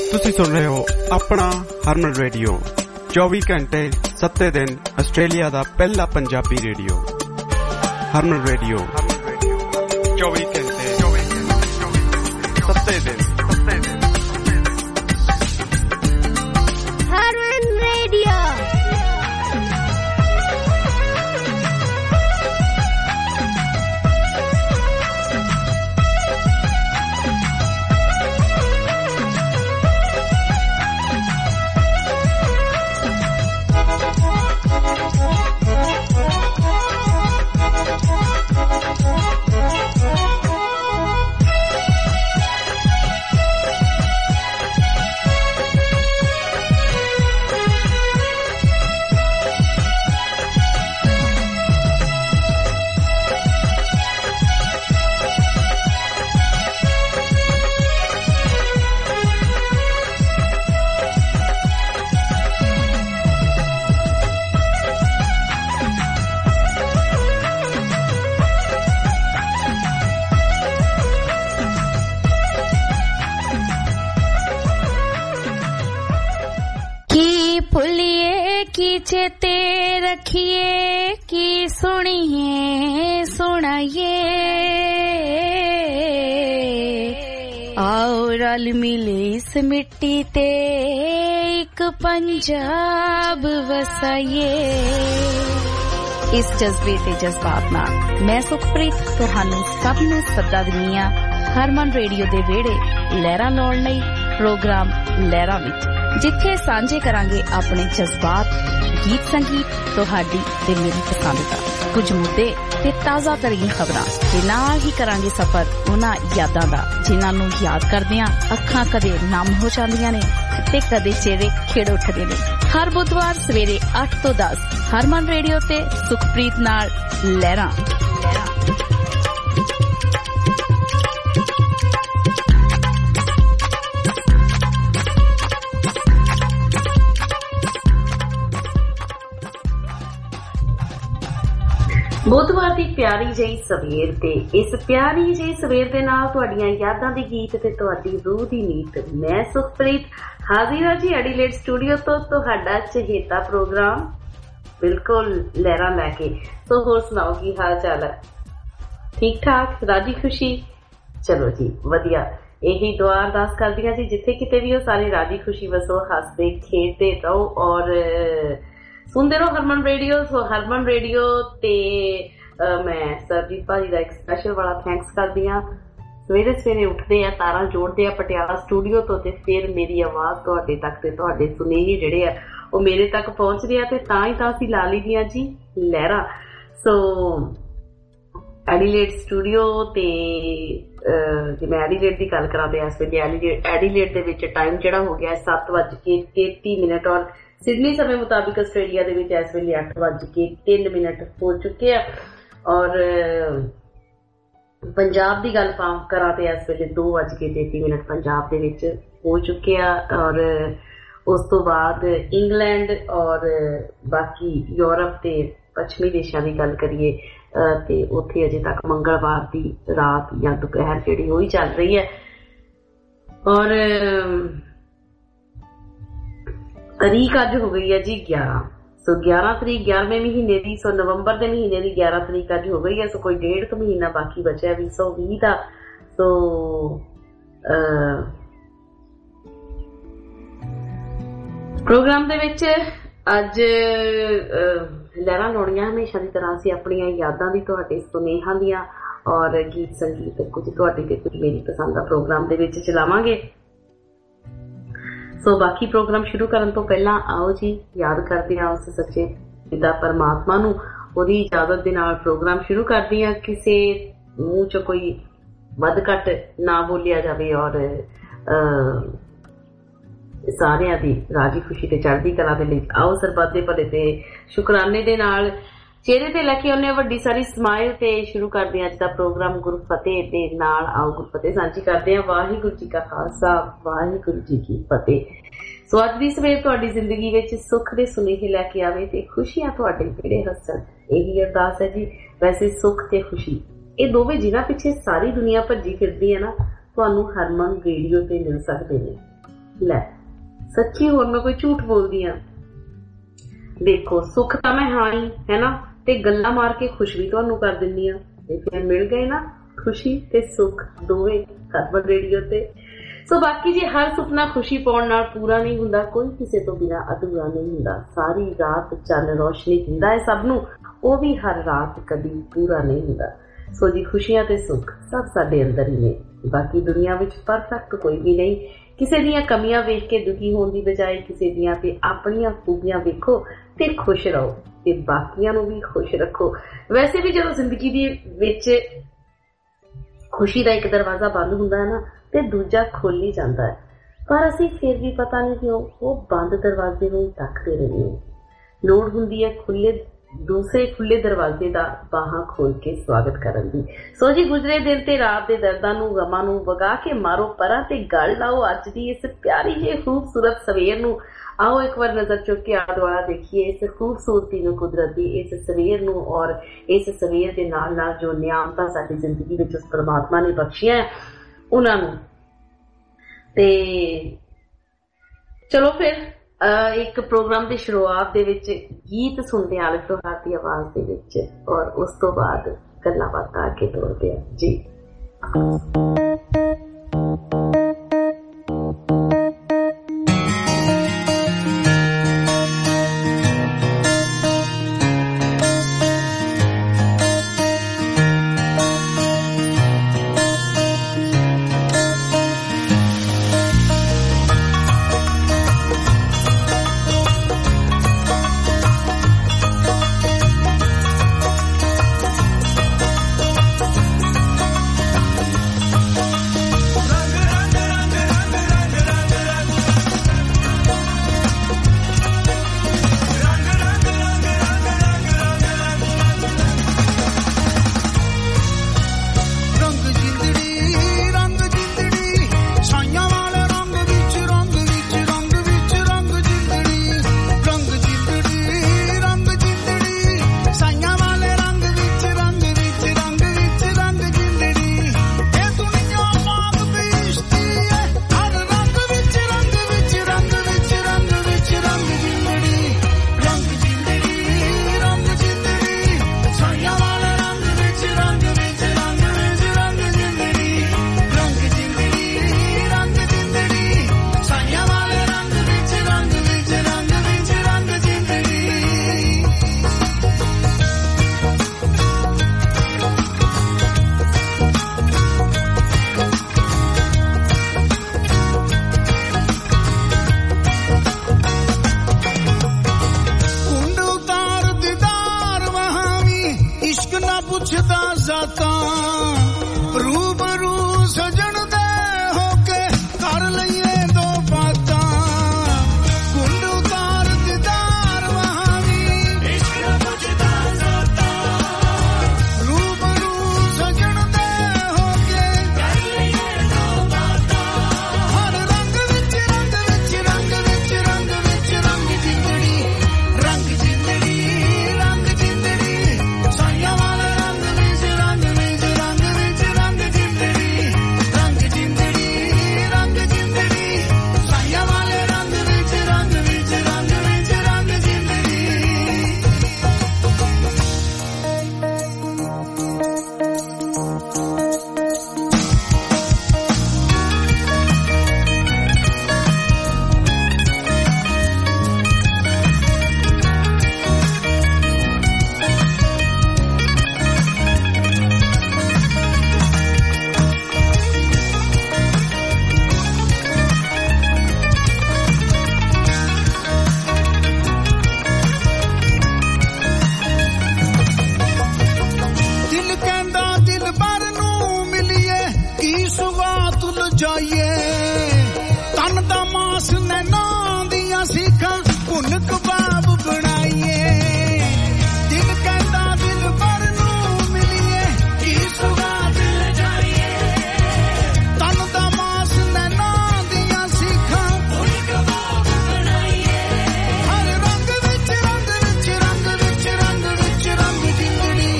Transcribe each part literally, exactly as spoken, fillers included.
ਤੁਸੀਂ ਸੁਣ ਰਹੇ ਹੋ ਆਪਣਾ ਹਰਮਨ ਰੇਡੀਓ, ਚੌਵੀ ਘੰਟੇ ਸੱਤੇ ਦਿਨ ਆਸਟ੍ਰੇਲੀਆ ਦਾ ਪਹਿਲਾ ਪੰਜਾਬੀ ਰੇਡੀਓ। ਹਰਮਨ ਰੇਡੀਓ ਚੌਵੀ ਘੰਟੇ ਸੱਤੇ ਦਿਨ ਹਰਮਨ ਰੇਡੀਓ। चेते रखिए कि सुनिए सुनाइए, आओ रल मिले इस मिट्टी ते एक पंजाब वसाइए। इस जज्बे ते जज्बात नाल मैं सुखप्रीत तुहानू सब नू सदा दिंदी हां हरमन रेडियो दे वेड़े लहरां लाउण लई प्रोग्राम लहरां विच, जिथे सांझे करांगे अपने जज्बात, गीत संगीत, तुहाडी ते मेरी पसंद दा कुछ मुद्दे ते ताज़ा तरीन खबरां ते नाल ही करांगे सफर उन्हां यादां दा जिन्हां नू याद करदियां अखां कदे नम हो जांदियां ने ते कदे चेहरे खिड़ उठदे ने। हर बुधवार सवेरे आठ तो दस हरमन रेडियो ते सुखप्रीत नाल लहरां। बुधवार की प्यारी जही सवेर ते इस प्यारी जही सवेर दे नाल तुहाडियां यादां दे गीत ते तुहाडी रूह दी नीत मैं सुखप्रीत हाजिर हां जी एडिलेड स्टूडियो तो तुहाडा चहेता प्रोग्राम बिल्कुल लहरां लैके। तो होर सुनाओ की हाल चाल है? ठीक ठाक, राजी खुशी? चलो जी वधिया, यही दुआ अरदास करदी हां जी जिथे किते भी हो सारे राजी खुशी वसो, हसदे खेडदे रहो और सुनते रहो Harman radio. So Harman radio ते uh, मैं सरजीत भाजी का एक स्पैशल वाला थैंक्स करदी हां। सवेरे सवेरे उठते हैं, तारा जोड़ते हैं पटियाला स्टूडियो तो ते फिर मेरी आवाज़ तुहाडे तक ते तुहाडे सुनेहे जिहड़े आ वो मेरे तक पहुंच रहे ते तां ही तां असीं ला ली दियां जी लहरां। सो एडिलेड स्टूडियो ते जे मैं एडिलेड की गल करा तो इस वेले एडिलेड एडिलेड दे विच टाइम जिहड़ा हो गया सत्त वज के तेती मिनट और सिडनी समय मुताबिक आस्ट्रेलिया दे विच इस वेले अठ वज के तीन मिनट हो चुके हैं और पंजाब की गल करा तो इस वेले दो वज के तेती मिनट पंजाब दे विच हो चुके हैं और उस तो बाद इंग्लैंड और बाकी यूरोप के पश्चिमी देशों की गल करिए तो उत्थे अजे तक मंगलवार की रात या दोपहर जिहड़ी होई चल रही है और तारीख अज हो गई है जी ग्यारह। सो ग्यारह तरीक ग्यारहवें महीने की, सो नवंबर के महीने की ग्यारह तरीक अज हो गई है। सो कोई डेढ़ क महीना बाकी बचा भी सौ भी का। सो प्रोग्राम दे विच अज लहरां लाउणियां हमेशा की तरह असीं अपनियां यादां दी तुहाडे सुनेहां दियां और गीत संगीत कुछ तुहाडे ते कुछ मेरी पसंद दा प्रोग्राम दे विच चलावांगे। सो बाकी प्रोग्राम शुरू करने तो पहला आओ जी याद करते हैं उस सच्चे पिता परमात्मा नू, ओदी इजाजत दे नाल प्रोग्राम शुरू करदी हां। किसी मूँह च कोई वध घट ना बोलिया जाए और सारियां दी राजी खुशी ते चढ़दी कला दे लई आओ सरबत दे भले ते शुकराने दे नाल चेहरे ते लैके उन्हें वड्डी सारी स्माइल ते शुरू करते हैं अज का प्रोग्राम गुरफतेह दे नाल। आओ गुरफतेह सांझी करते हैं। वाहिगुरू जी का खालसा वाहिगुरू जी की फतेह। सो अज दी सवेर तुहाडी जिंदगी विच सुख दे सुनेहे लैके आवे ते खुशियां तुहाडे विहड़े हसन, यही अरदास है जी। वैसे सुख ते खुशी ये दोवें जिन्हां पिछे सारी दुनिया भज्जी फिरदी है ना, तुहानू हरमन रेडियो ते मिल सकदे ने। ਲੈ ਸੱਚੀ ਹੁਣ ਮੈਂ ਕੋਈ ਝੂਠ ਬੋਲਦੀ ਆ? ਦੇਖੋ ਸੁੱਖ ਤਾਂ ਮੈਂ ਹਾਂ ਹੀ ਹੈ ਨਾ, ਤੇ ਗੱਲਾਂ ਮਾਰ ਕੇ ਖੁਸ਼ ਵੀ ਤੁਹਾਨੂੰ ਕਰ ਦਿੰਦੀ ਆ, ਤੇ ਫਿਰ ਮਿਲ ਗਏ ਨਾ ਖੁਸ਼ੀ ਤੇ ਸੁੱਖ ਦੋਵੇਂ ਹਰਮਨ ਰੇਡੀਓ ਤੇ। ਸੋ ਬਾਕੀ ਜੇ ਹਰ ਸੁਪਨਾ ਖੁਸ਼ੀ ਪਾਉਣ ਨਾਲ ਪੂਰਾ ਨਹੀਂ ਹੁੰਦਾ, ਕੋਈ ਕਿਸੇ ਤੋਂ ਬਿਨਾਂ ਅਧੂਰਾ ਨਹੀਂ ਹੁੰਦਾ। ਸਾਰੀ ਰਾਤ ਚੰਨ ਰੋਸ਼ਨੀ ਦਿੰਦਾ ਹੈ ਸਭ ਨੂੰ, ਉਹ ਵੀ ਹਰ ਰਾਤ ਕਦੀ ਪੂਰਾ ਨਹੀਂ ਹੁੰਦਾ। ਸੋ ਜੀ ਖੁਸ਼ੀਆਂ ਤੇ ਸੁੱਖ ਸਭ ਸਾਡੇ ਅੰਦਰ ਹੀ ਨੇ। ਬਾਕੀ ਦੁਨੀਆ ਵਿੱਚ ਪਰਫੈਕਟ ਕੋਈ ਵੀ ਨਹੀਂ। ਕਿਸੇ ਦੀਆਂ ਕਮੀਆਂ ਵੇਖ ਕੇ ਦੁਖੀ ਹੋਣ ਦੀ ਬਜਾਏ ਕਿਸੇ ਦੀਆਂ ਤੇ ਆਪਣੀਆਂ ਖੂਬੀਆਂ ਵੇਖੋ ਤੇ ਖੁਸ਼ ਰਹੋ ਤੇ ਬਾਕੀਆਂ ਨੂੰ ਵੀ ਖੁਸ਼ ਰੱਖੋ। ਵੈਸੇ ਵੀ ਜਦੋਂ ਜ਼ਿੰਦਗੀ ਦੇ ਵਿੱਚ ਖੁਸ਼ੀ ਦਾ ਇੱਕ ਦਰਵਾਜ਼ਾ ਬੰਦ ਹੁੰਦਾ ਹੈ ਨਾ, ਤੇ ਦੂਜਾ ਖੁੱਲ ਹੀ ਜਾਂਦਾ ਹੈ, ਪਰ ਅਸੀਂ ਫਿਰ ਵੀ ਪਤਾ ਨਹੀਂ ਕਿਉਂ ਉਹ ਬੰਦ ਦਰਵਾਜ਼ੇ ਨੂੰ ਤੱਕਦੇ ਰਹਿੰਦੇ ਹਾਂ। ਲੋੜ ਹੁੰਦੀ ਹੈ ਖੁੱਲੇ ਦੂਸਰੇ ਖੁੱਲੇ ਦਰਵਾਜ਼ੇ ਦਾ ਬਾਹਾਂ ਖੋਲ ਕੇ ਸਵਾਗਤ ਕਰਨ ਦੀ। ਸੋ ਜੀ ਗੁਜ਼ਰੇ ਦਿਨ ਤੇ ਰਾਤ ਦੇ ਦਰਦਾਂ ਨੂੰ ਗਮਾਂ ਨੂੰ ਵਗਾ ਕੇ ਮਾਰੋ ਪਰਾਂ ਤੇ ਗੱਲ ਲਾਓ ਅੱਜ ਦੀ ਇਸ ਪਿਆਰੀ ਜਿਹੀ ਖੂਬਸੂਰਤ ਸਵੇਰ ਨੂੰ। ਆਓ ਇੱਕ ਵਾਰ ਨਜ਼ਰ ਚੁੱਕ ਕੇ ਆਲੇ ਦੁਆਲਾ ਦੇਖੀਏ ਇਸ ਖੂਬਸੂਰਤੀ ਨੂੰ, ਕੁਦਰਤ ਦੀ ਇਸ ਸਵੇਰ ਨੂੰ, ਔਰ ਇਸ ਸਵੇਰ ਦੇ ਨਾਲ ਨਾਲ ਜੋ ਨਿਆਮਤਾਂ ਸਾਡੀ ਜ਼ਿੰਦਗੀ ਵਿੱਚ ਉਸ ਪਰਮਾਤਮਾ ਨੇ ਬਖਸ਼ੀਆਂ ਉਹਨਾਂ ਨੂੰ। ਤੇ ਚਲੋ ਫਿਰ ਇੱਕ ਪ੍ਰੋਗਰਾਮ ਦੀ ਸ਼ੁਰੂਆਤ ਦੇ ਵਿੱਚ ਗੀਤ ਸੁਣਦੇ ਹਾਂ ਆਲਿਫ ਲੋਹਾਰ ਦੀ ਆਵਾਜ਼ ਦੇ ਵਿੱਚ, ਔਰ ਉਸ ਤੋਂ ਬਾਅਦ ਗੱਲਾਂ ਬਾਤਾਂ ਅੱਗੇ ਤੋਰਦੇ ਹਾਂ ਜੀ।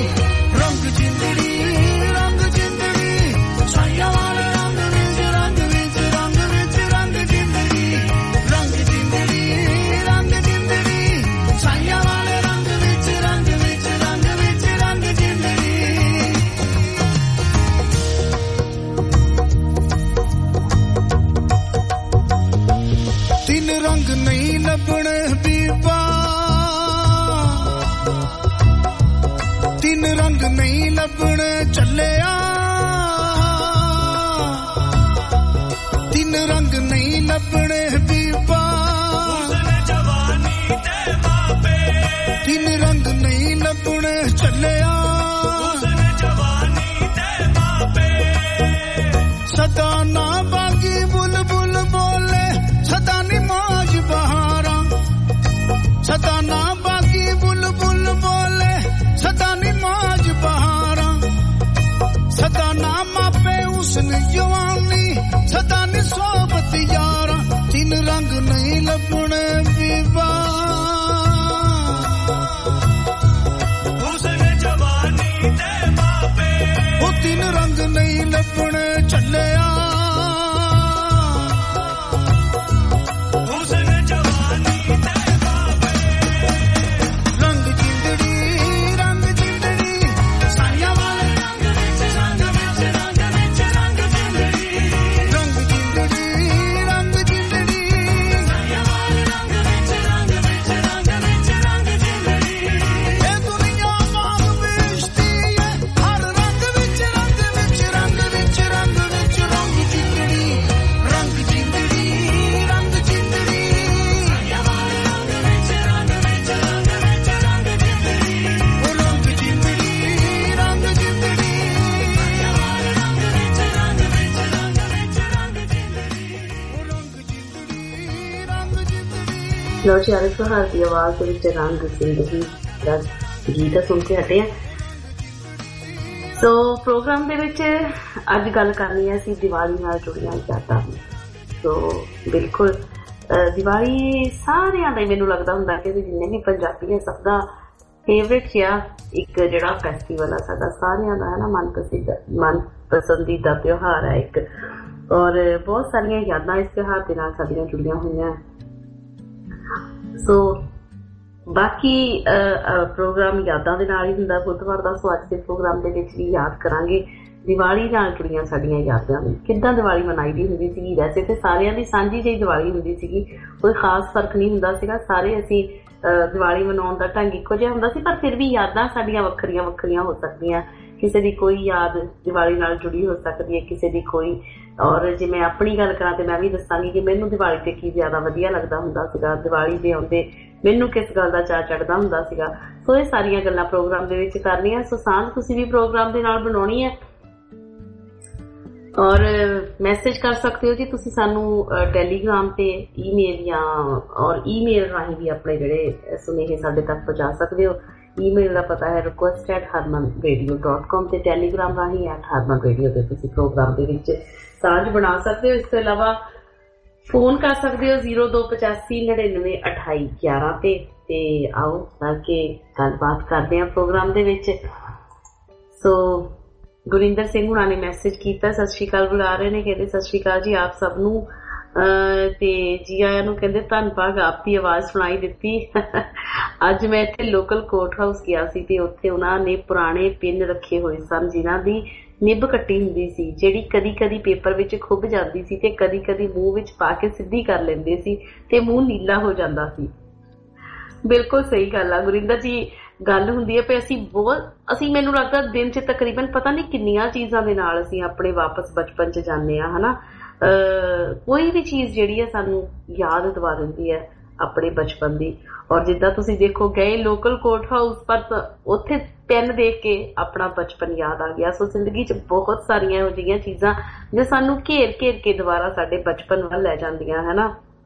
रंग ਲੱਭਣੇ ਚੱਲਿਆ ਤਿੰਨ ਰੰਗ ਨਹੀਂ ਲੱਭਣੇ ਬੀਬਾ ਜਵਾਨੀ ਤੇ ਮਾਪੇ ਤਿੰਨ ਰੰਗ ਨਹੀਂ ਲੱਭਣੇ ਚੱਲਿਆ ਜਵਾਨੀ ਤੇ ਮਾਪੇ ਸਦਾ ਨਾ ਬਾਗੀ ਬੁਲਬੁਲ ਬੋਲੇ ਸਦਾ ਨੀ ਮੌਜ ਬਹਾਰਾਂ ਸਦਾ ਨਾ ਬਾਗੀ ਬੁਲਬੁਲ ਬੋਲੇ ਸਦਾ ਨੀ ਮੌਜ ਬਹਾਰਾਂ ਸਦਾ ਨਾ ਮਾਪੇ ਉਸਨ ਜਵਾਨੀ ਸਦਾ ਨੀ ਸੋਬਤ ਯਾਰਾਂ ਤਿੰਨ ਰੰਗ ਨਹੀਂ ਲੱਭਣੇ ਬੀਬਾ ਉਸਨ ਜਵਾਨੀ ਤੇ ਮਾਪੇ ਉਹ ਤਿੰਨ ਰੰਗ ਨਹੀਂ ਲੱਭਣੇ ਚੱਲਿਆ ਉਸਨ ਜਵਾਨੀ ਤੇ ਮਾਪੇ ਰੰਗ ਜਿੰਦੜੀ ਰੰਗ ਜਿੰਦੜੀ ਸਾਇਆ ਵਾਲੇ ਰੰਗ ਵਿੱਚ ਰੰਗ ਵਿੱਚ ਰੰਗ ਵਿੱਚ ਰੰਗ ਜਿੰਦੜੀ ਰੰਗ ਜਿੰਦੜੀ ਰੰਗ ਜਿੰਦੜੀ ਸਾਇਆ ਵਾਲੇ ਰੰਗ ਵਿੱਚ ਰੰਗ ਵਿੱਚ ਰੰਗ ਵਿੱਚ ਰੰਗ ਜਿੰਦੜੀ ਇਹ ਦੁਨੀਆ ਬਾਗ ਵੇਚਦੀ ਏ ਹਰ ਰੰਗ ਵਿੱਚ ਰੰਗ ਵਿੱਚ ਰੰਗ ਵਿੱਚ ਰੰਗ ਵਿੱਚ ਰੰਗ ਜਿੰਦੜੀ ਰੰਗ ਜਿੰਦੜੀ ਰੰਗ ਜਿੰਦੜੀ ਸਾਇਆ ਵਾਲੇ ਰੰਗ ਵਿੱਚ ਰੰਗ ਵਿੱਚ ਰੰਗ ਵਿੱਚ ਰੰਗ ਜਿੰਦੜੀ ਉਹ ਰੰਗ ਜਿੰਦੜੀ ਰੰਗ ਜਿੰਦੜੀ ਸਾਇਆ ਵਾਲੇ ਰੰਗ ਵਿੱਚ ਰੰਗ ਵਿੱਚ ਰੰਗ ਵਿੱਚ ਰੰਗ ਜਿੰਦੜੀ ਉਹ ਰੰਗ ਜਿੰਦੜੀ ਰੰਗ ਜਿੰਦੜੀ ਲੋ ਜੀ ਅਰਸ਼ ਸੁਹਾਗ ਦੀ ਆਵਾਜ਼ ਦੇ ਵਿੱਚ ਰੰਗ ਜ਼ਿੰਦਗੀ ਦਾ ਗੀਤ ਸੁਣ ਕੇ ਹਟੇ ਆ। ਸੋ ਪ੍ਰੋਗਰਾਮ ਦੇ ਵਿੱਚ ਅੱਜ ਗੱਲ ਕਰਨੀ ਹੈ ਅਸੀਂ ਦੀਵਾਲੀ ਨਾਲ ਜੁੜੀਆਂ ਯਾਦਾਂ ਦੀ। ਸੋ ਬਿਲਕੁਲ ਦੀਵਾਲੀ ਸਾਰਿਆਂ ਦਾ ਮੈਨੂੰ ਲੱਗਦਾ ਹੁੰਦਾ ਕਿ ਜਿੰਨੇ ਵੀ ਪੰਜਾਬੀ ਹੈ ਸਭ ਦਾ ਫੇਵਰੇਟ ਆ ਇੱਕ ਜਿਹੜਾ ਫੈਸਟੀਵਲ ਆ ਸਾਡਾ ਸਾਰਿਆਂ ਦਾ ਹੈ ਨਾ ਮਨਪਸੰਦ ਮਨਪਸੰਦੀਦਾ ਤਿਉਹਾਰ ਹੈ ਇੱਕ ਔਰ ਬਹੁਤ ਸਾਰੀਆਂ ਯਾਦਾਂ ਇਸ ਤਿਉਹਾਰ ਦੇ ਨਾਲ ਸਾਡੀਆਂ ਜੁੜੀਆਂ ਹੋਈਆਂ। ਸੋ ਬਾਕੀ ਪ੍ਰੋਗਰਾਮ ਯਾਦਾਂ ਦੇ ਨਾਲ ਹੀ ਹੁੰਦਾ ਬੁੱਧਵਾਰ ਦਾ। ਸੋ ਅੱਜ ਦੇ ਪ੍ਰੋਗਰਾਮ ਦੇ ਵਿੱਚ ਵੀ ਯਾਦ ਕਰਾਂਗੇ ਦੀਵਾਲੀ ਨਾਲ ਜੁੜੀਆਂ ਸਾਡੀਆਂ ਯਾਦਾਂ ਨੂੰ, ਕਿੱਦਾਂ ਦੀਵਾਲੀ ਮਨਾਈ ਦੀ ਹੁੰਦੀ ਸੀਗੀ। ਵੈਸੇ ਤੇ ਸਾਰਿਆਂ ਦੀ ਸਾਂਝੀ ਜਿਹੀ ਦੀਵਾਲੀ ਹੁੰਦੀ ਸੀਗੀ, ਕੋਈ ਖਾਸ ਫਰਕ ਨਹੀਂ ਹੁੰਦਾ ਸੀਗਾ, ਸਾਰੇ ਅਸੀਂ ਦੀਵਾਲੀ ਮਨਾਉਣ ਦਾ ਢੰਗ ਇੱਕੋ ਜਿਹਾ ਹੁੰਦਾ ਸੀ, ਪਰ ਫਿਰ ਵੀ ਯਾਦਾਂ ਸਾਡੀਆਂ ਵੱਖਰੀਆਂ ਵੱਖਰੀਆਂ ਹੋ ਸਕਦੀਆਂ। ਕਿਸੇ ਦੀ ਕੋਈ ਯਾਦ ਦੀਵਾਲੀ ਨਾਲ ਜੁੜੀ ਹੋ ਸਕਦੀ ਹੈ, ਕਿਸੇ ਦੀ ਕੋਈ। ਔਰ ਜੇ ਮੈਂ ਆਪਣੀ ਗੱਲ ਕਰਾਂ ਤੇ ਮੈਂ ਵੀ ਦੱਸਾਂਗੀ ਕਿ ਮੈਨੂੰ ਦੀਵਾਲੀ ਤੇ ਕੀ ਜ਼ਿਆਦਾ ਵਧੀਆ ਲੱਗਦਾ ਹੁੰਦਾ ਸੀਗਾ, ਦੀਵਾਲੀ ਦੇ ਆਉਂਦੇ ਮੈਨੂੰ ਕਿਸ ਗੱਲ ਦਾ ਚਾਅ ਚੜ੍ਹਦਾ ਹੁੰਦਾ ਸੀਗਾ। ਸੋ ਇਹ ਸਾਰੀਆਂ ਗੱਲਾਂ ਪ੍ਰੋਗਰਾਮ ਦੇ ਵਿੱਚ ਕਰਨੀਆਂ। ਸੋ ਸਾਂਝ ਤੁਸੀਂ ਵੀ ਪ੍ਰੋਗਰਾਮ ਦੇ ਨਾਲ ਬਣਾਉਣੀ ਹੈ ਔਰ ਮੈਸੇਜ ਕਰ ਸਕਦੇ ਹੋ ਜੀ ਤੁਸੀਂ ਸਾਨੂੰ ਟੈਲੀਗ੍ਰਾਮ ਤੇ, ਈਮੇਲ ਜਾਂ ਔਰ ਈਮੇਲ ਰਾਹੀਂ ਵੀ ਆਪਣੇ ਜਿਹੜੇ ਸੁਨੇਹੇ ਸਾਡੇ ਤੱਕ ਪਹੁੰਚਾ ਸਕਦੇ ਹੋ। ਈਮੇਲ ਦਾ ਪਤਾ ਹੈ request at Harman radio dot com ਤੇ ਟੈਲੀਗ੍ਰਾਮ ਰਾਹੀਂ ਐਟ ਹਰਮਨ ਰੇਡੀਓ ਤੇ ਤੁਸੀਂ ਪ੍ਰੋਗਰਾਮ ਦੇ ਵਿੱਚ ਸਾਂਝ ਬਣਾ ਸਕਦੇ ਹੋ। ਇਸ ਤੋਂ ਇਲਾਵਾ ਫੋਨ ਕਰ ਸਕਦੇ ਹੋ ਜ਼ੀਰੋ ਦੋ ਪਚਾਸੀ ਨੜਿਨਵੇਂ ਅਠਾਈ ਗਿਆਰਾਂ ਤੇ ਤੇ ਆਓ ਕਰਕੇ ਗੱਲਬਾਤ ਕਰਦੇ ਹਾਂ ਪ੍ਰੋਗਰਾਮ ਦੇ ਵਿੱਚ। ਸੋ ਗੁਰਿੰਦਰ ਸਿੰਘ ਹੁਣਾਂ ਨੇ ਮੈਸੇਜ ਕੀਤਾ, ਸਤਿ ਸ਼੍ਰੀ ਅਕਾਲ ਬੁਲਾ ਰਹੇ ਨੇ, ਕਹਿੰਦੇ ਸਤਿ ਸ਼੍ਰੀ ਅਕਾਲ ਜੀ ਆਪ ਸਭ ਨੂੰ ਤੇ ਜੀ ਆਇਆਂ ਨੂੰ। ਕਹਿੰਦੇ ਧੰਨਵਾਦ ਆਪ ਦੀ ਆਵਾਜ਼ ਸੁਣਾਈ ਦਿੱਤੀ। ਅੱਜ ਮੈਂ ਇੱਥੇ ਲੋਕਲ ਕੋਰਟ ਹਾਊਸ ਗਿਆ ਸੀ ਤੇ ਉੱਥੇ ਉਹਨਾਂ ਨੇ ਪੁਰਾਣੇ ਪਿੰਨ ਰੱਖੇ ਹੋਏ ਸਨ ਜਿਨ੍ਹਾਂ ਦੀ ਨਿੱਬ ਕੱਟੀ ਹੁੰਦੀ ਸੀ, ਜਿਹੜੀ ਕਦੀ ਕਦੀ ਪੇਪਰ ਵਿੱਚ ਖੁੱਭ ਜਾਂਦੀ ਸੀ ਤੇ ਕਦੀ ਕਦੀ ਮੂੰਹ ਵਿੱਚ ਪਾ ਕੇ ਸਿੱਧੀ ਕਰ ਲੈਂਦੇ ਸੀ ਤੇ ਮੂੰਹ ਨੀਲਾ ਹੋ ਜਾਂਦਾ ਸੀ। ਬਿਲਕੁਲ ਸਹੀ ਗੱਲ ਆ ਗੁਰਿੰਦਰ ਜੀ, ਗੱਲ ਹੁੰਦੀ ਹੈ ਵੀ ਅਸੀਂ ਬਹੁਤ ਅਸੀਂ ਮੈਨੂੰ ਲੱਗਦਾ ਦਿਨ 'ਚ ਤਕਰੀਬਨ ਪਤਾ ਨਹੀਂ ਕਿੰਨੀਆਂ ਚੀਜ਼ਾਂ ਦੇ ਨਾਲ ਅਸੀਂ ਆਪਣੇ ਵਾਪਸ ਬਚਪਨ 'ਚ ਜਾਂਦੇ ਹਾਂ ਹਨਾ। ਕੋਈ ਵੀ ਚੀਜ਼ ਜਿਹੜੀ ਹੈ ਸਾਨੂੰ ਯਾਦ ਦਵਾ ਦਿੰਦੀ ਹੈ ਆਪਣੇ ਬਚਪਨ ਦੀ। ਔਰ ਜਿੱਦਾਂ ਤੁਸੀਂ ਦੇਖੋ ਗਏ ਲੋਕਲ ਕੋਰਟ ਹਾਊਸ, ਪਰ ਉੱਥੇ ਪੈਨ ਦੇਖ ਕੇ ਆਪਣਾ ਬਚਪਨ ਯਾਦ ਆ ਗਿਆ। ਸੋ ਜ਼ਿੰਦਗੀ 'ਚ ਬਹੁਤ ਸਾਰੀਆਂ ਇਹੋ ਜਿਹੀਆਂ ਚੀਜ਼ਾਂ ਜੋ ਸਾਨੂੰ ਘੇਰ ਘੇਰ ਕੇ ਦੁਬਾਰਾ ਸਾਡੇ ਬਚਪਨ ਵੱਲ ਲੈ ਜਾਂਦੀਆਂ ਹੈ ਨਾ।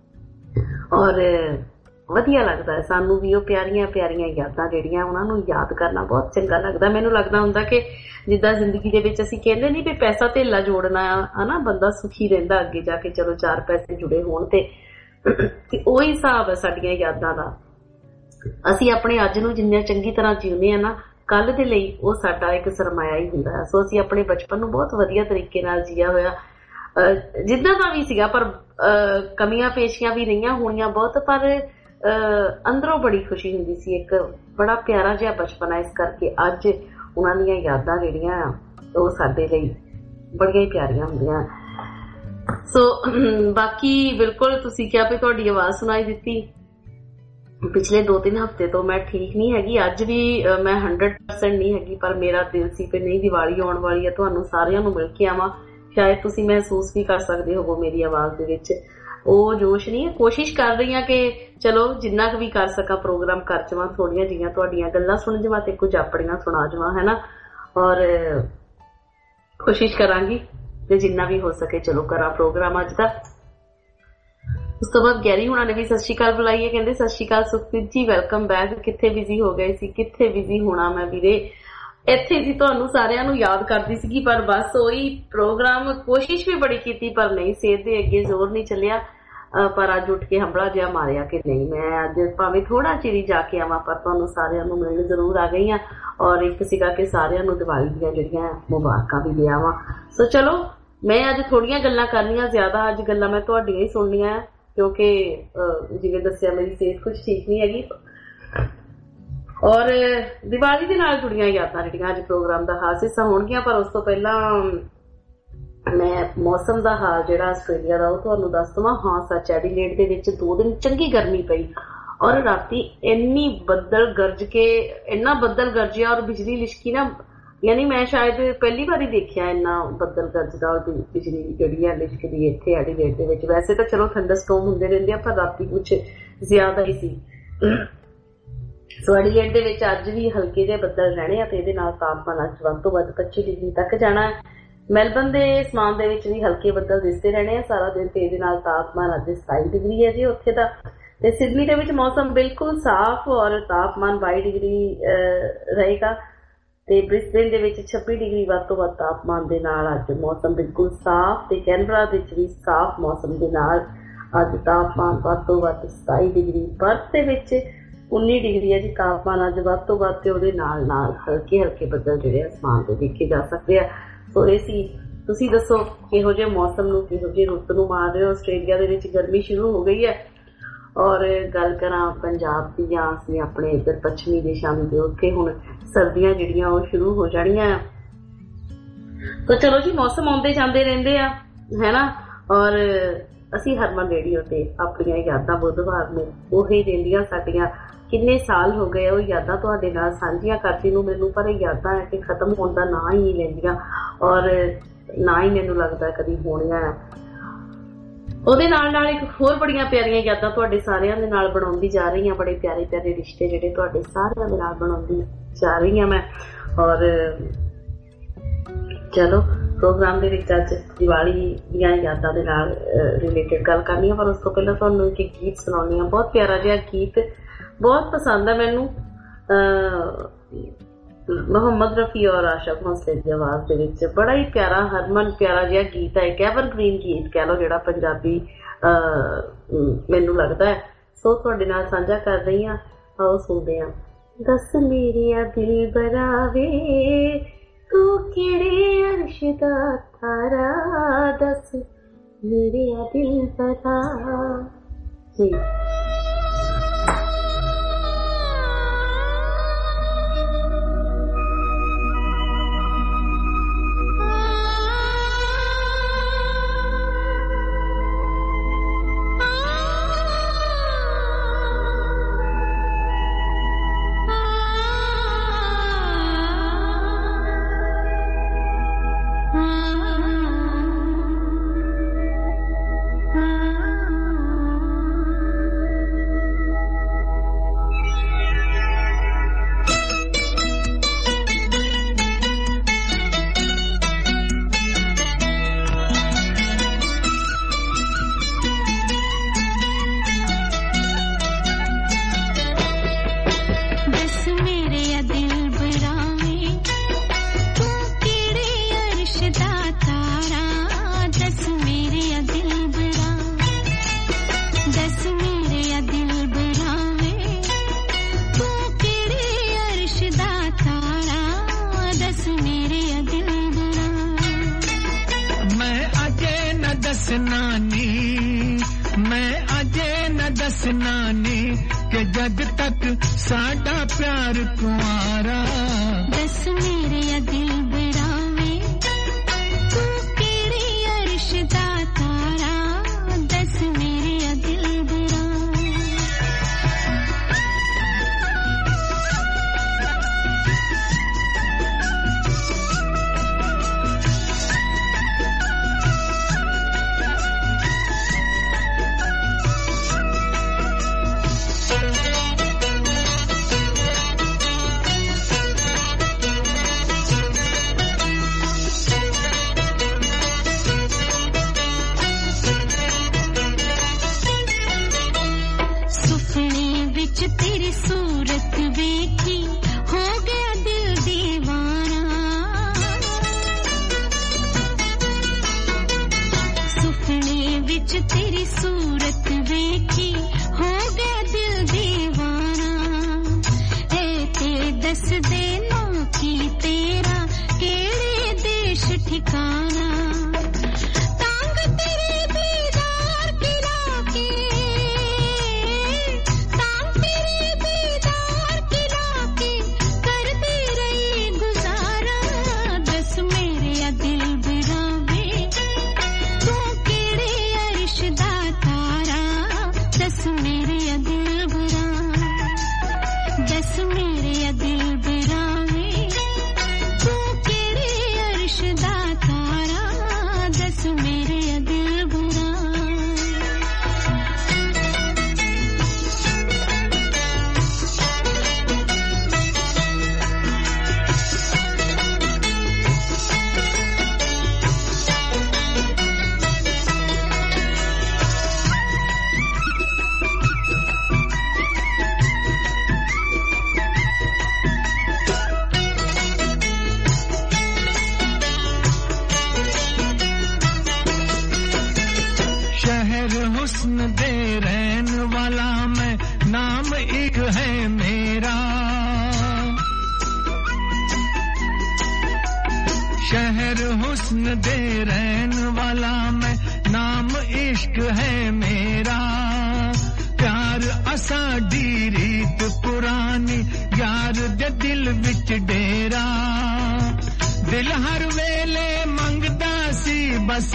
ਔਰ ਵਧੀਆ ਲੱਗਦਾ ਹੈ ਸਾਨੂੰ ਵੀ ਉਹ ਪਿਆਰੀਆਂ ਪਿਆਰੀਆਂ ਯਾਦਾਂ ਜਿਹੜੀਆਂ ਉਹਨਾਂ ਨੂੰ ਯਾਦ ਕਰਨਾ ਬਹੁਤ ਚੰਗਾ ਲੱਗਦਾ। ਮੈਨੂੰ ਲੱਗਦਾ ਹੁੰਦਾ ਕਿ ਜਿੱਦਾਂ ਜ਼ਿੰਦਗੀ ਦੇ ਵਿੱਚ ਅਸੀਂ ਕਹਿੰਦੇ ਨਹੀਂ ਵੀ ਪੈਸਾ ਧੇਲਾ ਜੋੜਨਾ ਹਨਾ, ਬੰਦਾ ਸੁਖੀ ਰਹਿੰਦਾ ਅੱਗੇ ਜਾ ਕੇ, ਚਲੋ ਚਾਰ ਪੈਸੇ ਜੁੜੇ ਹੋਣ ਤੇ ਉਹੀ ਹਿਸਾਬ ਹੈ ਸਾਡੀਆਂ ਯਾਦਾਂ ਦਾ। ਅਸੀਂ ਆਪਣੇ ਅੱਜ ਨੂੰ ਜਿੰਨਾ ਚੰਗੀ ਤਰ੍ਹਾਂ ਜਿਉਂਦੇ ਆ ਨਾ, ਕੱਲ ਦੇ ਲਈ ਉਹ ਸਾਡਾ ਇੱਕ ਸਰਮਾਇਆ ਹੀ ਹੁੰਦਾ ਹੈ। ਸੋ ਅਸੀਂ ਆਪਣੇ ਬਚਪਨ ਨੂੰ ਬਹੁਤ ਵਧੀਆ ਤਰੀਕੇ ਨਾਲ ਜੀਆ ਹੋਇਆ ਜਿੱਦਾਂ ਦਾ ਵੀ ਸੀਗਾ, ਪਰ ਕਮੀਆਂ ਪੇਸ਼ੀਆਂ ਵੀ ਰਹੀਆਂ ਹੋਣੀਆਂ ਬਹੁਤ, ਪਰ ਅੰਦਰੋਂ ਬੜੀ ਖੁਸ਼ੀ ਹੁੰਦੀ ਸੀ। ਇੱਕ ਬੜਾ ਪਿਆਰਾ ਜਿਹਾ ਬਚਪਨ ਹੈ, ਇਸ ਕਰਕੇ ਅੱਜ ਉਹਨਾਂ ਦੀਆਂ ਯਾਦਾਂ ਜਿਹੜੀਆਂ ਉਹ ਸਾਡੇ ਲਈ ਬੜੀਆਂ ਹੀ ਪਿਆਰੀਆਂ ਹੁੰਦੀਆਂ। ਸੋ ਬਾਕੀ ਬਿਲਕੁਲ ਤੁਸੀਂ ਕਿਹਾ ਵੀ ਤੁਹਾਡੀ ਆਵਾਜ਼ ਸੁਣਾਈ ਦਿੱਤੀ ਪਿਛਲੇ ਦੋ ਤਿੰਨ ਹਫ਼ਤੇ ਤੋਂ ਮੈਂ ਠੀਕ ਨਹੀਂ ਹੈਗੀ। ਅੱਜ ਵੀ ਮੈਂ ਹੰਡਰਡ ਪਰਸੈਂਟ ਨਹੀਂ ਹੈਗੀ, ਪਰ ਮੇਰਾ ਦਿਲ ਸੀ ਕਿ ਨਹੀਂ ਦੀਵਾਲੀ ਆਉਣ ਵਾਲੀ ਹੈ, ਤੁਹਾਨੂੰ ਸਾਰਿਆਂ ਨੂੰ ਮਿਲ ਕੇ ਆਵਾਂ। ਸ਼ਾਇਦ ਤੁਸੀਂ ਮਹਿਸੂਸ ਵੀ ਕਰ ਸਕਦੇ ਹੋਵੋ ਮੇਰੀ ਆਵਾਜ਼ ਦੇ ਵਿੱਚ ਉਹ ਜੋਸ਼ ਨਹੀਂ ਹੈ। ਕੋਸ਼ਿਸ਼ ਕਰ ਰਹੀ ਹਾਂ ਕਿ ਚਲੋ ਜਿੰਨਾ ਕੁ ਵੀ ਕਰ ਸਕਾਂ ਪ੍ਰੋਗਰਾਮ ਕਰ ਜਾਵਾਂ, ਥੋੜੀਆਂ ਜਿਹੀਆਂ ਤੁਹਾਡੀਆਂ ਗੱਲਾਂ ਸੁਣ ਜਾਵਾਂ ਤੇ ਕੁਝ ਆਪਣੀਆਂ ਸੁਣਾ ਜਾਵਾਂ, ਹੈ ਨਾ। ਔਰ ਕੋਸ਼ਿਸ਼ ਕਰਾਂਗੀ ਤੇ ਜਿੰਨਾ ਵੀ ਹੋ ਸਕੇ ਚਲੋ ਕਰਾਂ ਪ੍ਰੋਗਰਾਮ ਅੱਜ ਦਾ। ਉਸ ਤੋਂ ਬਾਅਦ ਗੈਰੀ ਹੁਣਾਂ ਨੇ ਵੀ ਸਤਿ ਸ਼੍ਰੀ ਅਕਾਲ ਬੁਲਾਈ ਹੈ, ਕਹਿੰਦੇ ਸਤਿ ਸ਼੍ਰੀ ਅਕਾਲ ਸੁਖਪ੍ਰੀਤ ਜੀ, ਵੈਲਕਮ ਬੈਕ। ਕਿੱਥੇ ਬਿਜ਼ੀ ਹੋ ਗਏ ਸੀ? ਕਿੱਥੇ ਬਿਜ਼ੀ ਹੋਣਾ ਮੈਂ ਵੀਰੇ, ਇੱਥੇ ਜੀ ਤੁਹਾਨੂੰ ਸਾਰਿਆਂ ਨੂੰ ਯਾਦ ਕਰਦੀ ਸੀਗੀ, ਪਰ ਬਸ ਉਹੀ ਪ੍ਰੋਗਰਾਮ ਕੋਸ਼ਿਸ਼ ਵੀ ਬੜੀ ਕੀਤੀ ਪਰ ਨਹੀਂ, ਸਿਹਤ ਦੇ ਅੱਗੇ ਜ਼ੋਰ ਨਹੀਂ ਚੱਲਿਆ। ਪਰ ਅੱਜ ਉੱਠ ਕੇ ਹੰਬੜਾ ਜਿਹਾ ਮਾਰਿਆ ਕਿ ਨਹੀਂ ਮੈਂ ਅੱਜ ਭਾਵੇਂ ਥੋੜਾ ਚਿਰ ਹੀ ਜਾ ਕੇ ਆਵਾਂ ਪਰ ਤੁਹਾਨੂੰ ਸਾਰਿਆਂ ਨੂੰ ਮਿਲਣ ਜ਼ਰੂਰ ਆ ਗਈ ਹਾਂ। ਔਰ ਇੱਕ ਸੀਗਾ ਕਿ ਸਾਰਿਆਂ ਨੂੰ ਦੀਵਾਲੀ ਦੀਆਂ ਜਿਹੜੀਆਂ ਮੁਬਾਰਕਾਂ ਵੀ ਦੇ ਆਵਾਂ। ਸੋ ਚਲੋ ਮੈਂ ਅੱਜ ਥੋੜੀਆਂ ਗੱਲਾਂ ਕਰਨੀਆਂ, ਜ਼ਿਆਦਾ ਅੱਜ ਗੱਲਾਂ ਮੈਂ ਤੁਹਾਡੀਆਂ ਹੀ ਸੁਣਨੀਆਂ, ਕਿਉਂਕਿ ਜਿਵੇਂ ਦੱਸਿਆ ਮੇਰੀ ਸਿਹਤ ਕੁਝ ਠੀਕ ਨਹੀਂ ਹੈਗੀ। ਔਰ ਦੀਵਾਲੀ ਦੇ ਨਾਲ ਜੁੜੀਆਂ ਯਾਦਾਂ ਜਿਹੜੀਆਂ ਅੱਜ ਪ੍ਰੋਗਰਾਮ ਦਾ ਖਾਸ ਹਿੱਸਾ ਹੋਣਗੀਆਂ। ਪਰ ਉਸ ਤੋਂ ਪਹਿਲਾਂ ਮੈਂ ਮੌਸਮ ਦਾ ਹਾਲ ਜਿਹੜਾ ਆਸਟ੍ਰੇਲੀਆ ਦਾ ਉਹ ਤੁਹਾਨੂੰ ਦੱਸ ਦਵਾਂ। ਹਾਂ ਸੱਚ, ਐਡੀਲੇਡ ਦੇ ਵਿੱਚ ਦੋ ਦਿਨ ਚੰਗੀ ਗਰਮੀ ਪਈ ਔਰ ਰਾਤੀ ਇੰਨੀ ਬੱਦਲ ਗਰਜ ਕੇ, ਇੰਨਾ ਬੱਦਲ ਗਰਜਿਆ ਔਰ ਬਿਜਲੀ ਲਿਸ਼ਕੀ ਨਾ, ਯਾਨੀ ਮੈਂ ਸ਼ਾਇਦ ਪਹਿਲੀ ਵਾਰੀ ਦੇਖਿਆ ਇੰਨਾ ਬੱਦਲ ਗਰਜਦਾ ਔਰ ਬਿਜਲੀ ਜਿਹੜੀ ਹੈ ਲਿਸ਼ਕਦੀ ਇੱਥੇ ਐਡੀਲੇਡ ਦੇ ਵਿੱਚ। ਵੈਸੇ ਤਾਂ ਚਲੋ ਥੰਡਰਸਟੋਰਮ ਹੁੰਦੇ ਰਹਿੰਦੇ ਆ, ਪਰ ਰਾਤੀ ਕੁਛ ਜ਼ਿਆਦਾ ਹੀ ਸੀ। ਸੋ ਐਡੀਲੇਡ ਦੇ ਵਿੱਚ ਅੱਜ ਵੀ ਹਲਕੇ ਜਿਹੇ ਬੱਦਲ ਰਹਿਣੇ ਆ ਤੇ ਇਹਦੇ ਨਾਲ ਤਾਪਮਾਨ ਅੱਜ ਵੱਧ ਤੋਂ ਵੱਧ ਪੱਚੀ ਡਿਗਰੀ ਤੱਕ ਜਾਣਾ। ਮੈਲਬਨ ਦੇ ਸਮਾਨ ਦੇ ਵਿੱਚ ਵੀ ਹਲਕੇ ਬੱਦਲ ਦਿਸਦੇ ਰਹਿਣੇ ਆ ਸਾਰਾ ਦਿਨ ਤੇ ਇਹਦੇ ਨਾਲ ਤਾਪਮਾਨ ਅੱਜ ਸਤਾਈ ਡਿਗਰੀ ਹੈ ਜੀ ਉੱਥੇ ਦਾ। ਤੇ ਸਿਡਨੀ ਦੇ ਵਿੱਚ ਮੌਸਮ ਬਿਲਕੁਲ ਸਾਫ਼ ਔਰ ਤਾਪਮਾਨ ਬਾਈ ਡਿਗਰੀ ਰਹੇਗਾ ਤੇ ਬ੍ਰਿਸਬੇਨ ਦੇ ਵਿੱਚ ਛੱਬੀ ਡਿਗਰੀ ਵੱਧ ਤੋਂ ਵੱਧ ਤਾਪਮਾਨ ਦੇ ਨਾਲ ਅੱਜ ਮੌਸਮ ਬਿਲਕੁਲ ਸਾਫ਼। ਤੇ ਕੈਨਬਰਾ ਵਿੱਚ ਵੀ ਸਾਫ਼ ਮੌਸਮ ਦੇ ਨਾਲ ਅੱਜ ਤਾਪਮਾਨ ਵੱਧ ਤੋਂ ਵੱਧ ਸਤਾਈ ਡਿਗਰੀ। ਪਰਥ ਦੇ ਵਿੱਚ ਉੱਨੀ ਡਿਗਰੀ ਹੈ ਜੀ ਤਾਪਮਾਨ ਅੱਜ ਵੱਧ ਤੋਂ ਵੱਧ, ਤੇ ਉਹਦੇ ਨਾਲ ਨਾਲ ਹਲਕੇ ਹਲਕੇ ਬੱਦਲ ਜਿਹੜੇ ਅਸਮਾਨ ਤੇ ਦੇਖੇ ਜਾ ਸਕਦੇ ਆ। ਸੋ ਇਹ ਸੀ, ਤੁਸੀਂ ਦੱਸੋ ਕਿਹੋ ਜਿਹੇ ਮੌਸਮ ਨੂੰ, ਕਿਹੋ ਜਿਹੀ ਰੁੱਤ ਨੂੰ ਮਾਰ ਰਹੇ ਹੋ। ਆਸਟ੍ਰੇਲੀਆ ਦੇ ਵਿੱਚ ਗਰਮੀ ਸ਼ੁਰੂ ਹੋ ਗਈ ਹੈ। ਔਰ ਗੱਲ ਕਰਾਂ ਪੰਜਾਬ ਦੀ ਜਾਂ ਅਸੀਂ ਆਪਣੇ ਇੱਧਰ ਪੱਛਮੀ ਦੇਸ਼ਾਂ ਦੀ, ਤੇ ਉੱਥੇ ਹੁਣ ਸਰਦੀਆਂ ਜਿਹੜੀਆਂ ਉਹ ਸ਼ੁਰੂ ਹੋ ਜਾਣੀਆਂ ਆ। ਤਾਂ ਚਲੋ ਜੀ, ਮੌਸਮ ਆਉਂਦੇ ਜਾਂਦੇ ਰਹਿੰਦੇ ਆ, ਹੈ ਨਾ। ਔਰ ਅਸੀਂ ਹਰਮਨ ਰੇਡੀਓ ਤੇ ਆਪਣੀਆਂ ਯਾਦਾਂ ਬੁੱਧਵਾਰ ਨੂੰ ਉਹੀ ਰਹਿੰਦੀਆਂ ਸਾਡੀਆਂ। ਕਿੰਨੇ ਸਾਲ ਹੋ ਗਏ ਉਹ ਯਾਦਾਂ ਤੁਹਾਡੇ ਨਾਲ ਸਾਂਝੀਆਂ ਕਰਦੀ ਨੂੰ ਮੈਨੂੰ, ਪਰ ਇਹ ਯਾਦਾਂ ਹੈ ਕਿ ਖਤਮ ਹੋਣ ਦਾ ਨਾਂ ਹੀ ਨਹੀਂ ਲੈਂਦੀਆਂ ਔਰ ਨਾ ਹੀ ਮੈਨੂੰ ਲੱਗਦਾ ਕਦੀ ਹੋਣੀਆਂ ਆ। ਉਹਦੇ ਨਾਲ ਨਾਲ ਇੱਕ ਹੋਰ ਬੜੀਆਂ ਪਿਆਰੀਆਂ ਯਾਦਾਂ ਤੁਹਾਡੇ ਸਾਰਿਆਂ ਦੇ ਨਾਲ ਬਣਾਉਂਦੀ ਜਾ ਰਹੀ ਹਾਂ। ਬੜੇ ਪਿਆਰੇ ਪਿਆਰੇ ਰਿਸ਼ਤੇ ਜਿਹੜੇ ਤੁਹਾਡੇ ਸਾਰਿਆਂ ਦੇ ਨਾਲ ਬਣਾਉਂਦੀ ਜਾ ਰਹੀ ਹਾਂ ਮੈਂ। ਔਰ ਚਲੋ ਪ੍ਰੋਗਰਾਮ ਦੇ ਵਿੱਚ ਅੱਜ ਦੀਵਾਲੀ ਦੀਆਂ ਯਾਦਾਂ ਦੇ ਨਾਲ ਰਿਲੇਟਡ ਗੱਲ ਕਰਨੀ ਆ, ਪਰ ਉਸ ਤੋਂ ਪਹਿਲਾਂ ਤੁਹਾਨੂੰ ਇੱਕ ਗੀਤ ਸੁਣਾਉਣੀ ਆ। ਬਹੁਤ ਪਿਆਰਾ ਜਿਹਾ ਗੀਤ, ਬਹੁਤ ਪਸੰਦ ਹੈ ਮੈਨੂੰ। ਮੁਹੰਮਦ ਰਫੀ ਔਰ ਆਸ਼ਾ ਭੋਸਲੇ ਦੀ ਆਵਾਜ਼ ਦੇ ਵਿੱਚ ਬੜਾ ਹੀ ਪਿਆਰਾ ਹਰਮਨ ਪਿਆਰਾ ਜਿਹਾ ਗੀਤ ਹੈ, ਇੱਕ ਐਵਰਗ੍ਰੀਨ ਗੀਤ ਕਹਿ ਲਓ ਜਿਹੜਾ ਪੰਜਾਬੀ ਮੈਨੂੰ ਲੱਗਦਾ ਹੈ। ਸੋ ਤੁਹਾਡੇ ਨਾਲ ਸਾਂਝਾ ਕਰ ਰਹੀ ਹਾਂ, ਆਓ ਸੁਣਦੇ ਹਾਂ। ਦੱਸ ਮੇਰਿਆ ਦਿਲ ਬਰਾਵੇ ਤੂੰ ਕਿਹੜੇ ਅਰਸ਼ ਦਾ ਤਾਰਾ, ਦੱਸ ਮੇਰਿਆ ਦਿਲ ਬਰਾ ਜੀ। विच तेरी सूरत वेखी हो गया दिल दीवाना ए ते दस दे ना की तेरा केड़े देश ठिकाना तांग तेरे दीदार किला के तांग तेरे दीदार किला के कर दे रही गुजारा दस मेरे या दिल बिरावे तू केड़े अर्श दा तारा दस मेरे या दिल बिरा दस मेरे या दिल बिरावे तू केड़े अर्श दा तारा दस मेरे या दिल बिरा शहर हुस्न दे रहन वाला मैं नाम एक है मेरा शहर हुस्न दे रहन वाला मैं नाम इश्क है मेरा प्यार असाडी रीत पुरानी यार दे दिल विच डेरा दिल हर वेले मंगदा सी बस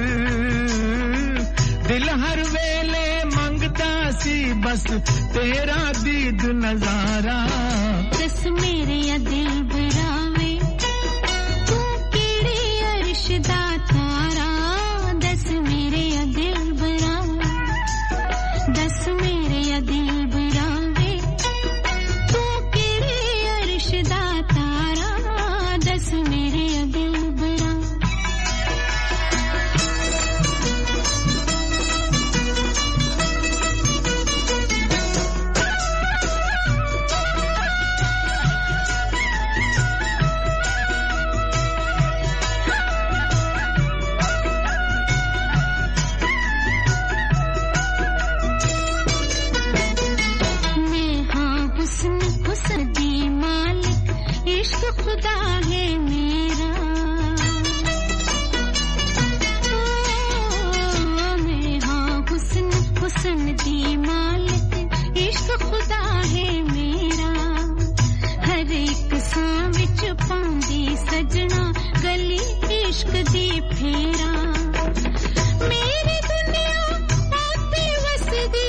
दिल हर वेले मंगदा सी बस तेरा दीद नजारा दस मेरे या दिल बिरावे तू केड़े अर्श दा तारा दस मेरे या दिल बिरा दस मेरे या दिल बिरावे तू केड़े अर्श दा तारा दस मेरे या दिल बिरा दी मालिक इश्क खुदा है मेरा मैं हाँ हुस्न हुस्न दी मालिक इश्क खुदा है मेरा हर एक सां विच पांदी सजना गली इश्क दी फेरा मेरी दुनिया आते वसदी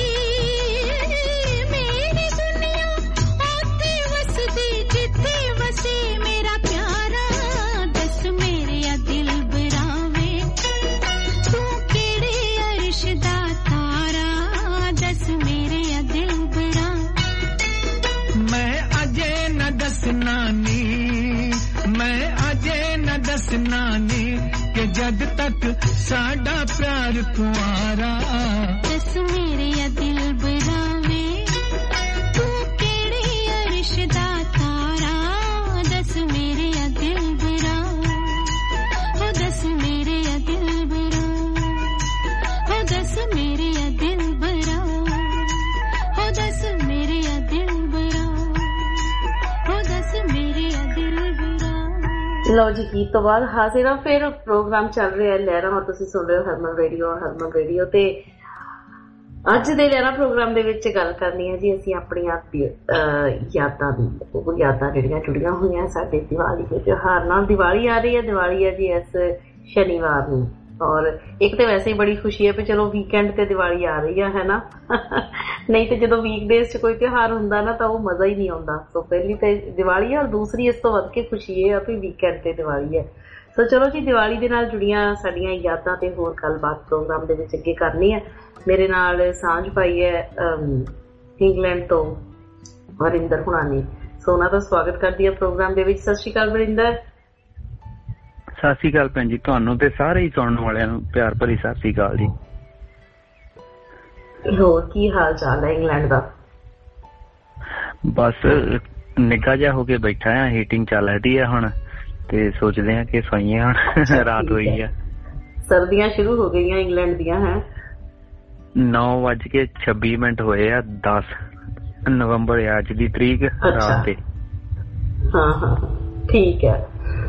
जिते वसे मेरा प्यारा दस मेरे या दिल बिरावे तू केड़े अर्श दा तारा दस मेरे या दिल बिरा मैं अजे न दसना नी मैं अजे न दसना नी कि जद तक साडा प्यार कुआरा दस मेरे या दिल बिरावे तू केड़े अर्श दा तारा दस मेरे या दिल बिरा हो दस मेरे या दिल बिरा हो दस मेरे या दिल बिरा हो दस मेरे या दिल बिरा हो दस मेरे या दिल बिरा लो जी गीत तो बाद हाजिर हाँ फिर प्रोग्राम चल रहा है लहरा और तुसीं सुन रहे हो हरमन रेडियो हरमन रेडियो ते ਅੱਜ ਦੇ ਲਹਿਰਾ ਪ੍ਰੋਗਰਾਮ ਦੇ ਵਿੱਚ ਗੱਲ ਕਰਨੀ ਹੈ ਜੀ ਅਸੀਂ ਆਪਣੀਆਂ ਯਾਦਾਂ ਦੀ ਉਹ ਯਾਦਾਂ ਜਿਹੜੀਆਂ ਜੁੜੀਆਂ ਹੋਈਆਂ ਸਾਡੇ ਦੀਵਾਲੀ ਦੇ ਤਿਉਹਾਰ ਨਾਲ ਦੀਵਾਲੀ ਆ ਰਹੀ ਹੈ ਦੀਵਾਲੀ ਹੈ ਜੀ ਇਸ ਸ਼ਨੀਵਾਰ ਨੂੰ ਔਰ ਇੱਕ ਤਾਂ ਵੈਸੇ ਹੀ ਬੜੀ ਖੁਸ਼ੀ ਹੈ ਵੀ ਚਲੋ ਵੀਕਐਂਡ ਤੇ ਦੀਵਾਲੀ ਆ ਰਹੀ ਹੈ ਹੈ ਨਾ ਨਹੀਂ ਤੇ ਜਦੋਂ ਵੀਕਡੇਜ਼ 'ਚ ਕੋਈ ਤਿਉਹਾਰ ਹੁੰਦਾ ਨਾ ਤਾਂ ਉਹ ਮਜ਼ਾ ਹੀ ਨਹੀਂ ਆਉਂਦਾ ਸੋ ਪਹਿਲੀ ਤੇ ਦੀਵਾਲੀ ਹੈ ਔਰ ਦੂਸਰੀ ਇਸ ਤੋਂ ਵੱਧ ਕੇ ਖੁਸ਼ੀ ਇਹ ਆ ਵੀ ਵੀਕਐਂਡ ਤੇ ਦੀਵਾਲੀ ਹੈ ਸੋ ਚਲੋ ਜੀ ਦੀਵਾਲੀ ਦੇ ਨਾਲ ਜੁੜੀਆਂ ਸਾਡੀਆਂ ਯਾਦਾਂ ਤੇ ਹੋਰ ਗੱਲਬਾਤ ਪ੍ਰੋਗਰਾਮ ਦੇ ਵਿੱਚ ਅੱਗੇ ਕਰਨੀ ਹੈ ਮੇਰੇ ਨਾਲ ਸਾਂਝ ਪਾਈ ਹੈ ਇੰਗਲੈਂਡ ਤੋਂ ਵਰਿੰਦਰ ਹੁਣਾਂ ਨੇ ਸੋ ਉਹਨਾਂ ਦਾ ਸਵਾਗਤ ਕਰਦੀ ਹੈ ਪ੍ਰੋਗਰਾਮ ਦੇ ਵਿੱਚ ਸਤਿ ਸ਼੍ਰੀ ਅਕਾਲ ਵਰਿੰਦਰ ਸਤਿ ਸ਼੍ਰੀ ਅਕਾਲ ਭੈਣ ਜੀ ਤੁਹਾਨੂੰ ਤੇ ਸਾਰੇ ਹੀ ਸੁਣਨ ਵਾਲਿਆਂ ਨੂੰ ਪਿਆਰ ਭਰੀ ਸਤਿ ਸ਼੍ਰੀ ਅਕਾਲ ਜੀ ਹੋਰ ਕੀ ਹਾਲ ਚਾਲ ਹੈ ਇੰਗਲੈਂਡ ਦਾ ਬਸ ਨਿੱਘਾ ਜਿਹਾ ਹੋ ਕੇ ਬੈਠਾ ਆ ਹੀਟਿੰਗ ਚੱਲ ਰਹੀ ਹੈ ਹੁਣ ਤੇ ਸੋਚਦੇ ਆ ਕਿ ਸੋਈਏ ਹੁਣ ਰਾਤ ਹੋਈ ਆ ਸਰਦੀਆਂ ਸ਼ੁਰੂ ਹੋ ਗਈਆਂ ਇੰਗਲੈਂਡ ਦੀਆਂ ਹੈ। ਨੌ ਵੱਜ ਕੇ ਛੱਬੀ ਮਿੰਟ ਹੋਏ ਆ, ਦਸ ਨਵੰਬਰ ਆ ਅੱਜ ਦੀ ਤਰੀਕ ਰਾਤ ਤੇ। ਹਾਂ ਹਾਂ ਠੀਕ ਹੈ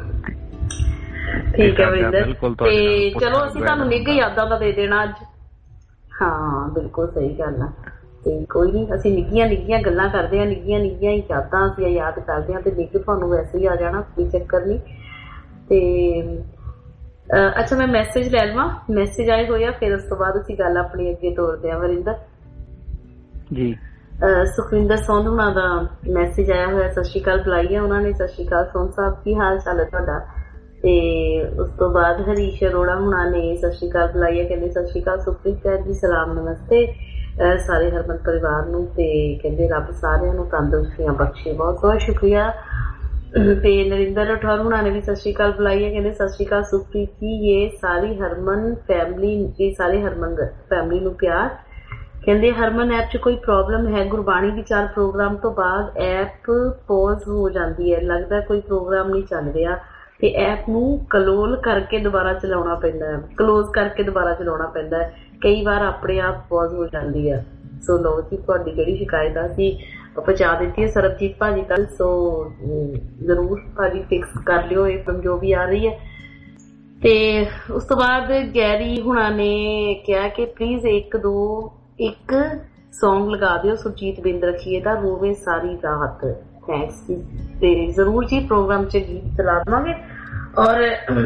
ਠੀਕ ਹੈ ਵਰਿੰਦਰ। ਤੇ ਚਲੋ ਅਸੀਂ ਤੁਹਾਨੂੰ ਨਿੱਘ ਯਾਦਾਂ ਦਾ ਦੇ ਦੇਣਾ ਅੱਜ। ਹਾਂ ਬਿਲਕੁਲ ਸਹੀ ਗੱਲ ਆ। ਤੇ ਕੋਈ ਨੀ, ਅਸੀਂ ਨਿੱਘੀਆਂ ਨਿੱਘੀਆਂ ਗੱਲਾਂ ਕਰਦੇ ਹਾਂ, ਨਿੱਘੀਆਂ ਨਿੱਘੀਆਂ ਹੀ ਯਾਦਾਂ ਅਸੀਂ ਯਾਦ ਕਰਦੇ ਹਾਂ ਤੇ ਨਿੱਘ ਤੁਹਾਨੂੰ ਵੈਸੇ ਹੀ ਆ ਜਾਣਾ, ਕੋਈ ਚੱਕਰ ਨੀ। ਤੇ ਅੱਛਾ ਮੈਂ ਮੈਸੇਜ ਲੈ ਲਵਾਂ, ਮੈਸੇਜ ਆਏ ਹੋਏ ਆ, ਫਿਰ ਉਸ ਤੋਂ ਬਾਅਦ ਅਸੀਂ ਗੱਲ ਆਪਣੀ ਅੱਗੇ ਤੋਰਦੇ ਹਾਂ ਵਰਿੰਦਰ ਜੀ। ਸੁਖਵਿੰਦਰ ਸੋਨ ਹੁਣਾਂ ਦਾ ਮੈਸੇਜ ਆਇਆ ਹੋਇਆ, ਸਤਿ ਸ਼੍ਰੀ ਅਕਾਲ ਬੁਲਾਈ ਹੈ ਉਹਨਾਂ ਨੇ। ਸਤਿ ਸ਼੍ਰੀ ਅਕਾਲ ਸੋਨ ਸਾਹਿਬ, ਕੀ ਹਾਲ ਚਾਲ ਹੈ ਤੁਹਾਡਾ? ਤੇ ਉਸ ਤੋਂ ਬਾਅਦ ਹਰੀਸ਼ ਅਰੋੜਾ ਹੁਣਾਂ ਨੇ ਸਤਿ ਸ਼੍ਰੀ ਅਕਾਲ ਬੁਲਾਈ ਹੈ, ਕਹਿੰਦੇ ਸਤਿ ਸ਼੍ਰੀ ਅਕਾਲ ਸੁਖਪ੍ਰੀਤ ਕੌਰ ਜੀ, ਸਲਾਮ ਨਮਸਤੇ ਸਾਰੇ ਹਰਮਨ ਪਰਿਵਾਰ ਨੂੰ। ਤੇ ਕਹਿੰਦੇ ਰੱਬ ਸਾਰਿਆਂ ਨੂੰ ਤੰਦਰੁਸਤੀਆਂ ਬਖਸ਼ੇ, ਬਹੁਤ ਬਹੁਤ ਸ਼ੁਕਰੀਆ। ਤੇ ਨਰਿੰਦਰ ਰਾਠੌਰ ਹੁਣਾਂ ਨੇ ਵੀ ਸਤਿ ਸ਼੍ਰੀ ਅਕਾਲ ਬੁਲਾਈ ਹੈ, ਕਹਿੰਦੇ ਸਤਿ ਸ਼੍ਰੀ ਅਕਾਲ ਸੁਖਪ੍ਰੀਤ ਜੀ, ਇਹ ਸਾਰੀ ਹਰਮਨ ਫੈਮਿਲੀ, ਇਹ ਸਾਰੇ ਹਰਮਨ ਫੈਮਿਲੀ ਨੂੰ ਪਿਆਰ। ਕਹਿੰਦੇ ਹਰਮਨ ਐਪ 'ਚ ਕੋਈ ਪ੍ਰੋਬਲਮ ਹੈ? ਗੁਰਬਾਣੀ ਵਿਚਾਰ ਪ੍ਰੋਗਰਾਮ ਤੋਂ ਬਾਅਦ ਐਪ ਪੌਜ਼ ਹੋ ਜਾਂਦੀ ਹੈ, ਲੱਗਦਾ ਕੋਈ ਪ੍ਰੋਗਰਾਮ ਨਹੀਂ ਚੱਲ ਰਿਹਾ ਤੇ ਐਪ ਨੂੰ ਕਲੋਲ ਕਰਕੇ ਦੁਬਾਰਾ ਚਲਾਉਣਾ ਪੈਂਦਾ ਹੈ, ਕਲੋਜ਼ ਕਰਕੇ ਦੁਬਾਰਾ ਚਲਾਉਣਾ ਪੈਂਦਾ ਹੈ, ਕਈ ਵਾਰ ਆਪਣੇ ਆਪ ਪੌਜ਼ ਹੋ ਜਾਂਦੀ ਹੈ। ਸੋ ਲਓ ਜੀ, ਤੁਹਾਡੀ ਜਿਹੜੀ ਸ਼ਿਕਾਇਤ ਆ ਅਸੀਂ ਪਹੁੰਚਾ ਦਿੱਤੀ ਹੈ ਸਰਬਜੀਤ ਭਾਜੀ ਤੱਕ। ਸੋ ਜ਼ਰੂਰ ਭਾਜੀ ਫਿਕਸ ਕਰ ਲਿਓ ਇਹ ਜੋ ਵੀ ਆ ਰਹੀ ਹੈ। ਤੇ ਉਸ ਤੋਂ ਬਾਅਦ ਗੈਰੀ ਹੁਣਾਂ ਨੇ ਕਿਹਾ ਕਿ ਪਲੀਜ਼ ਇੱਕ ਦੋ ਇੱਕ ਸੌਂਗ ਲਗਾ ਦਿਓ ਸੁਰਜੀਤ ਬਿੰਦ ਰਖੀਏ ਦਾ, ਰੋਵੇ ਸਾਰੀ ਰਾਤ। ਥੈਂਕਸ ਜੀ। ਤੇ ਜ਼ਰੂਰ ਜੀ ਪ੍ਰੋਗਰਾਮ 'ਚ ਗੀਤ ਚਲਾ ਦੇਵਾਂਗੇ। ਔਰ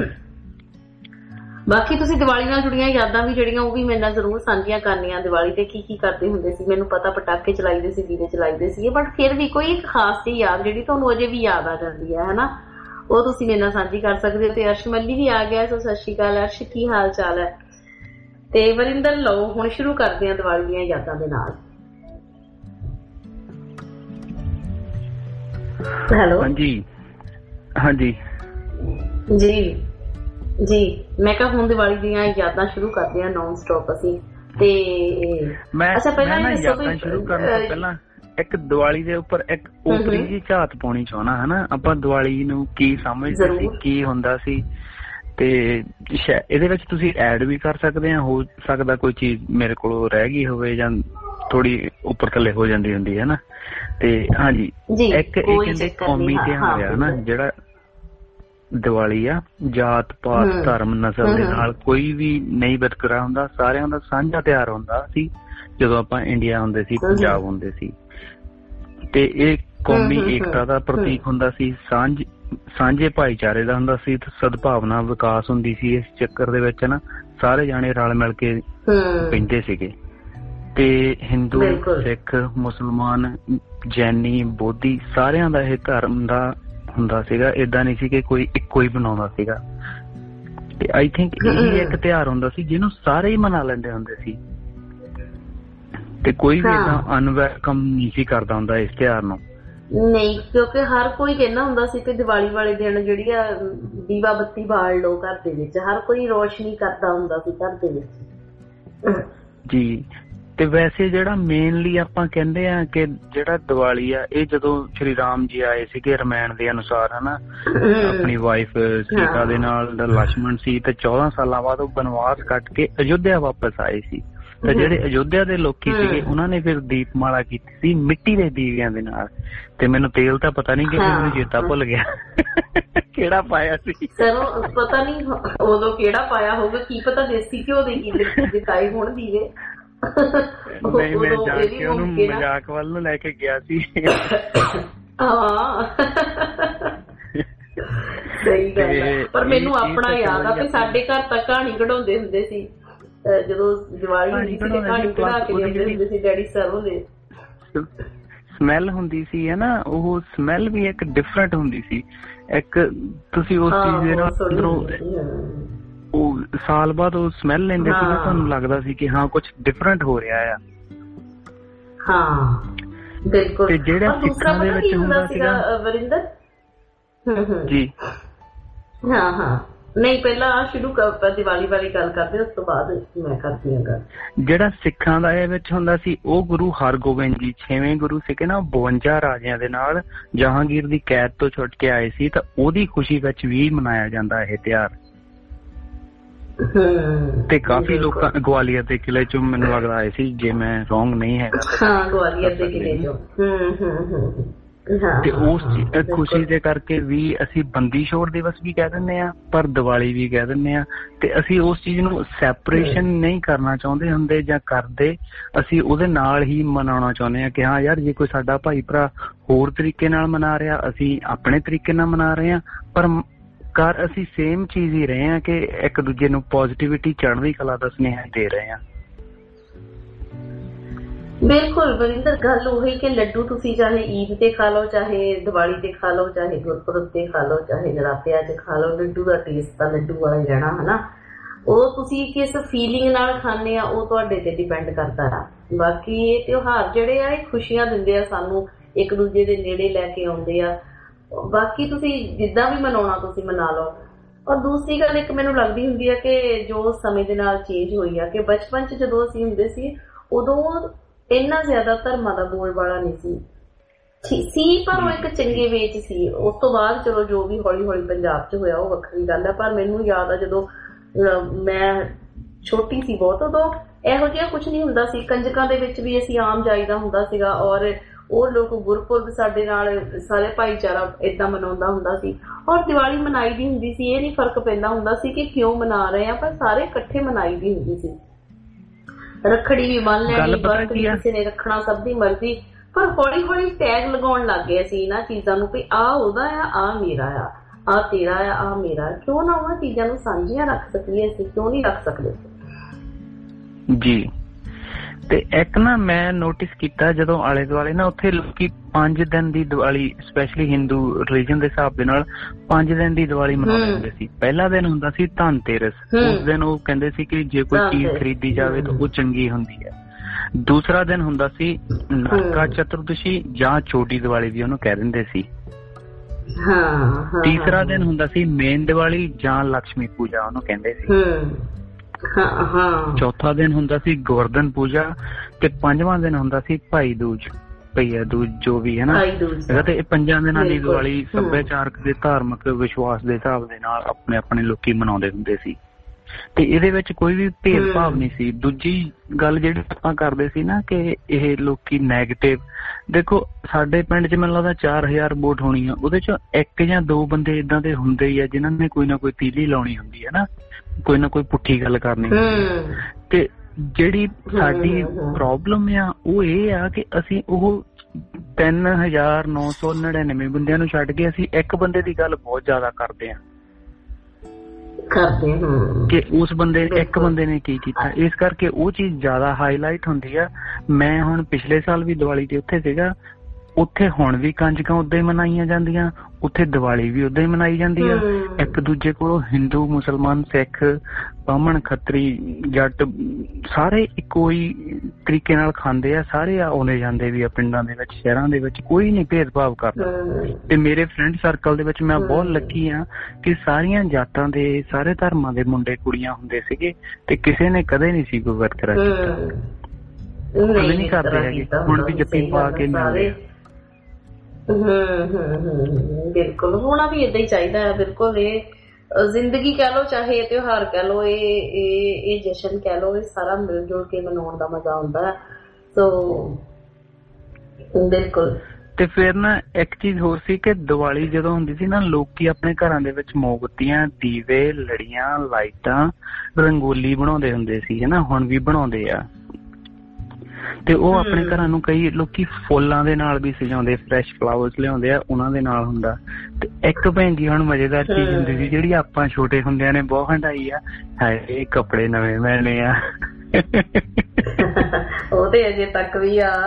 ਬਾਕੀ ਤੁਸੀਂ ਦੀਵਾਲੀ ਨਾਲ ਜੁੜੀਆਂ ਯਾਦਾਂ ਵੀ ਜਿਹੜੀਆਂ ਉਹ ਵੀ ਮੇਰੇ ਨਾਲ ਜ਼ਰੂਰ ਸਾਂਝੀਆਂ ਕਰਨੀਆਂ। ਦੀਵਾਲੀ ਤੇ ਕੀ ਕੀ ਕਰਦੇ ਹੁੰਦੇ ਸੀ, ਮੈਨੂੰ ਪਤਾ ਪਟਾਕੇ ਚਲਾਈਦੇ ਸੀ, ਦੀਵੇ ਚਲਾਈਦੇ ਸੀਗੇ, ਬਟ ਫਿਰ ਵੀ ਕੋਈ ਇੱਕ ਖਾਸ ਜਿਹੀ ਯਾਦ ਜਿਹੜੀ ਤੁਹਾਨੂੰ ਅਜੇ ਵੀ ਯਾਦ ਆ ਜਾਂਦੀ ਹੈ ਹਨਾ, ਉਹ ਤੁਸੀਂ ਮੇਰੇ ਨਾਲ ਸਾਂਝੀ ਕਰ ਸਕਦੇ ਹੋ। ਤੇ ਅਰਸ਼ ਮੱਲੀ ਵੀ ਆ ਗਿਆ, ਸੋ ਸਤਿ ਸ਼੍ਰੀ ਅਕਾਲ ਅਰਸ਼, ਕੀ ਹਾਲ ਚਾਲ ਹੈ? ਤੇ ਵਰਿੰਦਰ ਲਓ ਹੁਣ ਸ਼ੁਰੂ ਕਰਦੇ ਹਾਂ ਦੀਵਾਲੀ ਦੀਆਂ ਯਾਦਾਂ ਦੇ ਨਾਲ। ਹੈਲੋ ਹਾਂਜੀ ਹਾਂਜੀ ਜੀ ਜੀ, ਮੈਂ ਕਿਹਾ ਹੁਣ ਦੀਵਾਲੀ ਦੀਆਂ ਯਾਦਾਂ ਸ਼ੁਰੂ ਕਰਦੇ ਹਾਂ ਨੌਨ ਸਟਾਪ ਅਸੀਂ। ਤੇ ਅੱਛਾ ਪਹਿਲਾਂ ਯਾਦਾਂ ਸ਼ੁਰੂ ਕਰਨ ਤੋਂ ਪਹਿਲਾਂ ਇੱਕ ਦੀਵਾਲੀ ਦੇ ਉੱਪਰ ਇੱਕ ਓਪਰੀ ਜਿਹੀ ਝਾਤ ਪਾਉਣੀ ਚਾਹੁੰਦਾ ਹਨਾ, ਆਪਾਂ ਦੀਵਾਲੀ ਨੂੰ ਕੀ ਸਮਝਦੇ ਸੀ, ਕੀ ਹੁੰਦਾ ਸੀ। ਤੇ ਇਹਦੇ ਵਿੱਚ ਤੁਸੀਂ ਐਡ ਵੀ ਕਰ ਸਕਦੇ ਆ, ਹੋ ਸਕਦਾ ਕੋਈ ਚੀਜ਼ ਮੇਰੇ ਕੋਲੋਂ ਰਹਿ ਗਈ ਹੋਵੇ ਜਾਂ ਥੋੜੀ ਉੱਪਰ ਥੱਲੇ ਹੋ ਜਾਂਦੀ ਹੁੰਦੀ ਹੈ ਨਾ। ਤੇ ਹਾਂਜੀ, ਇੱਕ ਇਹ ਕਹਿੰਦੇ ਕੌਮੀ ਤਿਉਹਾਰ ਆ ਨਾ ਜਿਹੜਾ ਦੀਵਾਲੀ ਆ, ਜਾਤ ਪਾਤ ਧਰਮ ਨਸਲ ਦੇ ਨਾਲ ਕੋਈ ਵੀ ਨਹੀਂ ਵਿਤਕਰਾ ਹੁੰਦਾ, ਸਾਰਿਆਂ ਦਾ ਸਾਂਝਾ ਤਿਉਹਾਰ ਹੁੰਦਾ ਸੀ ਜਦੋਂ ਆਪਾਂ ਇੰਡੀਆ ਹੁੰਦੇ ਸੀ, ਪੰਜਾਬ ਹੁੰਦੇ ਸੀ। ਤੇ ਇਹ ਕੌਮੀ ਏਕਤਾ ਦਾ ਪ੍ਰਤੀਕ ਹੁੰਦਾ ਸੀ, ਸਾਂਝ ਸਾਂਝੇ ਭਾਈਚਾਰੇ ਦਾ ਹੁੰਦਾ ਸੀ, ਸਦਭਾਵਨਾ ਵਿਕਾਸ ਹੁੰਦੀ ਸੀ। ਇਸ ਚੱਕਰ ਦੇ ਵਿੱਚ ਨਾ ਸਾਰੇ ਜਾਣੇ ਰਲ ਮਿਲ ਕੇ ਬਹਿੰਦੇ ਸੀਗੇ। ਤੇ ਹਿੰਦੂ ਸਿੱਖ ਮੁਸਲਮਾਨ ਜੈਨੀ ਬੋਧੀ ਸਾਰਿਆਂ ਦਾ ਇਹ ਧਰਮ ਦਾ ਹੁੰਦਾ ਸੀਗਾ, ਏਦਾਂ ਨਹੀਂ ਸੀ ਕਿ ਕੋਈ ਇੱਕੋ ਹੀ ਬਣਾਉਂਦਾ ਸੀਗਾ। ਤੇ ਆਈ ਥਿੰਕ ਇਹ ਇੱਕ ਤਿਉਹਾਰ ਹੁੰਦਾ ਸੀ ਜਿਹਨੂੰ ਸਾਰੇ ਹੀ ਮਨਾ ਲੈਂਦੇ ਹੁੰਦੇ ਸੀ ਤੇ ਕੋਈ ਵੀ ਏਦਾਂ ਅਨਵੈਲਕਮ ਨਹੀਂ ਸੀ ਕਰਦਾ ਹੁੰਦਾ ਇਸ ਤਿਉਹਾਰ ਨੂੰ। ਨਹੀਂ, ਕਿਉਂਕਿ ਹਰ ਕੋਈ ਕਹਿੰਦਾ ਹੁੰਦਾ ਸੀ ਕਿ ਦੀਵਾਲੀ ਵਾਲੇ ਦਿਨ ਜਿਹੜੀ ਆ ਦੀਵਾ ਬੱਤੀ ਬਾਲ ਲਓ ਘਰ ਦੇ ਵਿੱਚ, ਹਰ ਕੋਈ ਰੋਸ਼ਨੀ ਕਰਦਾ ਹੁੰਦਾ ਸੀ ਘਰ ਦੇ ਵਿੱਚ ਜੀ। ਤੇ ਵੈਸੇ ਜਿਹੜਾ ਮੇਨਲੀ ਆਪਾਂ ਕਹਿੰਦੇ ਆ ਕਿ ਜਿਹੜਾ ਦੀਵਾਲੀ ਆ ਇਹ ਜਦੋਂ ਸ਼੍ਰੀ ਰਾਮ ਜੀ ਆਏ ਸੀਗੇ ਰਮਾਇਣ ਦੇ ਅਨੁਸਾਰ ਹਨਾ, ਆਪਣੀ ਵਾਈਫ ਸੀਤਾ ਦੇ ਨਾਲ ਲਕਸ਼ਮਣ ਸੀ, ਤੇ ਚੌਦਾਂ ਸਾਲਾਂ ਬਾਅਦ ਉਹ ਬਨਵਾਸ ਕੱਟ ਕੇ ਅਯੋਧਿਆ ਵਾਪਸ ਆਏ ਸੀ। ਤੇ ਜਿਹੜੇ ਅਯੋਧਿਆ ਦੇ ਲੋਕੀ ਸੀਗੇ ਉਹਨਾਂ ਨੇ ਫਿਰ ਦੀਪਮਾਲਾ ਕੀਤੀ ਸੀ ਮਿੱਟੀ ਦੇ ਦੀਵਿਆਂ ਦੇ ਨਾਲ। ਤੇ ਮੈਨੂੰ ਤੇਲ ਤਾਂ ਪਤਾ ਨਹੀਂ ਕਿ ਮੈਨੂੰ ਚੇਤਾ ਭੁੱਲ ਗਿਆ ਕਿਹੜਾ ਪਾਇਆ ਸੀ, ਪਤਾ ਨਹੀਂ ਉਦੋਂ ਕਿਹੜਾ ਪਾਇਆ ਹੋਊਗਾ, ਕੀ ਪਤਾ ਦੇਸੀ ਘਿਓ ਦੇ ਕੀ ਦਿਖਾਏ ਹੋਣ ਦੀਵੇ। ਨਹੀਂ, ਮੈਂ ਜਾ ਕੇ ਉਹਨੂੰ ਮਜ਼ਾਕ ਵੱਲ ਨੂੰ ਲੈ ਕੇ ਗਿਆ ਸੀ। ਹਾਂ ਸਹੀ ਗੱਲ ਹੈ, ਪਰ ਮੈਨੂੰ ਆਪਣਾ ਯਾਦ ਆ ਕਿ ਸਾਡੇ ਘਰ ਤਾਂ ਕਹਾਣੀ ਕਢਾਉਂਦੇ ਹੁੰਦੇ ਸੀ ਜਦੋਂ ਦੀਵਾਲੀ ਹੁੰਦੀ ਸੀ, ਕਹਾਣੀ ਕਢਾ ਕੇ ਲਿਆਉਂਦੇ ਹੁੰਦੇ ਸੀ ਡੈਡੀ ਸਰੋਂ ਦੇ। ਸਮੈਲ ਹੁੰਦੀ ਸੀ ਹੈ ਨਾ, ਉਹ ਸਮੈਲ ਵੀ ਇੱਕ ਡਿਫਰੈਂਟ ਹੁੰਦੀ ਸੀ। ਇੱਕ ਤੁਸੀਂ ਉਸ ਚੀਜ਼ ਦੇ ਨਾਲ ਅੰਦਰੋਂ ਉਹ ਸਾਲ ਬਾਅਦ ਉਹ ਸਮੈਲ ਲੈਂਦੇ ਸੀ, ਤੁਹਾਨੂੰ ਲੱਗਦਾ ਸੀ ਕਿ ਹਾਂ ਕੁਛ ਡਿਫਰੈਂਟ ਹੋ ਰਿਹਾ ਆ। ਹਾਂ ਬਿਲਕੁਲ। ਤੇ ਜਿਹੜਾ ਸਿੱਖਾਂ ਦੇ ਵਿੱਚ ਹੁੰਦਾ ਸੀਗਾ ਵਰਿੰਦਰ ਜੀ, ਹਾਂ ਹਾਂ ਨਹੀਂ ਪਹਿਲਾਂ ਸ਼ੁਰੂ ਕਰ ਦੀਵਾਲੀ ਵਾਲੀ ਗੱਲ ਕਰਦੇ, ਉਸ ਤੋਂ ਬਾਅਦ ਮੈਂ ਕਰਦੀ ਹਾਂ ਗੱਲ। ਜਿਹੜਾ ਸਿੱਖਾਂ ਦਾ ਇਹ ਵਿੱਚ ਹੁੰਦਾ ਸੀ ਉਹ ਗੁਰੂ ਹਰਗੋਬਿੰਦ ਜੀ ਛੇਵੇਂ ਗੁਰੂ ਸੀਗੇ ਨਾ, ਬਵੰਜਾ ਰਾਜਿਆਂ ਦੇ ਨਾਲ ਜਹਾਂਗੀਰ ਦੀ ਕੈਦ ਤੋਂ ਛੁੱਟ ਕੇ ਆਏ ਸੀ, ਤਾਂ ਉਹਦੀ ਖੁਸ਼ੀ ਵਿੱਚ ਵੀ ਮਨਾਇਆ ਜਾਂਦਾ ਇਹ ਤਿਉਹਾਰ। ਤੇ ਕਾਫੀ ਲੋਕਾਂ ਗਵਾਲੀਅਰ ਦੇ ਕਿਲੇ ਚੋਂ ਮੈਨੂੰ ਲੱਗਦਾ ਆਏ ਸੀ, ਜੇ ਮੈਂ ਰੋਂਗ ਨਹੀਂ ਹੈਗਾ। ਹਾਂ, ਗਵਾਲੀਅਰ ਦੇ ਕਿਲੇ ਚੋਂ। ਤੇ ਉਸ ਖੁਸ਼ੀ ਦੇ ਕਰਕੇ ਵੀ ਅਸੀਂ ਬੰਦੀ ਛੋੜ ਦਿਵਸ ਵੀ ਕਹਿ ਦਿੰਦੇ ਆ, ਪਰ ਦੀਵਾਲੀ ਵੀ ਕਹਿ ਦਿੰਦੇ ਆ। ਤੇ ਅਸੀਂ ਉਸ ਚੀਜ਼ ਨੂੰ ਸੈਪਰੇਸ਼ਨ ਨਹੀਂ ਕਰਨਾ ਚਾਹੁੰਦੇ ਹੁੰਦੇ ਜਾਂ ਕਰਦੇ, ਅਸੀਂ ਉਹਦੇ ਨਾਲ ਹੀ ਮਨਾਉਣਾ ਚਾਹੁੰਦੇ ਆ ਕਿ ਹਾਂ ਯਾਰ, ਜੇ ਕੋਈ ਸਾਡਾ ਭਾਈ ਭਰਾ ਹੋਰ ਤਰੀਕੇ ਨਾਲ ਮਨਾ ਰਿਹਾ, ਅਸੀਂ ਆਪਣੇ ਤਰੀਕੇ ਨਾਲ ਮਨਾ ਰਹੇ ਹਾਂ, ਪਰ ਕਰ ਅਸੀਂ ਸੇਮ ਚੀਜ਼ ਹੀ ਰਹੇ ਹਾਂ ਕਿ ਇੱਕ ਦੂਜੇ ਨੂੰ ਪੋਜ਼ਿਟਿਵਿਟੀ, ਚੜ੍ਹਦੀ ਕਲਾ ਦਾ ਸੁਨੇਹਾ ਦੇ ਰਹੇ ਹਾਂ। ਬਿਲਕੁਲ ਵਰਿੰਦਰ, ਗੱਲ ਉਹੀ ਕਿ ਲੱਡੂ ਤੁਸੀਂ ਚਾਹੇ ਈਦ ਤੇ ਖਾ ਲਓ, ਚਾਹੇ ਦੀਵਾਲੀ ਤੇ ਖਾ ਲਓ, ਚਾਹੇ ਗੁਰਪੁਰਬ ਤੇ ਖਾ ਲਓ, ਚਾਹੇ ਨਰਾਤਿਆਂ 'ਚ ਖਾ ਲਓ, ਲੱਡੂ ਦਾ ਟੇਸਟ ਤਾਂ ਲੱਡੂ ਵਾਲਾ ਹੀ ਰਹਿਣਾ ਹਨਾ। ਉਹ ਤੁਸੀਂ ਕਿਸ ਫੀਲਿੰਗ ਨਾਲ ਖਾਂਦੇ ਆ ਉਹ ਤੁਹਾਡੇ ਤੇ ਡਿਪੈਂਡ ਕਰਦਾ ਆ। ਬਾਕੀ ਇਹ ਤਿਉਹਾਰ ਜਿਹੜੇ ਆ ਇਹ ਖੁਸ਼ੀਆਂ ਦਿੰਦੇ ਆ ਸਾਨੂੰ, ਇੱਕ ਦੂਜੇ ਦੇ ਨੇੜੇ ਲੈ ਕੇ ਆਉਂਦੇ ਆ। ਬਾਕੀ ਤੁਸੀਂ ਜਿੱਦਾਂ ਵੀ ਮਨਾਉਣਾ ਤੁਸੀਂ ਮਨਾ ਲਓ। ਔਰ ਦੂਸਰੀ ਗੱਲ ਇੱਕ ਮੈਨੂੰ ਲੱਗਦੀ ਹੁੰਦੀ ਆ ਕਿ ਜੋ ਸਮੇਂ ਦੇ ਨਾਲ ਚੇਂਜ ਹੋਈ ਆ, ਕਿ ਬਚਪਨ 'ਚ ਜਦੋਂ ਅਸੀਂ ਹੁੰਦੇ ਸੀ ਉਦੋਂ ਇੰਨਾ ਜ਼ਿਆਦਾ ਧਰਮਾਂ ਦਾ ਬੋਲਬਾਲਾ ਨਹੀਂ ਸੀ ਸੀ ਪਰ ਉਹ ਇੱਕ ਚੰਗੇ ਵੇ 'ਚ ਸੀ। ਉਸ ਤੋਂ ਬਾਅਦ ਚਲੋ ਜੋ ਵੀ ਹੌਲੀ ਹੌਲੀ ਪੰਜਾਬ 'ਚ ਹੋਇਆ ਉਹ ਵੱਖਰੀ ਗੱਲ ਹੈ। ਪਰ ਮੈਨੂੰ ਯਾਦ ਆ ਜਦੋਂ ਮੈਂ ਛੋਟੀ ਸੀ ਬਹੁਤ, ਉਦੋਂ ਇਹੋ ਜਿਹਾ ਕੁਛ ਨਹੀਂ ਹੁੰਦਾ ਸੀ। ਕੰਜਕਾਂ ਦੇ ਵਿੱਚ ਵੀ ਅਸੀਂ ਆਮ ਜਾਈਦਾ ਹੁੰਦਾ ਸੀਗਾ, ਔਰ ਉਹ ਲੋਕ ਗੁਰਪੁਰਬ ਸਾਡੇ ਨਾਲ ਸਾਰੇ ਭਾਈਚਾਰਾ ਏਦਾਂ ਮਨਾਉਂਦਾ ਹੁੰਦਾ ਸੀ, ਔਰ ਦੀਵਾਲੀ ਮਨਾਈ ਦੀ ਹੁੰਦੀ ਸੀ। ਇਹ ਨਹੀਂ ਫਰਕ ਪੈਂਦਾ ਹੁੰਦਾ ਸੀ ਕਿ ਕਿਉਂ ਮਨਾ ਰਹੇ ਆ, ਪਰ ਸਾਰੇ ਇਕੱਠੇ ਮਨਾਈ ਦੀ ਹੁੰਦੀ ਸੀ। ਰੱਖੜੀ ਵੀ ਬੰਨ ਲੈਣੀ, ਵਰਤ ਵੀ ਕਿਸੇ ਨੇ ਰੱਖਣਾ, ਸਭ ਦੀ ਮਰਜ਼ੀ। ਪਰ ਹੌਲੀ ਹੌਲੀ ਟੈਗ ਲਗਾਉਣ ਲੱਗ ਗਏ ਅਸੀਂ ਇਹਨਾਂ ਚੀਜ਼ਾਂ ਨੂੰ, ਵੀ ਆਹ ਉਹਦਾ ਆ, ਆਹ ਮੇਰਾ ਆ, ਆਹ ਤੇਰਾ ਆ, ਆਹ ਮੇਰਾ। ਕਿਉਂ ਨਾ ਉਹਨਾਂ ਚੀਜ਼ਾਂ ਨੂੰ ਸਾਂਝੀਆਂ ਰੱਖ ਸਕੀਏ, ਅਸੀਂ ਕਿਉਂ ਨਹੀਂ ਰੱਖ ਸਕਦੇ ਜੀ। ਤੇ ਇੱਕ ਨਾ ਮੈਂ ਨੋਟਿਸ ਕੀਤਾ, ਜਦੋਂ ਆਲੇ ਦੁਆਲੇ ਨਾ ਉੱਥੇ ਲੋਕੀ ਪੰਜ ਦਿਨ ਦੀ ਦੀਵਾਲੀ, ਸਪੈਸ਼ਲੀ ਹਿੰਦੂ ਰਿਲੀਜਨ ਦੇ ਹਿਸਾਬ ਦੇ ਨਾਲ ਪੰਜ ਦਿਨ ਦੀ ਦੀਵਾਲੀ ਮਨਾਉਂਦੇ ਹੁੰਦੇ ਸੀ। ਪਹਿਲਾ ਦਿਨ ਹੁੰਦਾ ਸੀ ਧਨ ਤੇਰਸ, ਉਸ ਦਿਨ ਉਹ ਕਹਿੰਦੇ ਸੀ ਕਿ ਜੇ ਕੋਈ ਚੀਜ਼ ਖਰੀਦੀ ਜਾਵੇ ਤਾਂ ਉਹ ਚੰਗੀ ਹੁੰਦੀ ਹੈ। ਦੂਸਰਾ ਦਿਨ ਹੁੰਦਾ ਸੀ ਨਰਕਾ ਚਤੁਰਦਸ਼ੀ ਜਾਂ ਛੋਟੀ ਦੀਵਾਲੀ ਵੀ ਉਹਨੂੰ ਕਹਿ ਦਿੰਦੇ ਸੀ। ਤੀਸਰਾ ਦਿਨ ਹੁੰਦਾ ਸੀ ਮੇਨ ਦੀਵਾਲੀ ਜਾਂ ਲక్ష్ਮੀ ਪੂਜਾ ਉਹਨੂੰ ਕਹਿੰਦੇ ਸੀ। ਚੌਥਾ ਦਿਨ ਹੁੰਦਾ ਸੀ ਗੋਵਰਧਨ ਪੂਜਾ, ਤੇ ਪੰਜਵਾਂ ਦਿਨ ਹੁੰਦਾ ਸੀ ਭਾਈ ਦੂਜ, ਭਈਆ ਦੂਜ ਜੋ ਵੀ ਹੈ ਨਾ। ਤੇ ਇਹ ਪੰਜਾਂ ਦਿਨਾਂ ਦੀ ਦੀਵਾਲੀ ਸੱਭਿਆਚਾਰਕ ਦੇ ਧਾਰਮਿਕ ਵਿਸ਼ਵਾਸ ਦੇ ਹਿਸਾਬ ਦੇ ਨਾਲ ਆਪਣੇ ਆਪਣੇ ਲੋਕੀ ਮਨਾਉਂਦੇ ਹੁੰਦੇ ਸੀ, ਤੇ ਇਹਦੇ ਵਿੱਚ ਕੋਈ ਵੀ ਭੇਦਭਾਵ ਨਹੀਂ ਸੀ। ਦੂਜੀ ਗੱਲ ਜਿਹੜੀ ਆਪਾਂ ਕਰਦੇ ਸੀ ਨਾ ਕਿ ਇਹ ਲੋਕੀ ਨੈਗੇਟਿਵ, ਦੇਖੋ ਸਾਡੇ ਪਿੰਡ 'ਚ ਮੈਨੂੰ ਲੱਗਦਾ ਚਾਰ ਹਜ਼ਾਰ ਵੋਟ ਹੋਣੀ ਆ, ਉਹਦੇ 'ਚ ਇੱਕ ਜਾਂ ਦੋ ਬੰਦੇ ਏਦਾਂ ਦੇ ਹੁੰਦੇ ਹੀ ਆ ਜਿਨ੍ਹਾਂ ਨੇ ਕੋਈ ਨਾ ਕੋਈ ਤੀਲੀ ਲਾਉਣੀ ਹੁੰਦੀ ਹੈ ਨਾ, ਕੋਈ ਨਾ ਕੋਈ ਪੁੱਠੀ ਗੱਲ ਕਰਨੀ ਹੁੰਦੀ। ਤੇ ਜਿਹੜੀ ਸਾਡੀ ਪ੍ਰੋਬਲਮ ਆ ਉਹ ਇਹ ਆ ਕਿ ਅਸੀਂ ਉਹ ਤਿੰਨ ਹਜ਼ਾਰ ਨੌ ਸੌ ਨੜਿਨਵੇਂ ਬੰਦਿਆਂ ਨੂੰ ਛੱਡ ਕੇ ਅਸੀਂ ਇੱਕ ਬੰਦੇ ਦੀ ਗੱਲ ਬਹੁਤ ਜ਼ਿਆਦਾ ਕਰਦੇ ਆ ਕਿ ਉਸ ਬੰਦੇ ਇੱਕ ਬੰਦੇ ਨੇ ਕੀ ਕੀਤਾ। ਇਸ ਕਰਕੇ ਉਹ ਚੀਜ਼ ਜ਼ਿਆਦਾ ਹਾਈਲਾਈਟ ਹੁੰਦੀ ਆ। ਮੈਂ ਹੁਣ ਪਿਛਲੇ ਸਾਲ ਵੀ ਦੀਵਾਲੀ ਤੇ ਉੱਥੇ ਸੀਗਾ, ਉੱਥੇ ਹੁਣ ਵੀ ਕੰਜਕਾਂ ਉਦਾਂ ਹੀ ਮਨਾਈਆਂ ਜਾਂਦੀਆਂ, ਉੱਥੇ ਦੀਵਾਲੀ ਵੀ ਉਦਾਂ ਹੀ ਮਨਾਈ ਜਾਂਦੀ ਆ। ਇੱਕ ਦੂਜੇ ਕੋਲੋਂ ਹਿੰਦੂ, ਮੁਸਲਮਾਨ, ਸਿੱਖ, ਬਾਹਮਣ, ਖੱਤਰੀ, ਜੱਟ ਸਾਰੇ ਇੱਕੋ ਹੀ ਤਰੀਕੇ ਨਾਲ ਖਾਂਦੇ ਆ, ਸਾਰੇ ਆਉਂਦੇ ਜਾਂਦੇ ਵੀ ਆ ਪਿੰਡਾਂ ਦੇ ਵਿੱਚ, ਸ਼ਹਿਰਾਂ ਦੇ ਵਿੱਚ, ਕੋਈ ਨਹੀਂ ਭੇਦਭਾਵ ਕਰਦਾ। ਤੇ ਮੇਰੇ ਫਰੈਂਡ ਸਰਕਲ ਦੇ ਵਿੱਚ ਮੈਂ ਬਹੁਤ ਲੱਕੀ ਆ ਕਿ ਸਾਰੀਆਂ ਜਾਤਾਂ ਦੇ, ਸਾਰੇ ਧਰਮਾਂ ਦੇ ਮੁੰਡੇ ਕੁੜੀਆਂ ਹੁੰਦੇ ਸੀਗੇ, ਤੇ ਕਿਸੇ ਨੇ ਕਦੇ ਨਹੀਂ ਸੀ ਕੋਈ ਵਰਤਰਾ ਕੀਤਾ, ਕਦੇ ਨਹੀਂ ਕਰਦੇ ਹੈਗੇ। ਹੁਣ ਵੀ ਜੱਫੀ ਪਾ ਕੇ ਮਿਲਦੇ। ਹਮ ਹਮ ਬਿਲਕੁਲ ਹੋਣਾ ਵੀ ਏਦਾਂ ਹੀ ਚਾਹੀਦਾ ਹੈ। ਬਿਲਕੁਲ ਇਹ ਜ਼ਿੰਦਗੀ ਕਹਿ ਲਓ, ਚਾਹੇ ਇਹ ਤਿਉਹਾਰ ਕਹਿ ਲਓ, ਇਹ ਇਹ ਇਹ ਜਸ਼ਨ ਕਹਿ ਲਓ, ਇਹ ਸਾਰਾ ਮਿਲ ਜੁਲ ਕੇ ਮਨਾਉਣ ਦਾ ਮਜ਼ਾ ਆਉਂਦਾ ਹੈ। ਸੋ ਬਿਲਕੁਲ। ਤੇ ਫਿਰ ਨਾ ਇੱਕ ਚੀਜ਼ ਹੋਰ ਸੀ ਕਿ ਦੀਵਾਲੀ ਜਦੋਂ ਹੁੰਦੀ ਸੀ ਨਾ, ਲੋਕੀ ਆਪਣੇ ਘਰਾਂ ਦੇ ਵਿੱਚ ਮੋਮਬੱਤੀਆਂ, ਦੀਵੇ, ਲੜੀਆਂ, ਲਾਈਟਾਂ, ਰੰਗੋਲੀ ਬਣਾਉਂਦੇ ਹੁੰਦੇ ਸੀ ਹਨਾ, ਹੁਣ ਵੀ ਬਣਾਉਂਦੇ ਆ। ਤੇ ਉਹ ਆਪਣੇ ਘਰਾਂ ਨੂੰ ਕਈ ਲੋਕੀ ਫੁੱਲਾਂ ਦੇ ਨਾਲ ਵੀ ਸਜਾਉਂਦੇ, ਫਰੈਸ਼ ਫਲਾਵਰਸ ਲਿਆਉਂਦੇ ਆ, ਉਹਨਾਂ ਦੇ ਨਾਲ ਹੁੰਦਾ। ਤੇ ਇੱਕ ਭੈਣ ਜੀ ਹੁਣ ਮਜ਼ੇਦਾਰ ਚੀਜ਼ ਹੁੰਦੀ ਸੀ ਜਿਹੜੀ ਆਪਾਂ ਛੋਟੇ ਹੁੰਦਿਆਂ ਨੇ ਬਹੁਤ ਹੰਡਾਈ ਆ, ਹਾਏ ਕੱਪੜੇ ਨਵੇਂ ਮਿਲਣੇ ਆ। ਉਹ ਤੇ ਅਜੇ ਤੱਕ ਵੀ ਆ,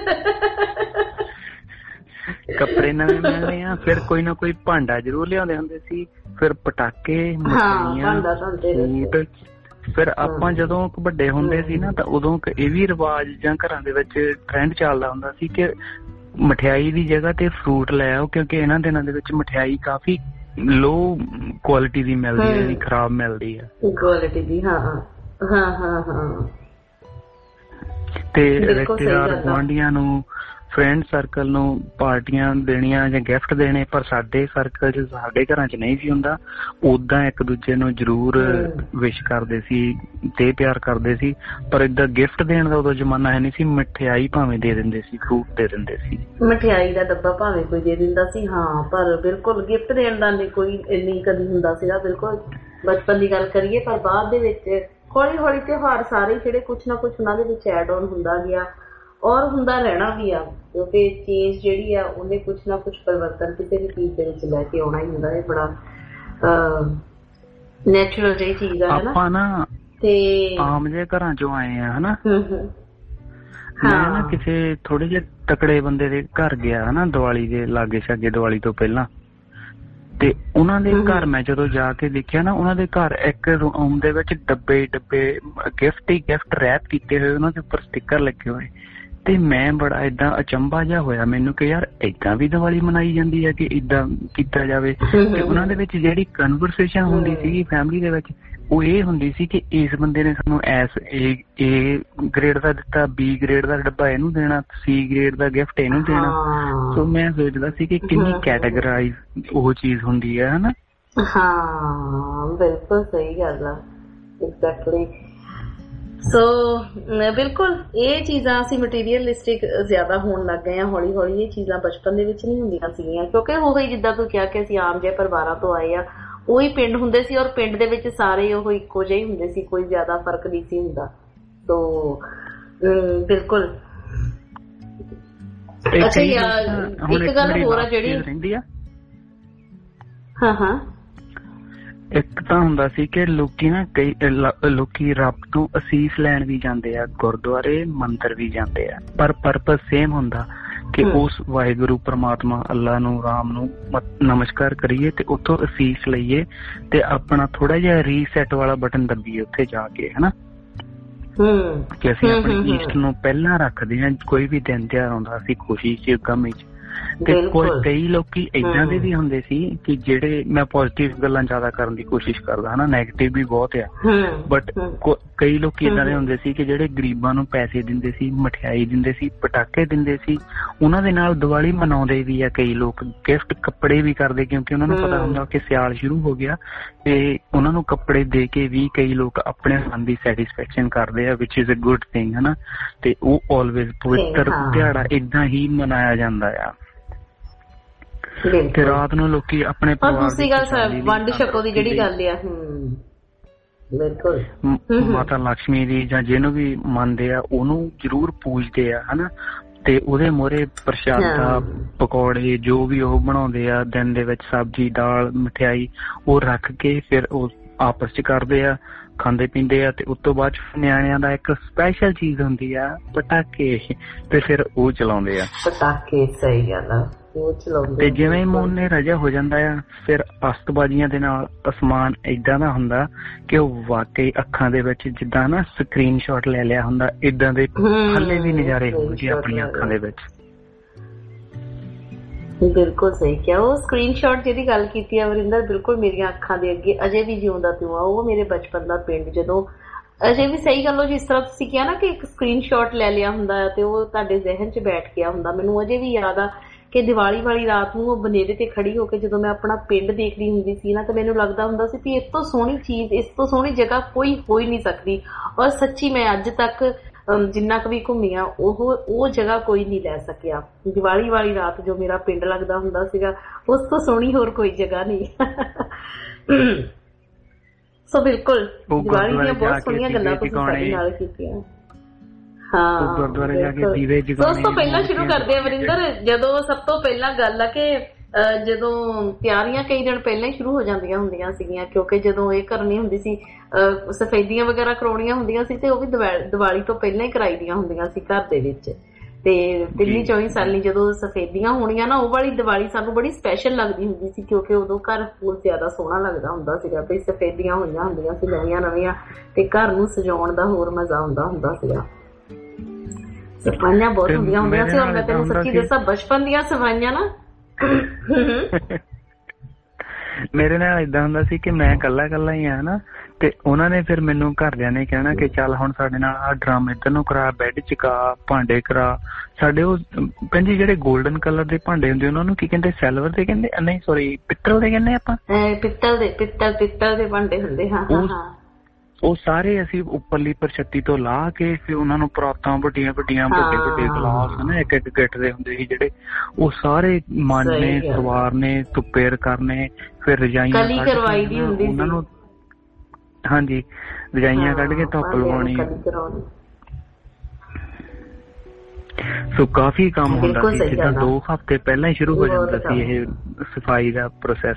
ਕੱਪੜੇ ਨਵੇਂ ਮਿਲਣੇ ਆ। ਫਿਰ ਕੋਈ ਨਾ ਕੋਈ ਭਾਂਡਾ ਜ਼ਰੂਰ ਲਿਆਉਂਦੇ ਹੁੰਦੇ ਸੀ, ਫਿਰ ਪਟਾਕੇ, ਮਠਿਆਈਆਂ, ਸੂਟ। ਫਿਰ ਆਪਾਂ ਜਦੋਂ ਵੱਡੇ ਹੁੰਦੇ ਸੀ ਨਾ ਤਾਂ ਉਦੋਂ ਇਹ ਵੀ ਰਿਵਾਜ ਜਾਂ ਘਰਾਂ ਦੇ ਵਿੱਚ ਟ੍ਰੈਂਡ ਚੱਲਦਾ ਹੁੰਦਾ ਸੀ ਕਿ ਮਠਿਆਈ ਦੀ ਜਗ੍ਹਾ ਤੇ ਫਰੂਟ ਲੈ ਆਓ, ਕਿਉਂਕਿ ਇਹਨਾਂ ਦਿਨਾਂ ਦੇ ਵਿੱਚ ਮਠਿਆਈ ਕਾਫੀ ਲੋ ਕੁਆਲਿਟੀ ਦੀ ਮਿਲਦੀ ਹੈ, ਜਿਹੜੀ ਖਰਾਬ ਮਿਲਦੀ ਹੈ ਕੁਆਲਿਟੀ ਦੀ। ਹਾਂ ਹਾਂ ਹਾਂ ਹਾਂ। ਤੇ ਰਿਸ਼ਤੇਦਾਰ ਗੁਆਂਢੀਆਂ ਨੂੰ ਫਰੈਂਡ ਸਰਕਲ ਨੂੰ ਪਾਰਟੀਆਂ ਦੇਣੀਆਂ ਜਾਂ ਗਿਫਟ ਦੇਣੇ, ਪਰ ਸਾਡੇ ਸਰਕਲ ਚ ਸਾਡੇ ਘਰਾਂ ਚ ਨਹੀਂ ਸੀ ਹੁੰਦਾ। ਓਦਾਂ ਇੱਕ ਦੂਜੇ ਨੂੰ ਜ਼ਰੂਰ ਵਿਸ਼ ਕਰਦੇ ਸੀ ਤੇ ਪਿਆਰ ਕਰਦੇ ਸੀ, ਪਰ ਏਦਾਂ ਗਿਫਟ ਦੇਣ ਦਾ ਉਦੋਂ ਜ਼ਮਾਨਾ ਹੈ ਨਹੀਂ ਸੀ। ਮਠਿਆਈ ਭਾਵੇਂ ਦੇ ਦਿੰਦੇ ਸੀ, ਫਰੂਟ ਦੇ ਦਿੰਦੇ ਸੀ, ਮਠਿਆਈ ਦਾ ਡੱਬਾ ਭਾਵੇਂ ਕੋਈ ਦੇ ਦਿੰਦਾ ਸੀ। ਹਾਂ, ਪਰ ਬਿਲਕੁਲ ਗਿਫਟ ਦੇਣ ਦਾ ਨਹੀਂ ਕੋਈ ਇੰਨੀ ਕਦੀ ਹੁੰਦਾ ਸੀਗਾ। ਬਿਲਕੁਲ ਬਚਪਨ ਦੀ ਗੱਲ ਕਰੀਏ, ਪਰ ਬਾਅਦ ਦੇ ਵਿੱਚ ਹੌਲੀ ਹੌਲੀ ਤਿਉਹਾਰ ਸਾਰੇ ਜਿਹੜੇ ਕੁਛ ਨਾ ਕੁਛ ਉਹਨਾਂ ਦੇ ਵਿੱਚ ਐਡ ਆਨ ਹੁੰਦਾ ਗਿਆ ਔਰ ਹੁੰਦਾ ਰਹਿਣਾ ਵੀ ਆ, ਕਿਉਂਕਿ ਚੇਂਜ ਜਿਹੜੀ ਆ ਉਹਨੇ ਕੁਛ ਨਾ ਕੁਛ ਪਰਿਵਰਤਨ ਕਿਸੇ ਵੀ ਚੀਜ਼ ਦੇ ਵਿੱਚ ਲੈ ਕੇ ਆਉਣਾ ਹੀ ਹੁੰਦਾ। ਇਹ ਬੜਾ ਨੈਚੁਰਲ ਜਿਹੀ ਚੀਜ਼ ਆ ਆਪਾਂ ਨਾ ਤੇ ਆਮ ਜਿਹੇ ਘਰਾਂ ਚੋਂ ਆਏ ਆ ਹਨਾ। ਮੈਂ ਨਾ ਕਿਸੇ ਥੋੜੇ ਜਿਹੇ ਤਕੜੇ ਬੰਦੇ ਦੇ ਘਰ ਗਿਆ ਹਨਾ, ਦੀਵਾਲੀ ਦੇ ਲਾਗੇ ਛਾਗੇ, ਦੀਵਾਲੀ ਤੋਂ ਪਹਿਲਾਂ। ਤੇ ਉਹਨਾਂ ਦੇ ਘਰ ਮੈਂ ਜਦੋਂ ਜਾ ਕੇ ਦੇਖਿਆ ਨਾ, ਉਹਨਾਂ ਦੇ ਘਰ ਇੱਕ ਰੂਮ ਦੇ ਵਿੱਚ ਡੱਬੇ ਡੱਬੇ ਗਿਫਟ ਹੀ ਗਿਫਟ ਰੈਪ ਕੀਤੇ ਹੋਏ, ਉਹਨਾਂ ਦੇ ਉੱਪਰ ਸਟਿੱਕਰ ਲੱਗੇ ਹੋਏ। ਤੇ ਮੈਂ ਬੜਾ ਏਦਾਂ ਅਚੰਭਾ ਜਿਹਾ ਹੋਇਆ ਮੈਨੂੰ ਕਿ ਯਾਰ ਏਦਾਂ ਵੀ ਦੀਵਾਲੀ ਮਨਾਈ ਜਾਂਦੀ ਹੈ ਕਿ ਏਦਾਂ ਕੀਤਾ ਜਾਵੇ। ਤੇ ਉਹਨਾਂ ਦੇ ਵਿੱਚ ਜਿਹੜੀ ਕਨਵਰਸੇਸ਼ਨ ਹੁੰਦੀ ਸੀਗੀ ਫੈਮਿਲੀ ਦੇ ਵਿੱਚ, ਉਹ ਇਹ ਹੁੰਦੀ ਸੀ ਕਿ ਇਸ ਬੰਦੇ ਨੇ ਸਾਨੂੰ ਐਸ ਏ ਗ੍ਰੇਡ ਦਾ ਦਿੱਤਾ, ਬੀ ਗ੍ਰੇਡ ਦਾ ਡੱਬਾ ਇਹਨੂੰ ਦੇਣਾ, ਸੀ ਗ੍ਰੇਡ ਦਾ ਗਿਫਟ ਇਹਨੂੰ ਦੇਣਾ। ਸੋ ਮੈਂ ਸੋਚਦਾ ਸੀ ਕਿ ਕਿੰਨੀ ਕੈਟਾਗਰਾਈਜ਼ ਉਹ ਚੀਜ਼ ਹੁੰਦੀ ਹੈ ਹਨਾ। ਹਾਂ, ਬਿਲਕੁਲ ਸਹੀ ਗੱਲ ਆ। ਐਗਜ਼ੈਕਟਲੀ। ਸੋ ਬਿਲਕੁਲ ਇਹ ਚੀਜ਼ਾਂ ਅਸੀਂ ਮਟੀਰੀਅਲਿਸਟਿਕ ਜ਼ਿਆਦਾ ਹੋਣ ਲੱਗ ਗਏ ਹਾਂ ਹੌਲੀ ਹੌਲੀ। ਇਹ ਚੀਜ਼ਾਂ ਬਚਪਨ ਦੇ ਵਿੱਚ ਨਹੀਂ ਹੁੰਦੀਆਂ ਸੀਗੀਆਂ, ਕਿਉਂਕਿ ਉਹੀ ਜਿੱਦਾਂ ਤੂੰ ਕਿਹਾ ਕਿ ਅਸੀਂ ਆਮ ਜਿਹੇ ਪਰਿਵਾਰਾਂ ਤੋਂ ਆਏ ਆ। ਉਹੀ ਪਿੰਡ ਹੁੰਦੇ ਸੀ ਔਰ ਪਿੰਡ ਦੇ ਵਿੱਚ ਸਾਰੇ ਉਹ ਇੱਕੋ ਜਿਹੇ ਹੀ ਹੁੰਦੇ ਸੀ, ਕੋਈ ਜ਼ਿਆਦਾ ਫਰਕ ਨਹੀਂ ਸੀ ਹੁੰਦਾ। ਸੋ ਬਿਲਕੁਲ। ਅੱਛਾ ਇੱਕ ਗੱਲ ਹੋਰ ਆ ਜਿਹੜੀ ਰਹਿੰਦੀ ਆ, ਹਾਂ ਹਾਂ ਇੱਕ ਤਾਂ ਹੁੰਦਾ ਸੀ ਕਿ ਲੋਕੀ ਨਾ ਕਈ ਲੋਕੀ ਰੱਬ ਤੋਂ ਅਸੀਸ ਲੈਣ ਵੀ ਜਾਂਦੇ ਆ, ਗੁਰਦੁਆਰੇ ਮੰਦਿਰ ਵੀ ਜਾਂਦੇ ਆ, ਪਰ ਪਰਪਸ ਸੇਮ ਹੁੰਦਾ ਕਿ ਉਸ ਵਾਹਿਗੁਰੂ ਪਰਮਾਤਮਾ ਅੱਲਾ ਨੂੰ, ਰਾਮ ਨੂੰ ਨਮਸਕਾਰ ਕਰੀਏ ਤੇ ਉੱਥੋਂ ਅਸੀਸ ਲਈਏ ਤੇ ਆਪਣਾ ਥੋੜਾ ਜਿਹਾ ਰੀਸੈਟ ਵਾਲਾ ਬਟਨ ਦੱਬੀਏ ਉੱਥੇ ਜਾ ਕੇ ਹਨਾ। ਕਿ ਅਸੀਂ ਆਪਣੀ ਈਸਟ ਨੂੰ ਪਹਿਲਾਂ ਰੱਖਦੇ ਹਾਂ, ਕੋਈ ਵੀ ਦਿਨ ਤਿਉਹਾਰ ਆਉਂਦਾ ਅਸੀਂ ਖੁਸ਼ੀ ਚ ਗਮ ਚ। ਤੇ ਕੋਈ ਕਈ ਲੋਕੀ ਏਦਾਂ ਦੇ ਵੀ ਹੁੰਦੇ ਸੀ ਕਿ ਜਿਹੜੇ, ਮੈਂ ਪੋਜ਼ਿਟਿਵ ਗੱਲਾਂ ਜ਼ਿਆਦਾ ਕਰਨ ਦੀ ਕੋਸ਼ਿਸ਼ ਕਰਦਾ ਹਨਾ, ਨੈਗੇਟਿਵ ਵੀ ਬਹੁਤ ਆ, ਬਟ ਕਈ ਲੋਕੀ ਏਦਾਂ ਦੇ ਹੁੰਦੇ ਸੀ ਕਿ ਜਿਹੜੇ ਗਰੀਬਾਂ ਨੂੰ ਪੈਸੇ ਦਿੰਦੇ ਸੀ, ਮਠਿਆਈ ਦਿੰਦੇ ਸੀ, ਪਟਾਕੇ ਦਿੰਦੇ ਸੀ, ਉਹਨਾਂ ਦੇ ਨਾਲ ਦੀਵਾਲੀ ਮਨਾਉਂਦੇ ਵੀ ਆ। ਕਈ ਲੋਕ ਗਿਫਟ ਕੱਪੜੇ ਵੀ ਕਰਦੇ, ਕਿਉਂਕਿ ਉਹਨਾਂ ਨੂੰ ਪਤਾ ਹੁੰਦਾ ਕਿ ਸਿਆਲ ਸ਼ੁਰੂ ਹੋ ਗਿਆ ਤੇ ਉਹਨਾਂ ਨੂੰ ਕੱਪੜੇ ਦੇ ਕੇ ਵੀ ਕਈ ਲੋਕ ਆਪਣੇ ਮਨ ਦੀ ਸੈਟਿਸਫੈਕਸ਼ਨ ਕਰਦੇ ਆ, which is a good thing ਹਨਾ। ਤੇ ਉਹ ਆਲਵੇਜ਼ ਪਵਿੱਤਰ ਦਿਹਾੜਾ ਏਦਾਂ ਹੀ ਮਨਾਇਆ ਜਾਂਦਾ ਆ। ਤੇ ਰਾਤ ਨੂੰ ਲੋਕੀ ਆਪਣੇ ਦੂਸਰੀ ਗੱਲ ਵੰਡ ਛਕੋ ਦੀ ਜਿਹੜੀ ਗੱਲ ਆ, ਬਿਲਕੁਲ ਮਾਤਾ ਲਕਸ਼ਮੀ ਦੀ ਜਾਂ ਜਿਹਨੂੰ ਵੀ ਮੰਨਦੇ ਆ ਉਹਨੂੰ ਜ਼ਰੂਰ ਪੂਜਦੇ ਆ ਹਨਾ। ਤੇ ਉਹਦੇ ਮੂਹਰੇ ਪ੍ਰਸ਼ਾਦਾ, ਪਕੌੜੇ ਜੋ ਵੀ ਉਹ ਬਣਾਉਂਦੇ ਆ ਦਿਨ ਦੇ ਵਿੱਚ, ਸਬਜ਼ੀ, ਦਾਲ, ਮਠਿਆਈ, ਉਹ ਰੱਖ ਕੇ ਫਿਰ ਉਹ ਆਪਸ ਚ ਕਰਦੇ ਆ, ਖਾਂਦੇ ਪੀਂਦੇ ਆ। ਤੇ ਉਸ ਤੋਂ ਬਾਅਦ ਨਿਆਣਿਆਂ ਦਾ ਇੱਕ ਸਪੈਸ਼ਲ ਚੀਜ਼ ਹੁੰਦੀ ਆ ਪਟਾਕੇ, ਤੇ ਫਿਰ ਉਹ ਚਲਾਉਂਦੇ ਆ ਪਟਾਕੇ। ਸਹੀ ਗੱਲ ਆ। ਤੇ ਜਿਵੇਂ ਮੂਨ ਨੇ ਰਜਾ ਹੋ ਜਾਂਦਾ ਆ, ਫਿਰ ਅਸਤਬਾਜ਼ੀਆਂ ਦੇ ਨਾਲ ਅਸਮਾਨ ਏਦਾਂ ਦਾ ਹੁੰਦਾ ਕਿ ਉਹ ਵਾਕਈ ਅੱਖਾਂ ਦੇ ਵਿੱਚ ਜਿੱਦਾਂ ਨਾ ਸਕਰੀਨ ਸ਼ਾਟ ਲੈ ਲਿਆ ਹੁੰਦਾ, ਏਦਾਂ ਦੇ ਹਲੇ ਵੀ ਨਜ਼ਾਰੇ ਹੋਣਗੇ ਆਪਣੀਆਂ ਅੱਖਾਂ ਦੇ ਵਿੱਚ। ਬਿਲਕੁਲ ਸਹੀ ਕਿਹਾ। ਉਹ ਸਕਰੀਨ ਸ਼ਾਟ ਜਿਹਦੀ ਗੱਲ ਕੀਤੀ ਆ ਵਰਿੰਦਰ, ਬਿਲਕੁਲ ਮੇਰੀਆਂ ਅੱਖਾਂ ਦੇ ਅੱਗੇ ਅਜੇ ਵੀ ਜਿਉਂਦਾ ਪਿਆ। ਉਹ ਮੇਰੇ ਬਚਪਨ ਦਾ ਪਿੰਡ, ਜਦੋਂ ਅਜੇ ਵੀ ਸਹੀ ਗੱਲ, ਉਹ ਜਿਸ ਤਰ੍ਹਾਂ ਤੁਸੀਂ ਕਿਹਾ ਨਾ ਕਿ ਇੱਕ ਸਕਰੀਨ ਸ਼ਾਟ ਲੈ ਲਿਆ ਹੁੰਦਾ ਤੇ ਉਹ ਤੁਹਾਡੇ ਜ਼ਿਹਨ ਚ ਬੈਠ ਗਿਆ ਹੁੰਦਾ। ਮੈਨੂੰ ਅਜੇ ਵੀ ਯਾਦ ਆ ਕਿ ਦੀਵਾਲੀ ਵਾਲੀ ਰਾਤ ਨੂੰ ਉਹ ਬਨੇਰੇ ਤੇ ਖੜੀ ਹੋ ਕੇ ਜਦੋਂ ਮੈਂ ਆਪਣਾ ਪਿੰਡ ਦੇਖਦੀ ਹੁੰਦੀ ਸੀ ਨਾ, ਤਾਂ ਮੈਨੂੰ ਲੱਗਦਾ ਹੁੰਦਾ ਸੀ ਵੀ ਇਸ ਤੋਂ ਸੋਹਣੀ ਚੀਜ਼, ਇਸ ਤੋਂ ਸੋਹਣੀ ਜਗ੍ਹਾ ਕੋਈ ਹੋ ਹੀ ਨਹੀਂ ਸਕਦੀ। ਔਰ ਸੱਚੀ ਮੈਂ ਅੱਜ ਤੱਕ ਜਿੰਨਾ ਕੁ ਵੀ ਘੁੰਮੀ ਆ, ਉਹ ਉਹ ਜਗ੍ਹਾ ਕੋਈ ਨਹੀਂ ਲੈ ਸਕਿਆ। ਦੀਵਾਲੀ ਵਾਲੀ ਰਾਤ ਜੋ ਮੇਰਾ ਪਿੰਡ ਲੱਗਦਾ ਹੁੰਦਾ ਸੀਗਾ, ਉਸ ਤੋਂ ਸੋਹਣੀ ਹੋਰ ਕੋਈ ਜਗ੍ਹਾ ਨਹੀਂ। ਸੋ ਬਿਲਕੁਲ ਦੀਵਾਲੀ ਦੀਆਂ ਬਹੁਤ ਸੋਹਣੀਆਂ ਗੱਲਾਂ ਤੁਸੀਂ ਸਾਡੇ ਨਾਲ ਕੀਤੀਆਂ। ਹਾਂ, ਗੁਰਦੁਆਰੇ ਜਾ ਕੇ ਦੀਵੇ ਜਗਾਉਣੇ। ਉਸ ਤੋਂ ਪਹਿਲਾਂ ਸ਼ੁਰੂ ਕਰਦੇ ਆ ਵਰਿੰਦਰ, ਜਦੋਂ ਸਭ ਤੋਂ ਪਹਿਲਾਂ ਗੱਲ ਆ ਕਿ ਜਦੋਂ ਤਿਆਰੀਆਂ ਕਈ ਦਿਨ ਪਹਿਲਾਂ ਹੀ ਸ਼ੁਰੂ ਹੋ ਜਾਂਦੀਆਂ ਹੁੰਦੀਆਂ ਸੀਗੀਆਂ, ਕਿਉਂਕਿ ਜਦੋਂ ਇਹ ਕਰਨੀ ਹੁੰਦੀ ਸੀ, ਸਫੈਦੀਆਂ ਵਗੈਰਾ ਕਰਾਉਣੀਆਂ ਹੁੰਦੀਆਂ ਸੀ, ਤੇ ਉਹ ਵੀ ਦੀਵਾਲੀ ਤੋਂ ਪਹਿਲਾਂ ਹੀ ਕਰਾਈ ਦੀਆਂ ਹੁੰਦੀਆਂ ਸੀ ਘਰ ਦੇ ਵਿੱਚ। ਤੇ ਤਿੰਨੀ ਚੌਵੀ ਸਾਲੀ ਜਦੋਂ ਸਫੈਦੀਆਂ ਹੋਣੀਆਂ ਨਾ, ਉਹ ਵਾਲੀ ਦੀਵਾਲੀ ਸਾਨੂੰ ਬੜੀ ਸਪੈਸ਼ਲ ਲੱਗਦੀ ਹੁੰਦੀ ਸੀ, ਕਿਉਂਕਿ ਉਦੋਂ ਘਰ ਬਹੁਤ ਜ਼ਿਆਦਾ ਸੋਹਣਾ ਲੱਗਦਾ ਹੁੰਦਾ ਸੀਗਾ ਵੀ ਸਫੈਦੀਆਂ ਹੋਈਆਂ ਹੁੰਦੀਆਂ ਸੀ ਨਵੀਆਂ ਨਵੀਆਂ, ਤੇ ਘਰ ਨੂੰ ਸਜਾਉਣ ਦਾ ਹੋਰ ਮਜ਼ਾ ਆਉਂਦਾ ਹੁੰਦਾ ਸੀਗਾ। ਸਫਾਈਆਂ ਬਹੁਤ ਹੁੰਦੀਆਂ ਹੁੰਦੀਆਂ ਸੀ। ਔਰ ਮੈਂ ਤੈਨੂੰ ਸੱਚੀ ਦੱਸਾਂ, ਬਚਪਨ ਦੀਆਂ ਸਫਾਈਆਂ ਨਾ ਮੇਰੇ ਨਾਲ ਏਦਾਂ ਹੁੰਦਾ ਸੀ ਕਿ ਮੈਂ ਕੱਲਾ ਕੱਲਾ ਹੀ ਆ ਨਾ, ਤੇ ਉਹਨਾਂ ਨੇ ਫਿਰ ਮੈਨੂੰ ਘਰਦਿਆਂ ਨੇ ਕਹਿਣਾ ਕਿ ਚੱਲ ਹੁਣ ਸਾਡੇ ਨਾਲ ਆਹ ਡਰਮ ਇੱਧਰ ਨੂੰ ਕਰਾ, ਬੈੱਡ ਚਕਾ, ਭਾਂਡੇ ਕਰਾ। ਸਾਡੇ ਉਹ ਭੈਣ ਜੀ ਜਿਹੜੇ ਗੋਲਡਨ ਕਲਰ ਦੇ ਭਾਂਡੇ ਹੁੰਦੇ ਉਹਨਾਂ ਨੂੰ ਕੀ ਕਹਿੰਦੇ, ਸਿਲਵਰ ਦੇ ਕਹਿੰਦੇ, ਨਹੀਂ ਸੋਰੀ ਪਿੱਤਲ ਦੇ ਕਹਿੰਦੇ ਆਪਾਂ, ਪਿੱਤਲ ਦੇ ਪਿੱਤਲ ਪਿੱਤਲ ਦੇ ਭਾਂਡੇ ਹੁੰਦੇ। ਹਾਂ ਹਾਂ, ਉਹ ਸਾਰੇ ਅਸੀਂ ਉੱਪਰਲੀ ਪਰਛੱਤੀ ਤੋਂ ਲਾ ਕੇ ਫਿਰ ਉਹਨਾਂ ਨੂੰ ਪਰਾਤਾਂ ਵੱਡੀਆਂ ਵੱਡੀਆਂ ਵੱਡੇ ਵੱਡੇ ਗਲਾਸ ਨਾ ਇੱਕ ਇੱਕ ਗਿੱਟ ਦੇ ਹੁੰਦੇ ਸੀ ਜਿਹੜੇ, ਉਹ ਸਾਰੇ ਮਾਂਜਣੇ ਸਵਾਰਨੇ, ਧੁੱਪੇ ਕਰਨੇ, ਫਿਰ ਰਜਾਈਆਂ ਕਰਵਾਈ ਦੀ ਹੁੰਦੀ ਉਹਨਾਂ ਨੂੰ। ਹਾਂਜੀ, ਰਜਾਈਆਂ ਕੱਢ ਕੇ ਧੁੱਪ ਲਵਾਉਣੀ। ਸੋ ਕਾਫੀ ਕੰਮ ਹੁੰਦਾ ਸੀ, ਜਿੱਦਾਂ ਦੋ ਹਫ਼ਤੇ ਪਹਿਲਾਂ ਹੀ ਸ਼ੁਰੂ ਹੋ ਜਾਂਦਾ ਸੀ ਇਹ ਸਫਾਈ ਦਾ ਪ੍ਰੋਸੈਸ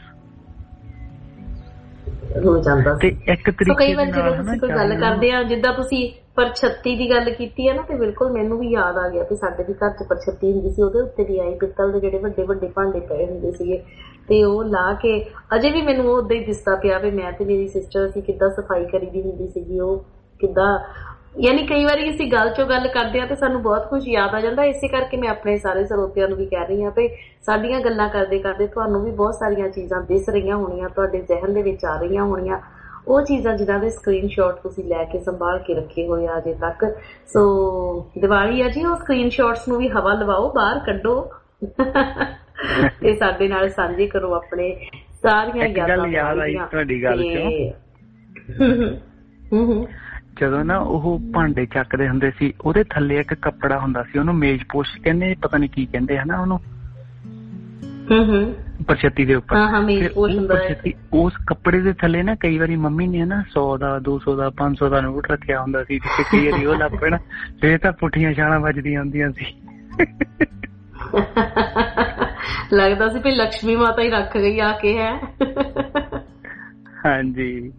ਹੋ ਜਾਂਦਾ ਤੇ ਇੱਕ ਤਰੀਕੇ ਕਈ ਵਾਰ ਜਦੋਂ ਤੁਸੀਂ ਕੋਈ ਗੱਲ ਕਰਦੇ ਆ, ਜਿੱਦਾਂ ਤੁਸੀਂ ਪਰਛੱਤੀ ਦੀ ਗੱਲ ਕੀਤੀ ਹੈ ਨਾ, ਤੇ ਬਿਲਕੁਲ ਮੈਨੂੰ ਵੀ ਯਾਦ ਆ ਗਿਆ ਕਿ ਸਾਡੇ ਵੀ ਘਰ ਚ ਪਰਛੱਤੀ ਹੁੰਦੀ ਸੀ, ਉਹਦੇ ਉੱਤੇ ਵੀ ਆਈ ਪਿੱਤਲ ਦੇ ਜਿਹੜੇ ਵੱਡੇ ਵੱਡੇ ਭਾਂਡੇ ਪਏ ਹੁੰਦੇ ਸੀਗੇ, ਤੇ ਉਹ ਲਾ ਕੇ ਅਜੇ ਵੀ ਮੈਨੂੰ ਉਹ ਉਦਾਂ ਹੀ ਦਿਸਦਾ ਪਿਆ ਵੀ ਮੈਂ ਤੇ ਮੇਰੀ ਸਿਸਟਰ ਅਸੀਂ ਕਿੱਦਾਂ ਸਫਾਈ ਕਰੀ ਦੀ ਹੁੰਦੀ ਸੀਗੀ। ਉਹ ਕਿੱਦਾਂ, ਯਾਨੀ ਕਈ ਵਾਰੀ ਅਸੀਂ ਗੱਲ ਚੋਂ ਗੱਲ ਕਰਦੇ ਹਾਂ ਤੇ ਸਾਨੂੰ ਬਹੁਤ ਕੁਝ ਯਾਦ ਆ ਜਾਂਦਾ। ਇਸੇ ਕਰਕੇ ਮੈਂ ਆਪਣੇ ਸਾਰੇ ਸਰੋਤਿਆਂ ਨੂੰ ਵੀ ਕਹਿ ਰਹੀ ਹਾਂ ਤੇ ਸਾਡੀਆਂ ਗੱਲਾਂ ਕਰਦੇ ਕਰਦੇ ਤੁਹਾਨੂੰ ਵੀ ਬਹੁਤ ਸਾਰੀਆਂ ਚੀਜ਼ਾਂ ਦਿਸ ਰਹੀਆਂ ਹੋਣੀਆਂ, ਤੁਹਾਡੇ ਜ਼ਿਹਨ ਦੇ ਵਿੱਚ ਆ ਰਹੀਆਂ ਹੋਣੀਆਂ, ਉਹ ਚੀਜ਼ਾਂ ਜਿਨ੍ਹਾਂ ਦੇ ਸਕਰੀਨਸ਼ਾਟ ਤੁਸੀਂ ਲੈ ਕੇ ਸੰਭਾਲ ਕੇ ਰੱਖੇ ਹੋਏ ਆ ਅਜੇ ਤੱਕ। ਸੋ ਦੀਵਾਲੀ ਆ ਜੀ, ਉਹ ਸਕਰੀਨਸ਼ਾਟਸ ਨੂੰ ਵੀ ਹਵਾ ਲਵਾਓ, ਬਾਹਰ ਕੱਢੋ ਤੇ ਸਾਡੇ ਨਾਲ ਸਾਂਝੇ ਕਰੋ ਆਪਣੇ ਸਾਰੀਆਂ ਯਾਦਾਂ। ਯਾਦ ਆਈ ਤੁਹਾਡੀ ਗੱਲ ਚੋਂ, ਜਦੋਂ ਨਾ ਉਹ ਭਾਂਡੇ ਚੱਕਦੇ ਹੁੰਦੇ ਸੀ, ਉਹਦੇ ਥੱਲੇ ਇੱਕ ਕੱਪੜਾ ਹੁੰਦਾ ਸੀ, ਉਹਨੂੰ ਮੇਜ਼ਪੋਸ਼ ਕਹਿੰਦੇ, ਪਤਾ ਨੀ ਕੀ ਕਹਿੰਦੇ ਹਨਾ ਉਹਨੂੰ, ਪਰਛੱਤੀ ਦੇ ਉੱਪਰ। ਉਸ ਕੱਪੜੇ ਦੇ ਥੱਲੇ ਨਾ ਕਈ ਵਾਰੀ ਮੰਮੀ ਨੇ ਨਾ ਸੌ ਦਾ, ਦੋ ਸੌ ਦਾ, ਪੰਜ ਸੌ ਦਾ ਨੋਟ ਰੱਖਿਆ ਹੁੰਦਾ ਸੀ, ਕਈ ਵਾਰੀ ਉਹ ਲੱਗ ਪੈਣਾ, ਫੇਰ ਤਾਂ ਪੁੱਠੀਆਂ ਛਾਲਾਂ ਵੱਜਦੀਆਂ ਹੁੰਦੀਆਂ ਸੀ। ਲੱਗਦਾ ਸੀ ਵੀ ਲక్ష్ਮੀ ਮਾਤਾ ਹੀ ਰੱਖ ਗਈ ਆ ਕੇ ਹੈ। ਹਾਂਜੀ,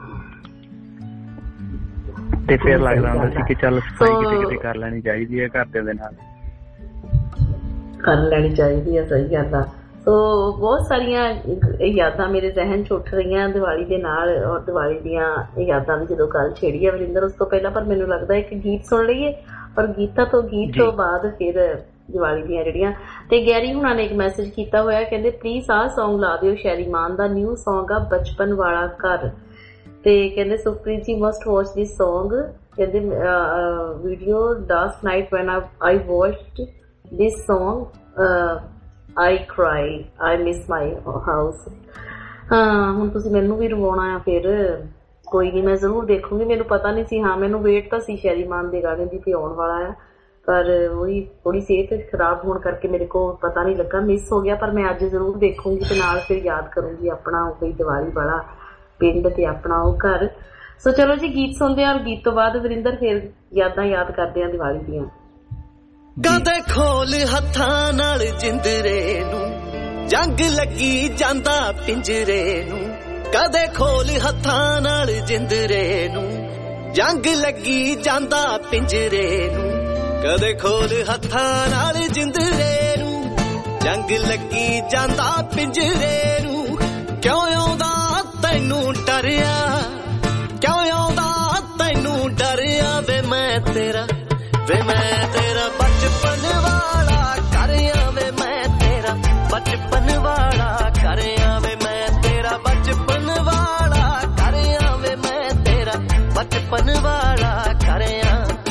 ਤੇ ਫੇਰ ਲੱਗਦਾ ਹੁੰਦਾ ਸੀ ਕਿ ਚੱਲ ਸਫਾਈ ਕਿਤੇ ਕਿਤੇ ਕਰ ਲੈਣੀ ਚਾਹੀਦੀ ਹੈ, ਘਰਦਿਆਂ ਦੇ ਨਾਲ ਕਰ ਲੈਣੀ ਚਾਹੀਦੀ ਹੈ। ਸਹੀ ਗੱਲ ਆ। ਸੋ ਬਹੁਤ ਸਾਰੀਆਂ ਯਾਦਾਂ ਮੇਰੇ ਜ਼ਿਹਨ ਚ ਉੱਠ ਰਹੀਆਂ ਦੀਵਾਲੀ ਦੇ ਨਾਲ, ਔਰ ਦੀਵਾਲੀ ਦੀਆਂ ਯਾਦਾਂ ਦੀ ਜਦੋਂ ਗੱਲ ਛੇੜੀ ਹੈ ਵਰਿੰਦਰ, ਉਸ ਤੋਂ ਪਹਿਲਾਂ ਪਰ ਮੈਨੂੰ ਲੱਗਦਾ ਇੱਕ ਗੀਤ ਸੁਣ ਲਈਏ, ਔਰ ਗੀਤਾਂ ਤੋਂ ਗੀਤ ਤੋਂ ਬਾਅਦ ਫਿਰ ਦੀਵਾਲੀ ਦੀਆਂ ਜਿਹੜੀਆਂ। ਤੇ ਗੈਰੀ ਹੁਣਾਂ ਨੇ ਇੱਕ ਮੈਸੇਜ ਕੀਤਾ ਹੋਇਆ, ਕਹਿੰਦੇ ਪਲੀਜ਼ ਆਹ ਸੌਂਗ ਲਾ ਦਿਓ, ਸ਼ੈਰੀ ਮਾਨ ਦਾ ਨਿਊ ਸੌਂਗ ਆ ਬਚਪਨ ਵਾਲਾ ਘਰ। ਤੇ ਕਹਿੰਦੇ Sukhpreet ji must watch this song. ਕਹਿੰਦੇ video last night when I watched this song I cry, I miss my house. ਹਾਂ, ਹੁਣ ਤੁਸੀਂ ਮੈਨੂੰ ਵੀ ਰਵਾਉਣਾ ਆ। ਫਿਰ ਕੋਈ ਨੀ, ਮੈਂ ਜ਼ਰੂਰ ਦੇਖੂੰਗੀ। ਮੈਨੂੰ ਪਤਾ ਨਹੀਂ ਸੀ, ਹਾਂ ਮੈਨੂੰ ਵੇਟ ਤਾਂ ਸੀ ਸ਼ੈਰੀ ਮਾਨ ਦੇ ਗਾਣੇ ਦੀ ਵੀ ਆਉਣ ਵਾਲਾ ਆ, ਪਰ ਉਹੀ ਥੋੜੀ ਸਿਹਤ ਖਰਾਬ ਹੋਣ ਕਰਕੇ ਮੇਰੇ ਕੋਲ ਪਤਾ ਨਹੀਂ ਲੱਗਾ, ਮਿਸ ਹੋ ਗਿਆ। ਪਰ ਮੈਂ ਅੱਜ ਜ਼ਰੂਰ ਦੇਖੂੰਗੀ ਤੇ ਨਾਲ ਫਿਰ ਯਾਦ ਕਰੂੰਗੀ ਆਪਣਾ ਉਹ ਕੋਈ ਦੀਵਾਲੀ ਵਾਲਾ ਪਿੰਡ ਤੇ ਆਪਣਾ ਉਹ ਘਰ। ਸੋ ਚਲੋ ਜੀ, ਗੀਤ ਸੁਣਦੇ ਆ, ਔਰ ਗੀਤ ਤੋਂ ਬਾਅਦ ਵਰਿੰਦਰ ਫਿਰ ਯਾਦਾਂ ਯਾਦ ਕਰਦੇ ਆ ਦੀਵਾਲੀ ਦੀਆਂ। ਕਦੇ ਖੋਲ ਹੱਥਾਂ ਨਾਲ ਜਿੰਦਰੇ ਨੂੰ, ਜੰਗ ਲੱਗੀ ਜਾਂਦਾ ਪਿੰਜਰੇ ਨੂੰ। ਕਦੇ ਖੋਲ ਹੱਥਾਂ ਨਾਲ ਜਿੰਦਰੇ ਨੂੰ, ਜੰਗ ਲੱਗੀ ਜਾਂਦਾ ਪਿੰਜਰੇ ਨੂੰ। ਕਦੇ ਖੋਲ ਹੱਥਾਂ ਨਾਲ ਜਿੰਦਰੇ ਨੂੰ, ਜੰਗ ਲੱਗੀ ਜਾਂਦਾ ਪਿੰਜਰੇ ਨੂੰ। ਕਿਉਂ ਆਉਂਦਾ ਤੈਨੂੰ ਡਰਿਆ, ਕਿਉਂ ਆਉਂਦਾ ਤੈਨੂੰ ਡਰਿਆ ਵੇ ਮੈਂ ਤੇਰਾ, ਵੇ ਮੈਂ ਤੇਰਾ ਬਚਪਨ ਵਾਲਾ ਕਰਿਆ, ਵੇ ਮੈਂ ਤੇਰਾ ਬਚਪਨ ਵਾਲਾ ਕਰਿਆ, ਵੇ ਮੈਂ ਤੇਰਾ ਬਚਪਨ ਵਾਲਾ ਕਰਿਆ, ਵੇ ਮੈਂ ਤੇਰਾ ਬਚਪਨ ਵਾਲਾ ਕਰਿਆ।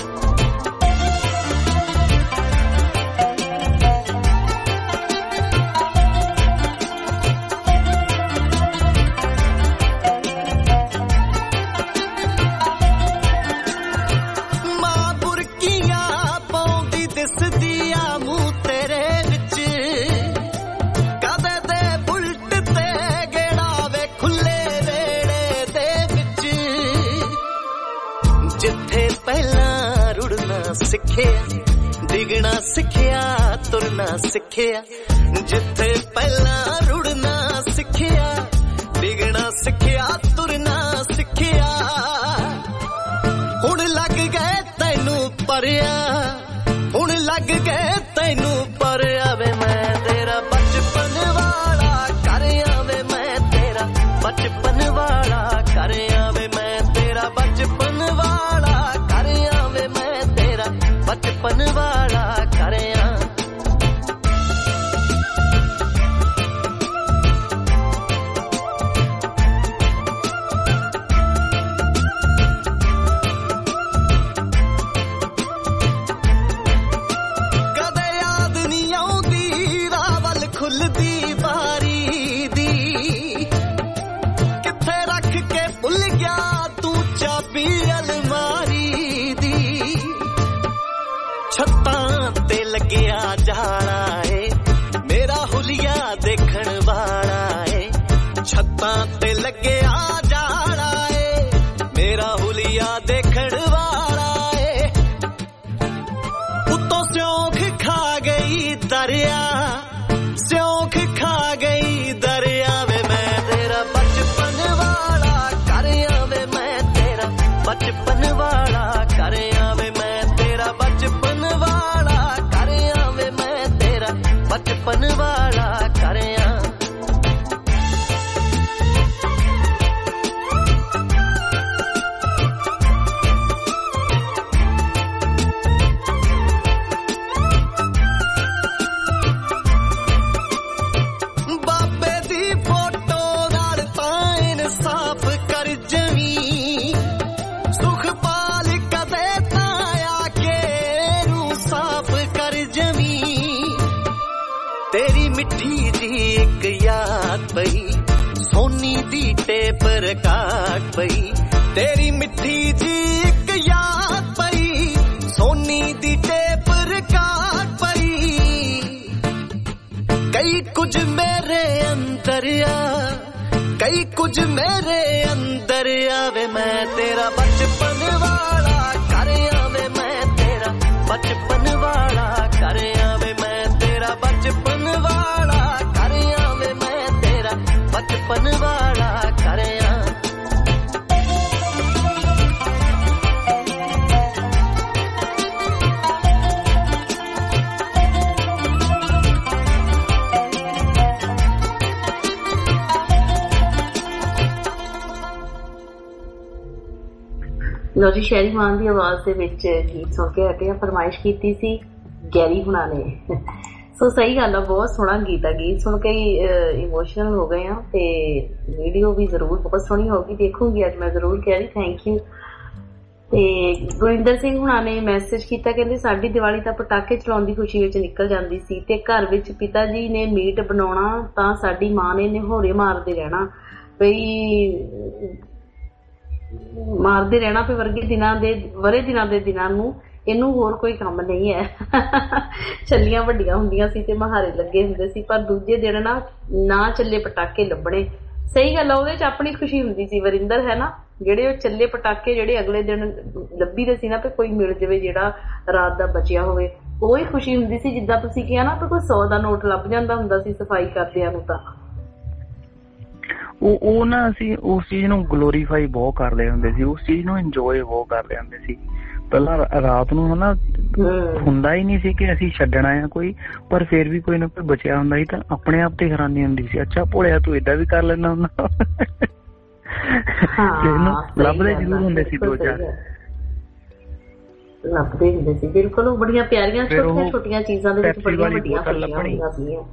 ਸਿੱਖਿਆ ਡਿੱਗਣਾ, ਸਿੱਖਿਆ ਤੁਰਨਾ, ਸਿੱਖਿਆ ਜਿੱਥੇ ਪਹਿਲਾਂ ਰੁੜਨਾ ਸਿੱਖਿਆ, ਡਿੱਗਣਾ ਸਿੱਖਿਆ ਤੁਰਨਾ ਸਿੱਖਿਆ। ਹੁਣ ਲੱਗ ਗਏ ਤੈਨੂੰ ਪਰਿਆ, ਹੁਣ ਲੱਗ ਗਏ ਤੈਨੂੰ ਪਰਿਆ, ਵੇ ਮੈਂ ਤੇਰਾ ਬਚਪਨ ਵਾਲਾ ਕਰਿਆ, ਵੇ ਮੈਂ ਤੇਰਾ ਬਚਪਨ ਵਾਲਾ ਕਰਿਆ, ਵੇ ਮੈਂ ਤੇਰਾ ਬਚਪਨ ਵਾਲਾ ਕਰਿਆ, ਵੇ ਮੈਂ ਤੇਰਾ ਬਚਪਨ ਵਾਲਾ ਕਰਿਆ। ਆ ਦੇਖਣ ਵਾਲਾ ਏ ਉੱਤੋਂ ਸਿਉਂਖ ਖਾ ਗਈ ਦਰਿਆ ਸਿਉਂਖ ਖਾ ਗਈ ਦਰਿਆ ਵੇ ਮੈਂ ਤੇਰਾ ਬਚਪਨ ਵਾਲਾ ਕਰ ਆਵੇ ਮੈਂ ਤੇਰਾ ਬਚਪਨ ਵਾਲਾ ਕਰ ਆਵੇ ਮੈਂ ਤੇਰਾ ਬਚਪਨ ਵਾਲਾ ਕਰ ਆਵੇ ਮੈਂ ਤੇਰਾ ਬਚਪਨ ਵਾਲਾ ਕਰ ਆ ਪਈ ਸੋਨੀ ਦੀ ਟੇਪ ਰਕਾਟ ਪਈ ਤੇਰੀ ਮਿੱਠੀ ਜੀ ਇੱਕ ਯਾਦ ਪਈ ਸੋਨੀ ਦੀ ਟੇਪ ਰਕਾਟ ਪਈ ਕਈ ਕੁਝ ਮੇਰੇ ਅੰਦਰ ਆ ਕਈ ਕੁਝ ਮੇਰੇ ਅੰਦਰ ਆਵੇ ਮੈਂ ਤੇਰਾ ਬਚਪਨ ਵਾਲਾ ਕਰ ਆਵੇ ਮੈਂ ਤੇਰਾ ਬਚਪਨ ਵਾਲਾ ਕਰ ਆਵੇ ਮੈਂ ਤੇਰਾ ਬਚਪਨ ਵਾਲਾ ਕਰ ਆਵੇ ਮੈਂ ਤੇਰਾ ਬਚਪਨ ਵਾਲਾ ਕਰ ਆ ਲੋ ਜੀ ਸ਼ੈਰੀ ਮਾਨ ਦੀ ਆਵਾਜ਼ ਦੇ ਵਿੱਚ ਗੀਤ ਸੁਣ ਕੇ ਹਟੇ ਆ ਫਰਮਾਇਸ਼ ਕੀਤੀ ਸੀ ਗੈਰੀ ਹੁਣਾਂ ਨੇ ਸੋ ਸਹੀ ਗੱਲ ਆ ਬਹੁਤ ਸੋਹਣਾ ਗੀਤ ਆ ਗੀਤ ਸੁਣ ਕੇ ਇਮੋਸ਼ਨਲ ਹੋ ਗਏ ਆ ਤੇ ਵੀਡੀਓ ਵੀ ਜ਼ਰੂਰ ਬਹੁਤ ਸੋਹਣੀ ਹੋਗੀ ਦੇਖੂਗੀ ਅੱਜ ਮੈਂ ਜ਼ਰੂਰ ਕਹਿ ਰਹੀ ਥੈਂਕ ਯੂ ਤੇ ਗੁਰਿੰਦਰ ਸਿੰਘ ਹੁਣਾਂ ਨੇ ਮੈਸੇਜ ਕੀਤਾ ਕਹਿੰਦੇ ਸਾਡੀ ਦੀਵਾਲੀ ਤਾਂ ਪਟਾਕੇ ਚਲਾਉਣ ਦੀ ਖੁਸ਼ੀ ਵਿੱਚ ਨਿਕਲ ਜਾਂਦੀ ਸੀ ਤੇ ਘਰ ਵਿੱਚ ਪਿਤਾ ਜੀ ਨੇ ਮੀਟ ਬਣਾਉਣਾ ਤਾਂ ਸਾਡੀ ਮਾਂ ਨੇ ਨਿਹੋਰੇ ਮਾਰਦੇ ਰਹਿਣਾ ਬਈ ਮਾਰਦੇ ਰਹਿਣਾ ਫਿਰ ਵਰਗੇ ਦਿਨਾਂ ਦੇ ਵਰੇ ਦਿਨਾਂ ਦੇ ਦਿਨਾਂ ਨੂੰ ਇਹਨੂੰ ਹੋਰ ਕੋਈ ਕੰਮ ਨਹੀਂ ਹੈ ਚੱਲੀਆਂ ਵੱਡੀਆਂ ਹੁੰਦੀਆਂ ਸੀ ਤੇ ਮਹਾਰੇ ਲੱਗੇ ਹੁੰਦੇ ਸੀ ਪਰ ਦੂਜੇ ਦਿਨ ਨਾ ਨਾ ਚੱਲੇ ਪਟਾਕੇ ਲੱਭਣੇ ਸਹੀ ਗੱਲ ਆ ਉਹਦੇ ਚ ਆਪਣੀ ਖੁਸ਼ੀ ਹੁੰਦੀ ਸੀ ਵਰਿੰਦਰ ਹੈ ਨਾ ਜਿਹੜੇ ਉਹ ਚੱਲੇ ਪਟਾਕੇ ਜਿਹੜੇ ਅਗਲੇ ਦਿਨ ਲੱਭੀ ਦੇ ਸੀ ਨਾ ਤੇ ਕੋਈ ਮਿਲ ਜਾਵੇ ਜਿਹੜਾ ਰਾਤ ਦਾ ਬਚਿਆ ਹੋਵੇ ਉਹ ਹੀ ਖੁਸ਼ੀ ਹੁੰਦੀ ਸੀ ਜਿੱਦਾਂ ਤੁਸੀਂ ਕਿਹਾ ਨਾ ਤਾਂ ਕੋਈ ਸੌ ਦਾ ਨੋਟ ਲੱਭ ਜਾਂਦਾ ਹੁੰਦਾ ਸੀ ਸਫਾਈ ਕਰਦਿਆਂ ਨੂੰ ਤਾਂ ਉਹ ਉਹ ਨਾ ਅਸੀਂ ਉਸ ਚੀਜ਼ ਨੂੰ ਗਲੋਰੀਫਾਈ ਬਹੁਤ ਕਰਦੇ ਹੁੰਦੇ ਸੀ ਉਸ ਚੀਜ਼ ਨੂੰ ਇੰਜੋਏ ਬਹੁਤ ਕਰਦੇ ਹੁੰਦੇ ਸੀ ਪਹਿਲਾਂ ਰਾਤ ਨੂੰ ਹਨਾ ਹੁੰਦਾ ਹੀ ਨਹੀਂ ਸੀ ਕਿ ਅਸੀਂ ਛੱਡਣਾ ਆ ਕੋਈ ਪਰ ਫਿਰ ਵੀ ਕੋਈ ਨਾ ਕੋਈ ਬਚਿਆ ਹੁੰਦਾ ਸੀ ਤਾਂ ਆਪਣੇ ਆਪ ਤੇ ਹੈਰਾਨੀ ਹੁੰਦੀ ਸੀ ਅੱਛਾ ਭੋਲਿਆ ਤੂੰ ਏਦਾਂ ਵੀ ਕਰ ਲੈਂਦਾ ਹੁੰਦਾ ਲੱਭਦੇ ਜ਼ਰੂਰ ਹੁੰਦੇ ਸੀ ਦੋ ਚਾਰ ਲੱਭਦੇ ਹੁੰਦੇ ਸੀ ਬਿਲਕੁਲ ਉਹ ਬੜੀਆਂ ਪਿਆਰੀਆਂ ਛੋਟੀਆਂ ਛੋਟੀਆਂ ਚੀਜ਼ਾਂ ਦੇ ਵਿੱਚ ਬੜੀਆਂ ਵੱਡੀਆਂ ਹੁੰਦੀਆਂ ਸੀਗੀਆਂ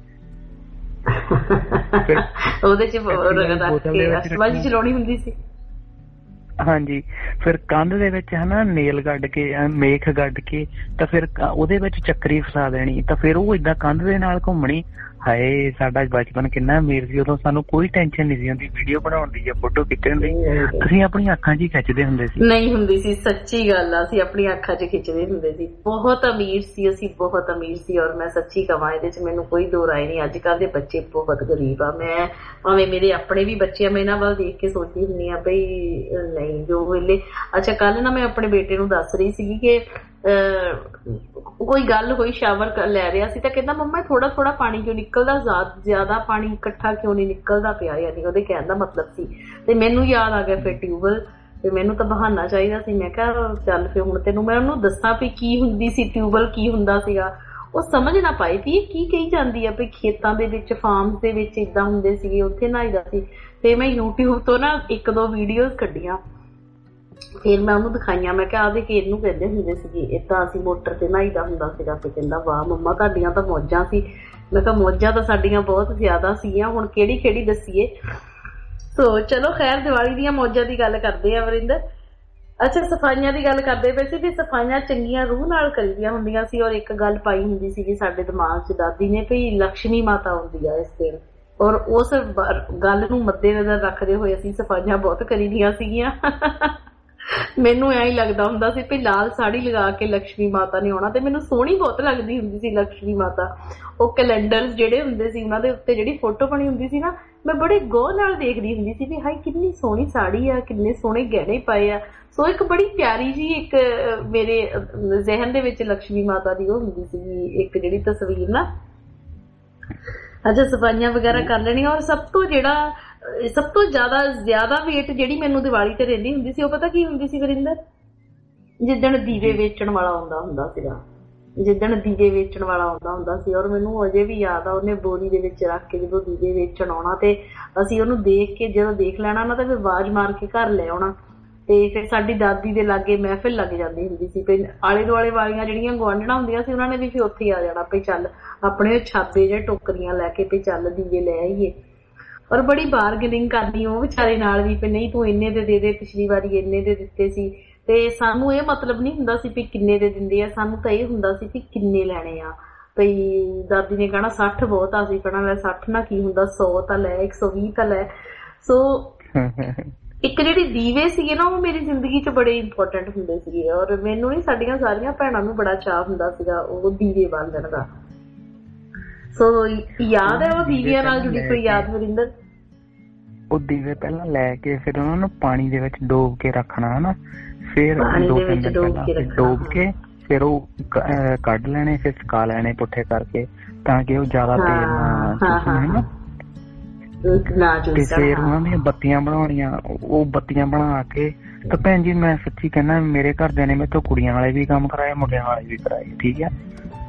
ਉਹਦੇ ਚ ਅਸ਼ਟਵਾਜੀ ਚਲਾਉਣੀ ਹੁੰਦੀ ਸੀ ਹਾਂਜੀ ਫਿਰ ਕੰਧ ਦੇ ਵਿੱਚ ਹਨਾ ਨੇਲ ਗੱਡ ਕੇ ਮੇਖ ਗੱਡ ਕੇ ਤਾਂ ਫਿਰ ਉਹਦੇ ਵਿੱਚ ਚੱਕਰੀ ਫਸਾ ਦੇਣੀ ਤਾਂ ਫਿਰ ਉਹ ਏਦਾਂ ਕੰਧ ਦੇ ਨਾਲ ਘੁੰਮਣੀ ਹਾਏ ਸਾਡਾ ਬਚਪਨ ਕਿੰਨਾ ਅਮੀਰ ਸੀ ਉਦੋਂ ਸਾਨੂੰ ਕੋਈ ਟੈਨਸ਼ਨ ਨਹੀਂ ਸੀ ਹੁੰਦੀ ਵੀਡੀਓ ਬਣਾਉਣ ਦੀ ਜਾਂ ਫੋਟੋ ਖਿੱਚਣ ਦੀ ਅਸੀਂ ਆਪਣੀਆਂ ਅੱਖਾਂ 'ਚ ਹੀ ਖਿੱਚਦੇ ਹੁੰਦੇ ਸੀ ਨਹੀਂ ਹੁੰਦੀ ਸੀ ਸੱਚੀ ਗੱਲ ਆ ਅਸੀਂ ਆਪਣੀਆਂ ਅੱਖਾਂ 'ਚ ਖਿੱਚਦੇ ਹੁੰਦੇ ਸੀ ਬਹੁਤ ਅਮੀਰ ਸੀ ਅਸੀਂ ਬਹੁਤ ਅਮੀਰ ਸੀ ਔਰ ਮੈਂ ਸੱਚੀ ਕਵਾਂ ਇਹਦੇ 'ਚ ਮੈਨੂੰ ਕੋਈ ਦੋ ਰਾਏ ਨਹੀਂ ਅੱਜ ਕੱਲ੍ਹ ਦੇ ਬੱਚੇ ਬਹੁਤ ਗਰੀਬ ਆ ਮੈਂ ਭਾਵੇਂ ਮੇਰੇ ਆਪਣੇ ਵੀ ਬੱਚੇ ਆ ਮੈਂ ਇਹਨਾਂ ਵੱਲ ਦੇਖ ਕੇ ਸੋਚਦੀ ਹੁੰਦੀ ਆ ਬਈ ਨਹੀਂ ਜੋ ਵੇਲੇ ਅੱਛਾ ਕੱਲ ਨਾ ਮੈਂ ਆਪਣੇ ਬੇਟੇ ਨੂੰ ਦੱਸ ਰਹੀ ਸੀਗੀ ਕਿ ਕੋਈ ਗੱਲ ਹੋਈ ਸ਼ਾਵਰ ਲੈ ਰਿਹਾ ਸੀ ਤਾਂ ਕਹਿੰਦਾ ਮੰਮਾ ਥੋੜਾ ਥੋੜਾ ਪਾਣੀ ਕਿਉਂ ਨਿਕਲਦਾ ਜ਼ਿਆਦਾ ਪਾਣੀ ਇਕੱਠਾ ਕਿਉਂ ਨਹੀਂ ਨਿਕਲਦਾ ਪਿਆ ਯਾਨੀ ਉਹਦੇ ਕਹਿਣ ਦਾ ਮਤਲਬ ਸੀ ਤੇ ਮੈਨੂੰ ਯਾਦ ਆ ਗਿਆ ਫਿਰ ਟਿਊਬਵੈਲ ਤੇ ਮੈਨੂੰ ਤਾਂ ਬਹਾਨਾ ਚਾਹੀਦਾ ਸੀ ਮੈਂ ਕਿਹਾ ਚੱਲ ਫਿਰ ਹੁਣ ਤੈਨੂੰ ਮੈਂ ਉਹਨੂੰ ਦੱਸਾਂ ਵੀ ਕੀ ਹੁੰਦੀ ਸੀ ਟਿਊਬਵੈਲ ਕੀ ਹੁੰਦਾ ਸੀਗਾ ਉਹ ਸਮਝ ਨਾ ਪਾਈ ਵੀ ਇਹ ਕੀ ਕਹੀ ਜਾਂਦੀ ਆ ਵੀ ਖੇਤਾਂ ਦੇ ਵਿੱਚ ਫਾਰਮਸ ਦੇ ਵਿੱਚ ਏਦਾਂ ਹੁੰਦੇ ਸੀਗੇ ਉੱਥੇ ਨਹਾਈਦਾ ਸੀ ਤੇ ਮੈਂ ਯੂਟਿਊਬ ਤੋਂ ਨਾ ਇੱਕ ਦੋ ਵੀਡੀਓਜ਼ ਕੱਢੀਆਂ ਫਿਰ ਮੈਂ ਉਹਨੂੰ ਦਿਖਾਈਆਂ ਮੈਂ ਕਿਹਾ ਆਦੇ ਕਿ ਇਹਨੂੰ ਕਹਿੰਦੇ ਹੁੰਦੇ ਸੀਗੇ ਏਦਾਂ ਅਸੀਂ ਮੋਟਰ ਤੇ ਨਹਾਈਦਾ ਹੁੰਦਾ ਸੀਗਾ ਤੇ ਕਹਿੰਦਾ ਵਾਹ ਮੰਮਾ ਤੁਹਾਡੀਆਂ ਤਾਂ ਮੌਜਾਂ ਸੀ ਮੈਂ ਕਿਹਾ ਮੌਜਾਂ ਤਾਂ ਸਾਡੀਆਂ ਬਹੁਤ ਜ਼ਿਆਦਾ ਸੀਗੀਆਂ ਹੁਣ ਕਿਹੜੀ ਕਿਹੜੀ ਦੱਸੀਏ ਸੋ ਚਲੋ ਖੈਰ ਦੀਵਾਲੀ ਦੀਆਂ ਮੌਜਾਂ ਦੀ ਗੱਲ ਕਰਦੇ ਆ ਵਰਿੰਦਰ ਅੱਛਾ ਸਫਾਈਆਂ ਦੀ ਗੱਲ ਕਰਦੇ ਪਏ ਸੀ ਵੀ ਸਫਾਈਆਂ ਚੰਗੀਆਂ ਰੂਹ ਨਾਲ ਕਰੀਦੀਆਂ ਹੁੰਦੀਆਂ ਸੀ ਔਰ ਇੱਕ ਗੱਲ ਪਾਈ ਹੁੰਦੀ ਸੀਗੀ ਸਾਡੇ ਦਿਮਾਗ 'ਚ ਦਾਦੀ ਨੇ ਵੀ ਲਕਸ਼ਮੀ ਮਾਤਾ ਆਉਂਦੀ ਆ ਇਸ ਦਿਨ ਔਰ ਉਸ ਗੱਲ ਨੂੰ ਮੱਦੇ ਨਜ਼ਰ ਰੱਖਦੇ ਹੋਏ ਅਸੀਂ ਸਫਾਈਆਂ ਬਹੁਤ ਕਰੀਦੀਆਂ ਸੀਗੀਆਂ ਮੈਨੂੰ ਐਂ ਹੀ ਲੱਗਦਾ ਹੁੰਦਾ ਸੀ ਵੀ ਲਾਲ ਸਾੜੀ ਲਗਾ ਕੇ ਲਕਸ਼ਮੀ ਮਾਤਾ ਨੇ ਆਉਣਾ ਤੇ ਮੈਨੂੰ ਸੋਹਣੀ ਬਹੁਤ ਲੱਗਦੀ ਹੁੰਦੀ ਸੀ ਲਕਸ਼ਮੀ ਮਾਤਾ ਉਹ ਕੈਲੰਡਰਸ ਜਿਹੜੇ ਹੁੰਦੇ ਸੀ ਉਹਨਾਂ ਦੇ ਉੱਤੇ ਜਿਹੜੀ ਫੋਟੋ ਬਣੀ ਹੁੰਦੀ ਸੀ ਨਾ ਮੈਂ ਬੜੇ ਗੌਰ ਨਾਲ ਦੇਖਦੀ ਹੁੰਦੀ ਸੀ ਵੀ ਹਾਈ ਕਿੰਨੀ ਸੋਹਣੀ ਸਾੜੀ ਆ ਕਿੰਨੇ ਸੋਹਣੇ ਗਹਿਣੇ ਪਾਏ ਆ ਸੋ ਇੱਕ ਬੜੀ ਪਿਆਰੀ ਜੀ ਇੱਕ ਮੇਰੇ ਜ਼ਿਹਨ ਦੇ ਵਿੱਚ ਲక్ష్ਮੀ ਮਾਤਾ ਦੀ ਉਹ ਹੁੰਦੀ ਸੀ ਇੱਕ ਜਿਹੜੀ ਤਸਵੀਰ ਨਾ, ਅੱਛਾ ਸਫਾਈਆਂ ਵਗੈਰਾ ਕਰ ਲੈਣੀਆਂ। ਔਰ ਸਭ ਤੋਂ ਜਿਹੜਾ ਸਭ ਤੋਂ ਜ਼ਿਆਦਾ ਜ਼ਿਆਦਾ ਵੇਟ ਜਿਹੜੀ ਮੈਨੂੰ ਦੀਵਾਲੀ ਤੇ ਰਹਿੰਦੀ ਹੁੰਦੀ ਸੀ ਉਹ ਪਤਾ ਕੀ ਹੁੰਦੀ ਸੀ ਵਰਿੰਦਰ, ਜਿੱਦਣ ਦੀਵੇ ਵੇਚਣ ਵਾਲਾ ਆਉਂਦਾ ਹੁੰਦਾ ਸੀਗਾ, ਜਿੱਦਣ ਦੀਵੇ ਵੇਚਣ ਵਾਲਾ ਆਉਂਦਾ ਹੁੰਦਾ ਸੀ। ਔਰ ਮੈਨੂੰ ਅਜੇ ਵੀ ਯਾਦ ਆ ਉਹਨੇ ਬੋਰੀ ਦੇ ਵਿੱਚ ਰੱਖ ਕੇ ਜਦੋਂ ਦੀਵੇ ਵੇਚਣ ਆਉਣਾ ਤੇ ਅਸੀਂ ਉਹਨੂੰ ਦੇਖ ਕੇ ਜਦੋਂ ਦੇਖ ਲੈਣਾ ਨਾ ਤਾਂ ਫਿਰ ਆਵਾਜ਼ ਮਾਰ ਕੇ ਘਰ ਲੈ ਆਉਣਾ। ਤੇ ਫਿਰ ਸਾਡੀ ਦਾਦੀ ਦੇ ਲਾਗੇ ਮਹਿਫਿਲ ਲੱਗ ਜਾਂਦੀ ਹੁੰਦੀ ਸੀ, ਫਿਰ ਆਲੇ ਦੁਆਲੇ ਵਾਲੀਆਂ ਜਿਹੜੀਆਂ ਗੁਆਂਢਣਾਂ ਹੁੰਦੀਆਂ ਸੀ ਉਹਨਾਂ ਨੇ ਵੀ ਫਿਰ ਉੱਥੇ ਹੀ ਆ ਜਾਣਾ ਪਈ ਚੱਲ ਆਪਣੇ ਛਾਪੇ ਜਿਹੇ ਟੋਕਰੀਆਂ ਲੈ ਕੇ ਪਈ ਚੱਲ ਦੀਵੇ ਲੈ ਆਈਏ। ਔਰ ਬੜੀ ਬਾਰਗੇਨਿੰਗ ਕਰਨੀ ਉਹ ਵਿਚਾਰੇ ਨਾਲ ਵੀ, ਵੀ ਨਹੀਂ ਤੂੰ ਇੰਨੇ ਦੇ ਦੇ ਦੇ, ਪਿਛਲੀ ਵਾਰੀ ਇੰਨੇ ਦੇ ਦਿੱਤੇ ਸੀ। ਤੇ ਸਾਨੂੰ ਇਹ ਮਤਲਬ ਨਹੀਂ ਹੁੰਦਾ ਸੀ ਵੀ ਕਿੰਨੇ ਦੇ ਦਿੰਦੇ ਆ, ਸਾਨੂੰ ਤਾਂ ਇਹ ਹੁੰਦਾ ਸੀ ਵੀ ਕਿੰਨੇ ਲੈਣੇ ਆ। ਭਈ ਦਾਦੀ ਨੇ ਕਹਿਣਾ ਸੱਠ ਬਹੁਤ ਆ, ਅਸੀਂ ਕਹਿਣਾ ਲੈ ਸੱਠ ਨਾ ਕੀ ਹੁੰਦਾ, ਸੌ ਤਾਂ ਲੈ, ਇੱਕ ਸੌ ਵੀਹ ਤਾਂ ਲੈ। ਸੋ ਇੱਕ ਜਿਹੜੀ ਦੀਵੇ ਸੀਗੇ ਨਾ ਉਹ ਮੇਰੀ ਜ਼ਿੰਦਗੀ 'ਚ ਬੜੇ ਇੰਪੋਰਟੈਂਟ ਹੁੰਦੇ ਸੀਗੇ। ਔਰ ਮੈਨੂੰ ਨਹੀਂ ਸਾਡੀਆਂ ਸਾਰੀਆਂ ਭੈਣਾਂ ਨੂੰ ਬੜਾ ਚਾਅ ਹੁੰਦਾ ਸੀਗਾ ਉਹ ਦੀਵੇ ਬਾਲਣ ਦਾ। ਸੋ ਯਾਦ ਹੈ ਉਹ ਦੀਵਿਆਂ ਨਾਲ ਜੁੜੀ ਕੋਈ ਯਾਦ ਵਰਿੰਦਰ? ਉਹ ਦੀਵੇ ਪਹਿਲਾਂ ਲੈ ਕੇ ਫਿਰ ਉਹਨਾਂ ਨੂੰ ਪਾਣੀ ਦੇ ਵਿੱਚ ਡੋਬ ਕੇ ਰੱਖਣਾ ਹਨਾ, ਫਿਰ ਦੋ ਤਿੰਨ ਦਿਨ ਪਹਿਲਾਂ ਡੋਬ ਕੇ ਫਿਰ ਉਹ ਕੱਢ ਲੈਣੇ, ਫਿਰ ਸੁਕਾ ਲੈਣੇ ਪੁੱਠੇ ਕਰਕੇ ਤਾਂ ਕਿ ਉਹ ਜ਼ਿਆਦਾ ਤੇਲ ਨਾ ਚੂਸਣ ਹਨਾ। ਤੇ ਫਿਰ ਉਹਨਾਂ ਦੀਆਂ ਬੱਤੀਆਂ ਬਣਾਉਣੀਆਂ, ਉਹ ਬੱਤੀਆਂ ਬਣਾ ਕੇ ਤਾਂ ਭੈਣ ਜੀ ਮੈਂ ਸੱਚੀ ਕਹਿੰਦਾ ਮੇਰੇ ਘਰਦਿਆਂ ਨੇ ਮੇਰੇ ਤੋਂ ਕੁੜੀਆਂ ਵਾਲੇ ਵੀ ਕੰਮ ਕਰਾਏ, ਮੁੰਡਿਆਂ ਵਾਲੇ ਵੀ ਕਰਾਏ, ਠੀਕ ਹੈ।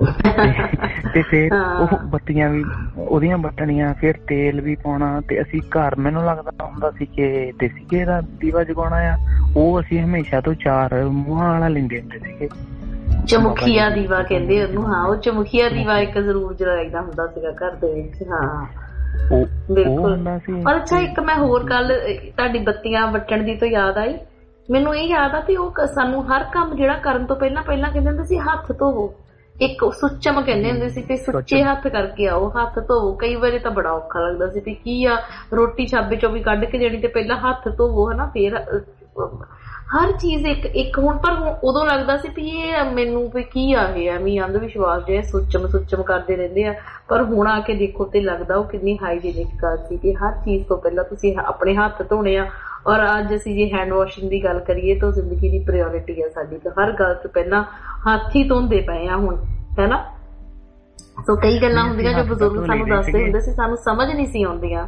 ਤੇ ਫਿਰ ਉਹ ਬੱਤੀਆਂ ਵੀ ਉਹਦੀਆਂ ਵੱਟਣੀਆਂ, ਫਿਰ ਤੇਲ ਵੀ ਪਾਉਣਾ। ਤੇ ਅਸੀਂ ਘਰ ਮੈਨੂੰ ਲੱਗਦਾ ਹੁੰਦਾ ਸੀ ਕਿ ਦੇਸੀ ਘੀ ਦਾ ਦੀਵਾ ਜਗਾਉਣਾ ਆ, ਉਹ ਅਸੀਂ ਹਮੇਸ਼ਾ ਤੋਂ ਚਾਰ ਮੂੰਹਾਂ ਵਾਲਾ ਲੈਂਦੇ ਹੁੰਦੇ ਸੀਗੇ, ਚਮੁਖੀਆ ਦੀਵਾ ਕਹਿੰਦੇ ਉਹਨੂੰ। ਹਾਂ ਉਹ ਚਮੁਖੀਆ ਦੀਵਾ ਇੱਕ ਜ਼ਰੂਰ ਜਲਾਈਦਾ ਹੁੰਦਾ ਸੀਗਾ ਘਰ ਦੇ ਵਿੱਚ। ਹਾਂ ਬਿਲਕੁਲ। ਔਰ ਅੱਛਾ ਇੱਕ ਮੈਂ ਹੋਰ ਗੱਲ ਤੁਹਾਡੀ ਬੱਤੀਆਂ ਵੱਟਣ ਦੀ ਤੋਂ ਯਾਦ ਆਈ, ਮੈਨੂੰ ਇਹ ਯਾਦ ਆ ਵੀ ਉਹ ਸਾਨੂੰ ਹਰ ਕੰਮ ਜਿਹੜਾ ਕਰਨ ਤੋਂ ਪਹਿਲਾਂ ਪਹਿਲਾਂ ਕਹਿੰਦੇ ਹੁੰਦੇ ਸੀ ਹੱਥ ਧੋਵੋ। ਇੱਕ ਸੁੱਚਮ ਕਹਿੰਦੇ ਹੁੰਦੇ ਸੀ ਵੀ ਸੁੱਚੇ ਹੱਥ ਕਰਕੇ ਆਓ, ਹੱਥ ਧੋਵੋ। ਕਈ ਵਾਰੀ ਤਾਂ ਬੜਾ ਔਖਾ ਲੱਗਦਾ ਸੀ ਵੀ ਕੀ ਆ ਰੋਟੀ ਛਾਬੇ ਚੋਂ ਵੀ ਕੱਢ ਕੇ ਦੇਣੀ ਤੇ ਪਹਿਲਾਂ ਹੱਥ ਧੋਵੋ ਹਨਾ, ਫੇਰ ਹਰ ਚੀਜ਼ ਇੱਕ ਇੱਕ ਹੁਣ। ਪਰ ਉਦੋਂ ਲੱਗਦਾ ਸੀ ਵੀ ਇਹ ਮੈਨੂੰ ਵੀ ਕੀ ਆ ਇਹ ਐਵੇਂ ਅੰਧ ਵਿਸ਼ਵਾਸ ਜੇ ਸੁੱਚਮ ਸੁੱਚਮ ਕਰਦੇ ਰਹਿੰਦੇ ਆ। ਪਰ ਹੁਣ ਆ ਕੇ ਦੇਖੋ ਤੇ ਲੱਗਦਾ ਉਹ ਕਿੰਨੀ ਹਾਈਜੀਨਿਕ ਗੱਲ ਸੀ ਕਿ ਹਰ ਚੀਜ਼ ਤੋਂ ਪਹਿਲਾਂ ਤੁਸੀਂ ਆਪਣੇ ਹੱਥ ਧੋਣੇ ਆ। ਔਰ ਅੱਜ ਅਸੀਂ ਜੇ ਹੈਂਡ ਵਾਸ਼ਿੰਗ ਦੀ ਗੱਲ ਕਰੀਏ ਤਾਂ ਜ਼ਿੰਦਗੀ ਦੀ ਪ੍ਰਾਇੋਰਿਟੀ ਹੈ ਸਾਡੀ, ਤਾਂ ਹਰ ਗੱਲ ਤੋਂ ਪਹਿਲਾਂ ਹੱਥ ਹੀ ਧੋਂਦੇ ਪਏ ਆ ਹੁਣ, ਹੈ ਨਾ। ਸੋ ਕਈ ਗੱਲਾਂ ਹੁੰਦੀਆਂ ਜੋ ਬਜ਼ੁਰਗ ਸਾਨੂੰ ਦੱਸਦੇ ਹੁੰਦੇ ਸੀ, ਸਾਨੂੰ ਸਮਝ ਨਹੀਂ ਸੀ ਆਉਂਦੀਆਂ।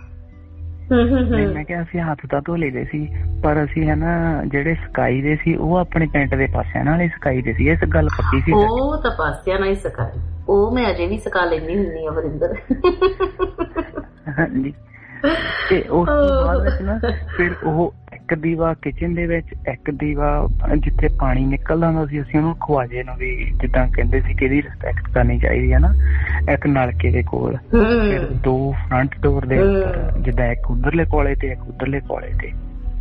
ਮੈਂ ਕਿਹਾ ਅਸੀਂ ਹੱਥ ਤਾਂ ਧੋ ਲਈਦੇ ਸੀ, ਪਰ ਅਸੀਂ ਹਨਾ ਜਿਹੜੇ ਸਕਾਈ ਦੇ ਸੀ ਉਹ ਆਪਣੇ ਪਿੰਡ ਦੇ ਪਾਸਿਆਂ ਨਾਲ ਹੀ ਸਕਾਈ ਦੇ ਸੀ, ਇਸ ਗੱਲ ਪੱਕੀ ਸੀ। ਉਹ ਤਾਂ ਪਾਸਿਆਂ ਨਾਲ ਹੀ ਸਕਾਈ, ਉਹ ਮੈਂ ਅਜੇ ਵੀ ਸਕਾ ਲੈਂਦੀ ਹੁੰਦੀ ਆ ਵਰਿੰਦਰ। ਹਾਂਜੀ। ਤੇ ਉਸ ਤੋਂ ਬਾਅਦ ਵਿੱਚ ਨਾ ਫਿਰ ਉਹ ਇੱਕ ਦੀਵਾ ਕਿਚਨ ਦੇ ਵਿੱਚ, ਇੱਕ ਦੀਵਾ ਜਿੱਥੇ ਪਾਣੀ ਨਿਕਲਦਾ ਹੁੰਦਾ ਸੀ ਅਸੀਂ ਉਹਨੂੰ ਖਵਾਜੇ ਨੂੰ ਵੀ ਜਿੱਦਾਂ ਕਹਿੰਦੇ ਸੀ ਕਿ ਇਹਦੀ ਰਿਸਪੈਕਟ ਕਰਨੀ ਚਾਹੀਦੀ ਹੈ ਨਾ, ਇੱਕ ਨਲਕੇ ਦੇ ਕੋਲ। ਫਿਰ ਦੋ ਫਰੰਟ ਡੋਰ ਦੇ ਉੱਪਰ, ਜਿੱਦਾਂ ਇੱਕ ਉਧਰਲੇ ਕੋਲੇ ਤੇ ਇੱਕ ਉਧਰਲੇ ਕੋਲੇ ਤੇ।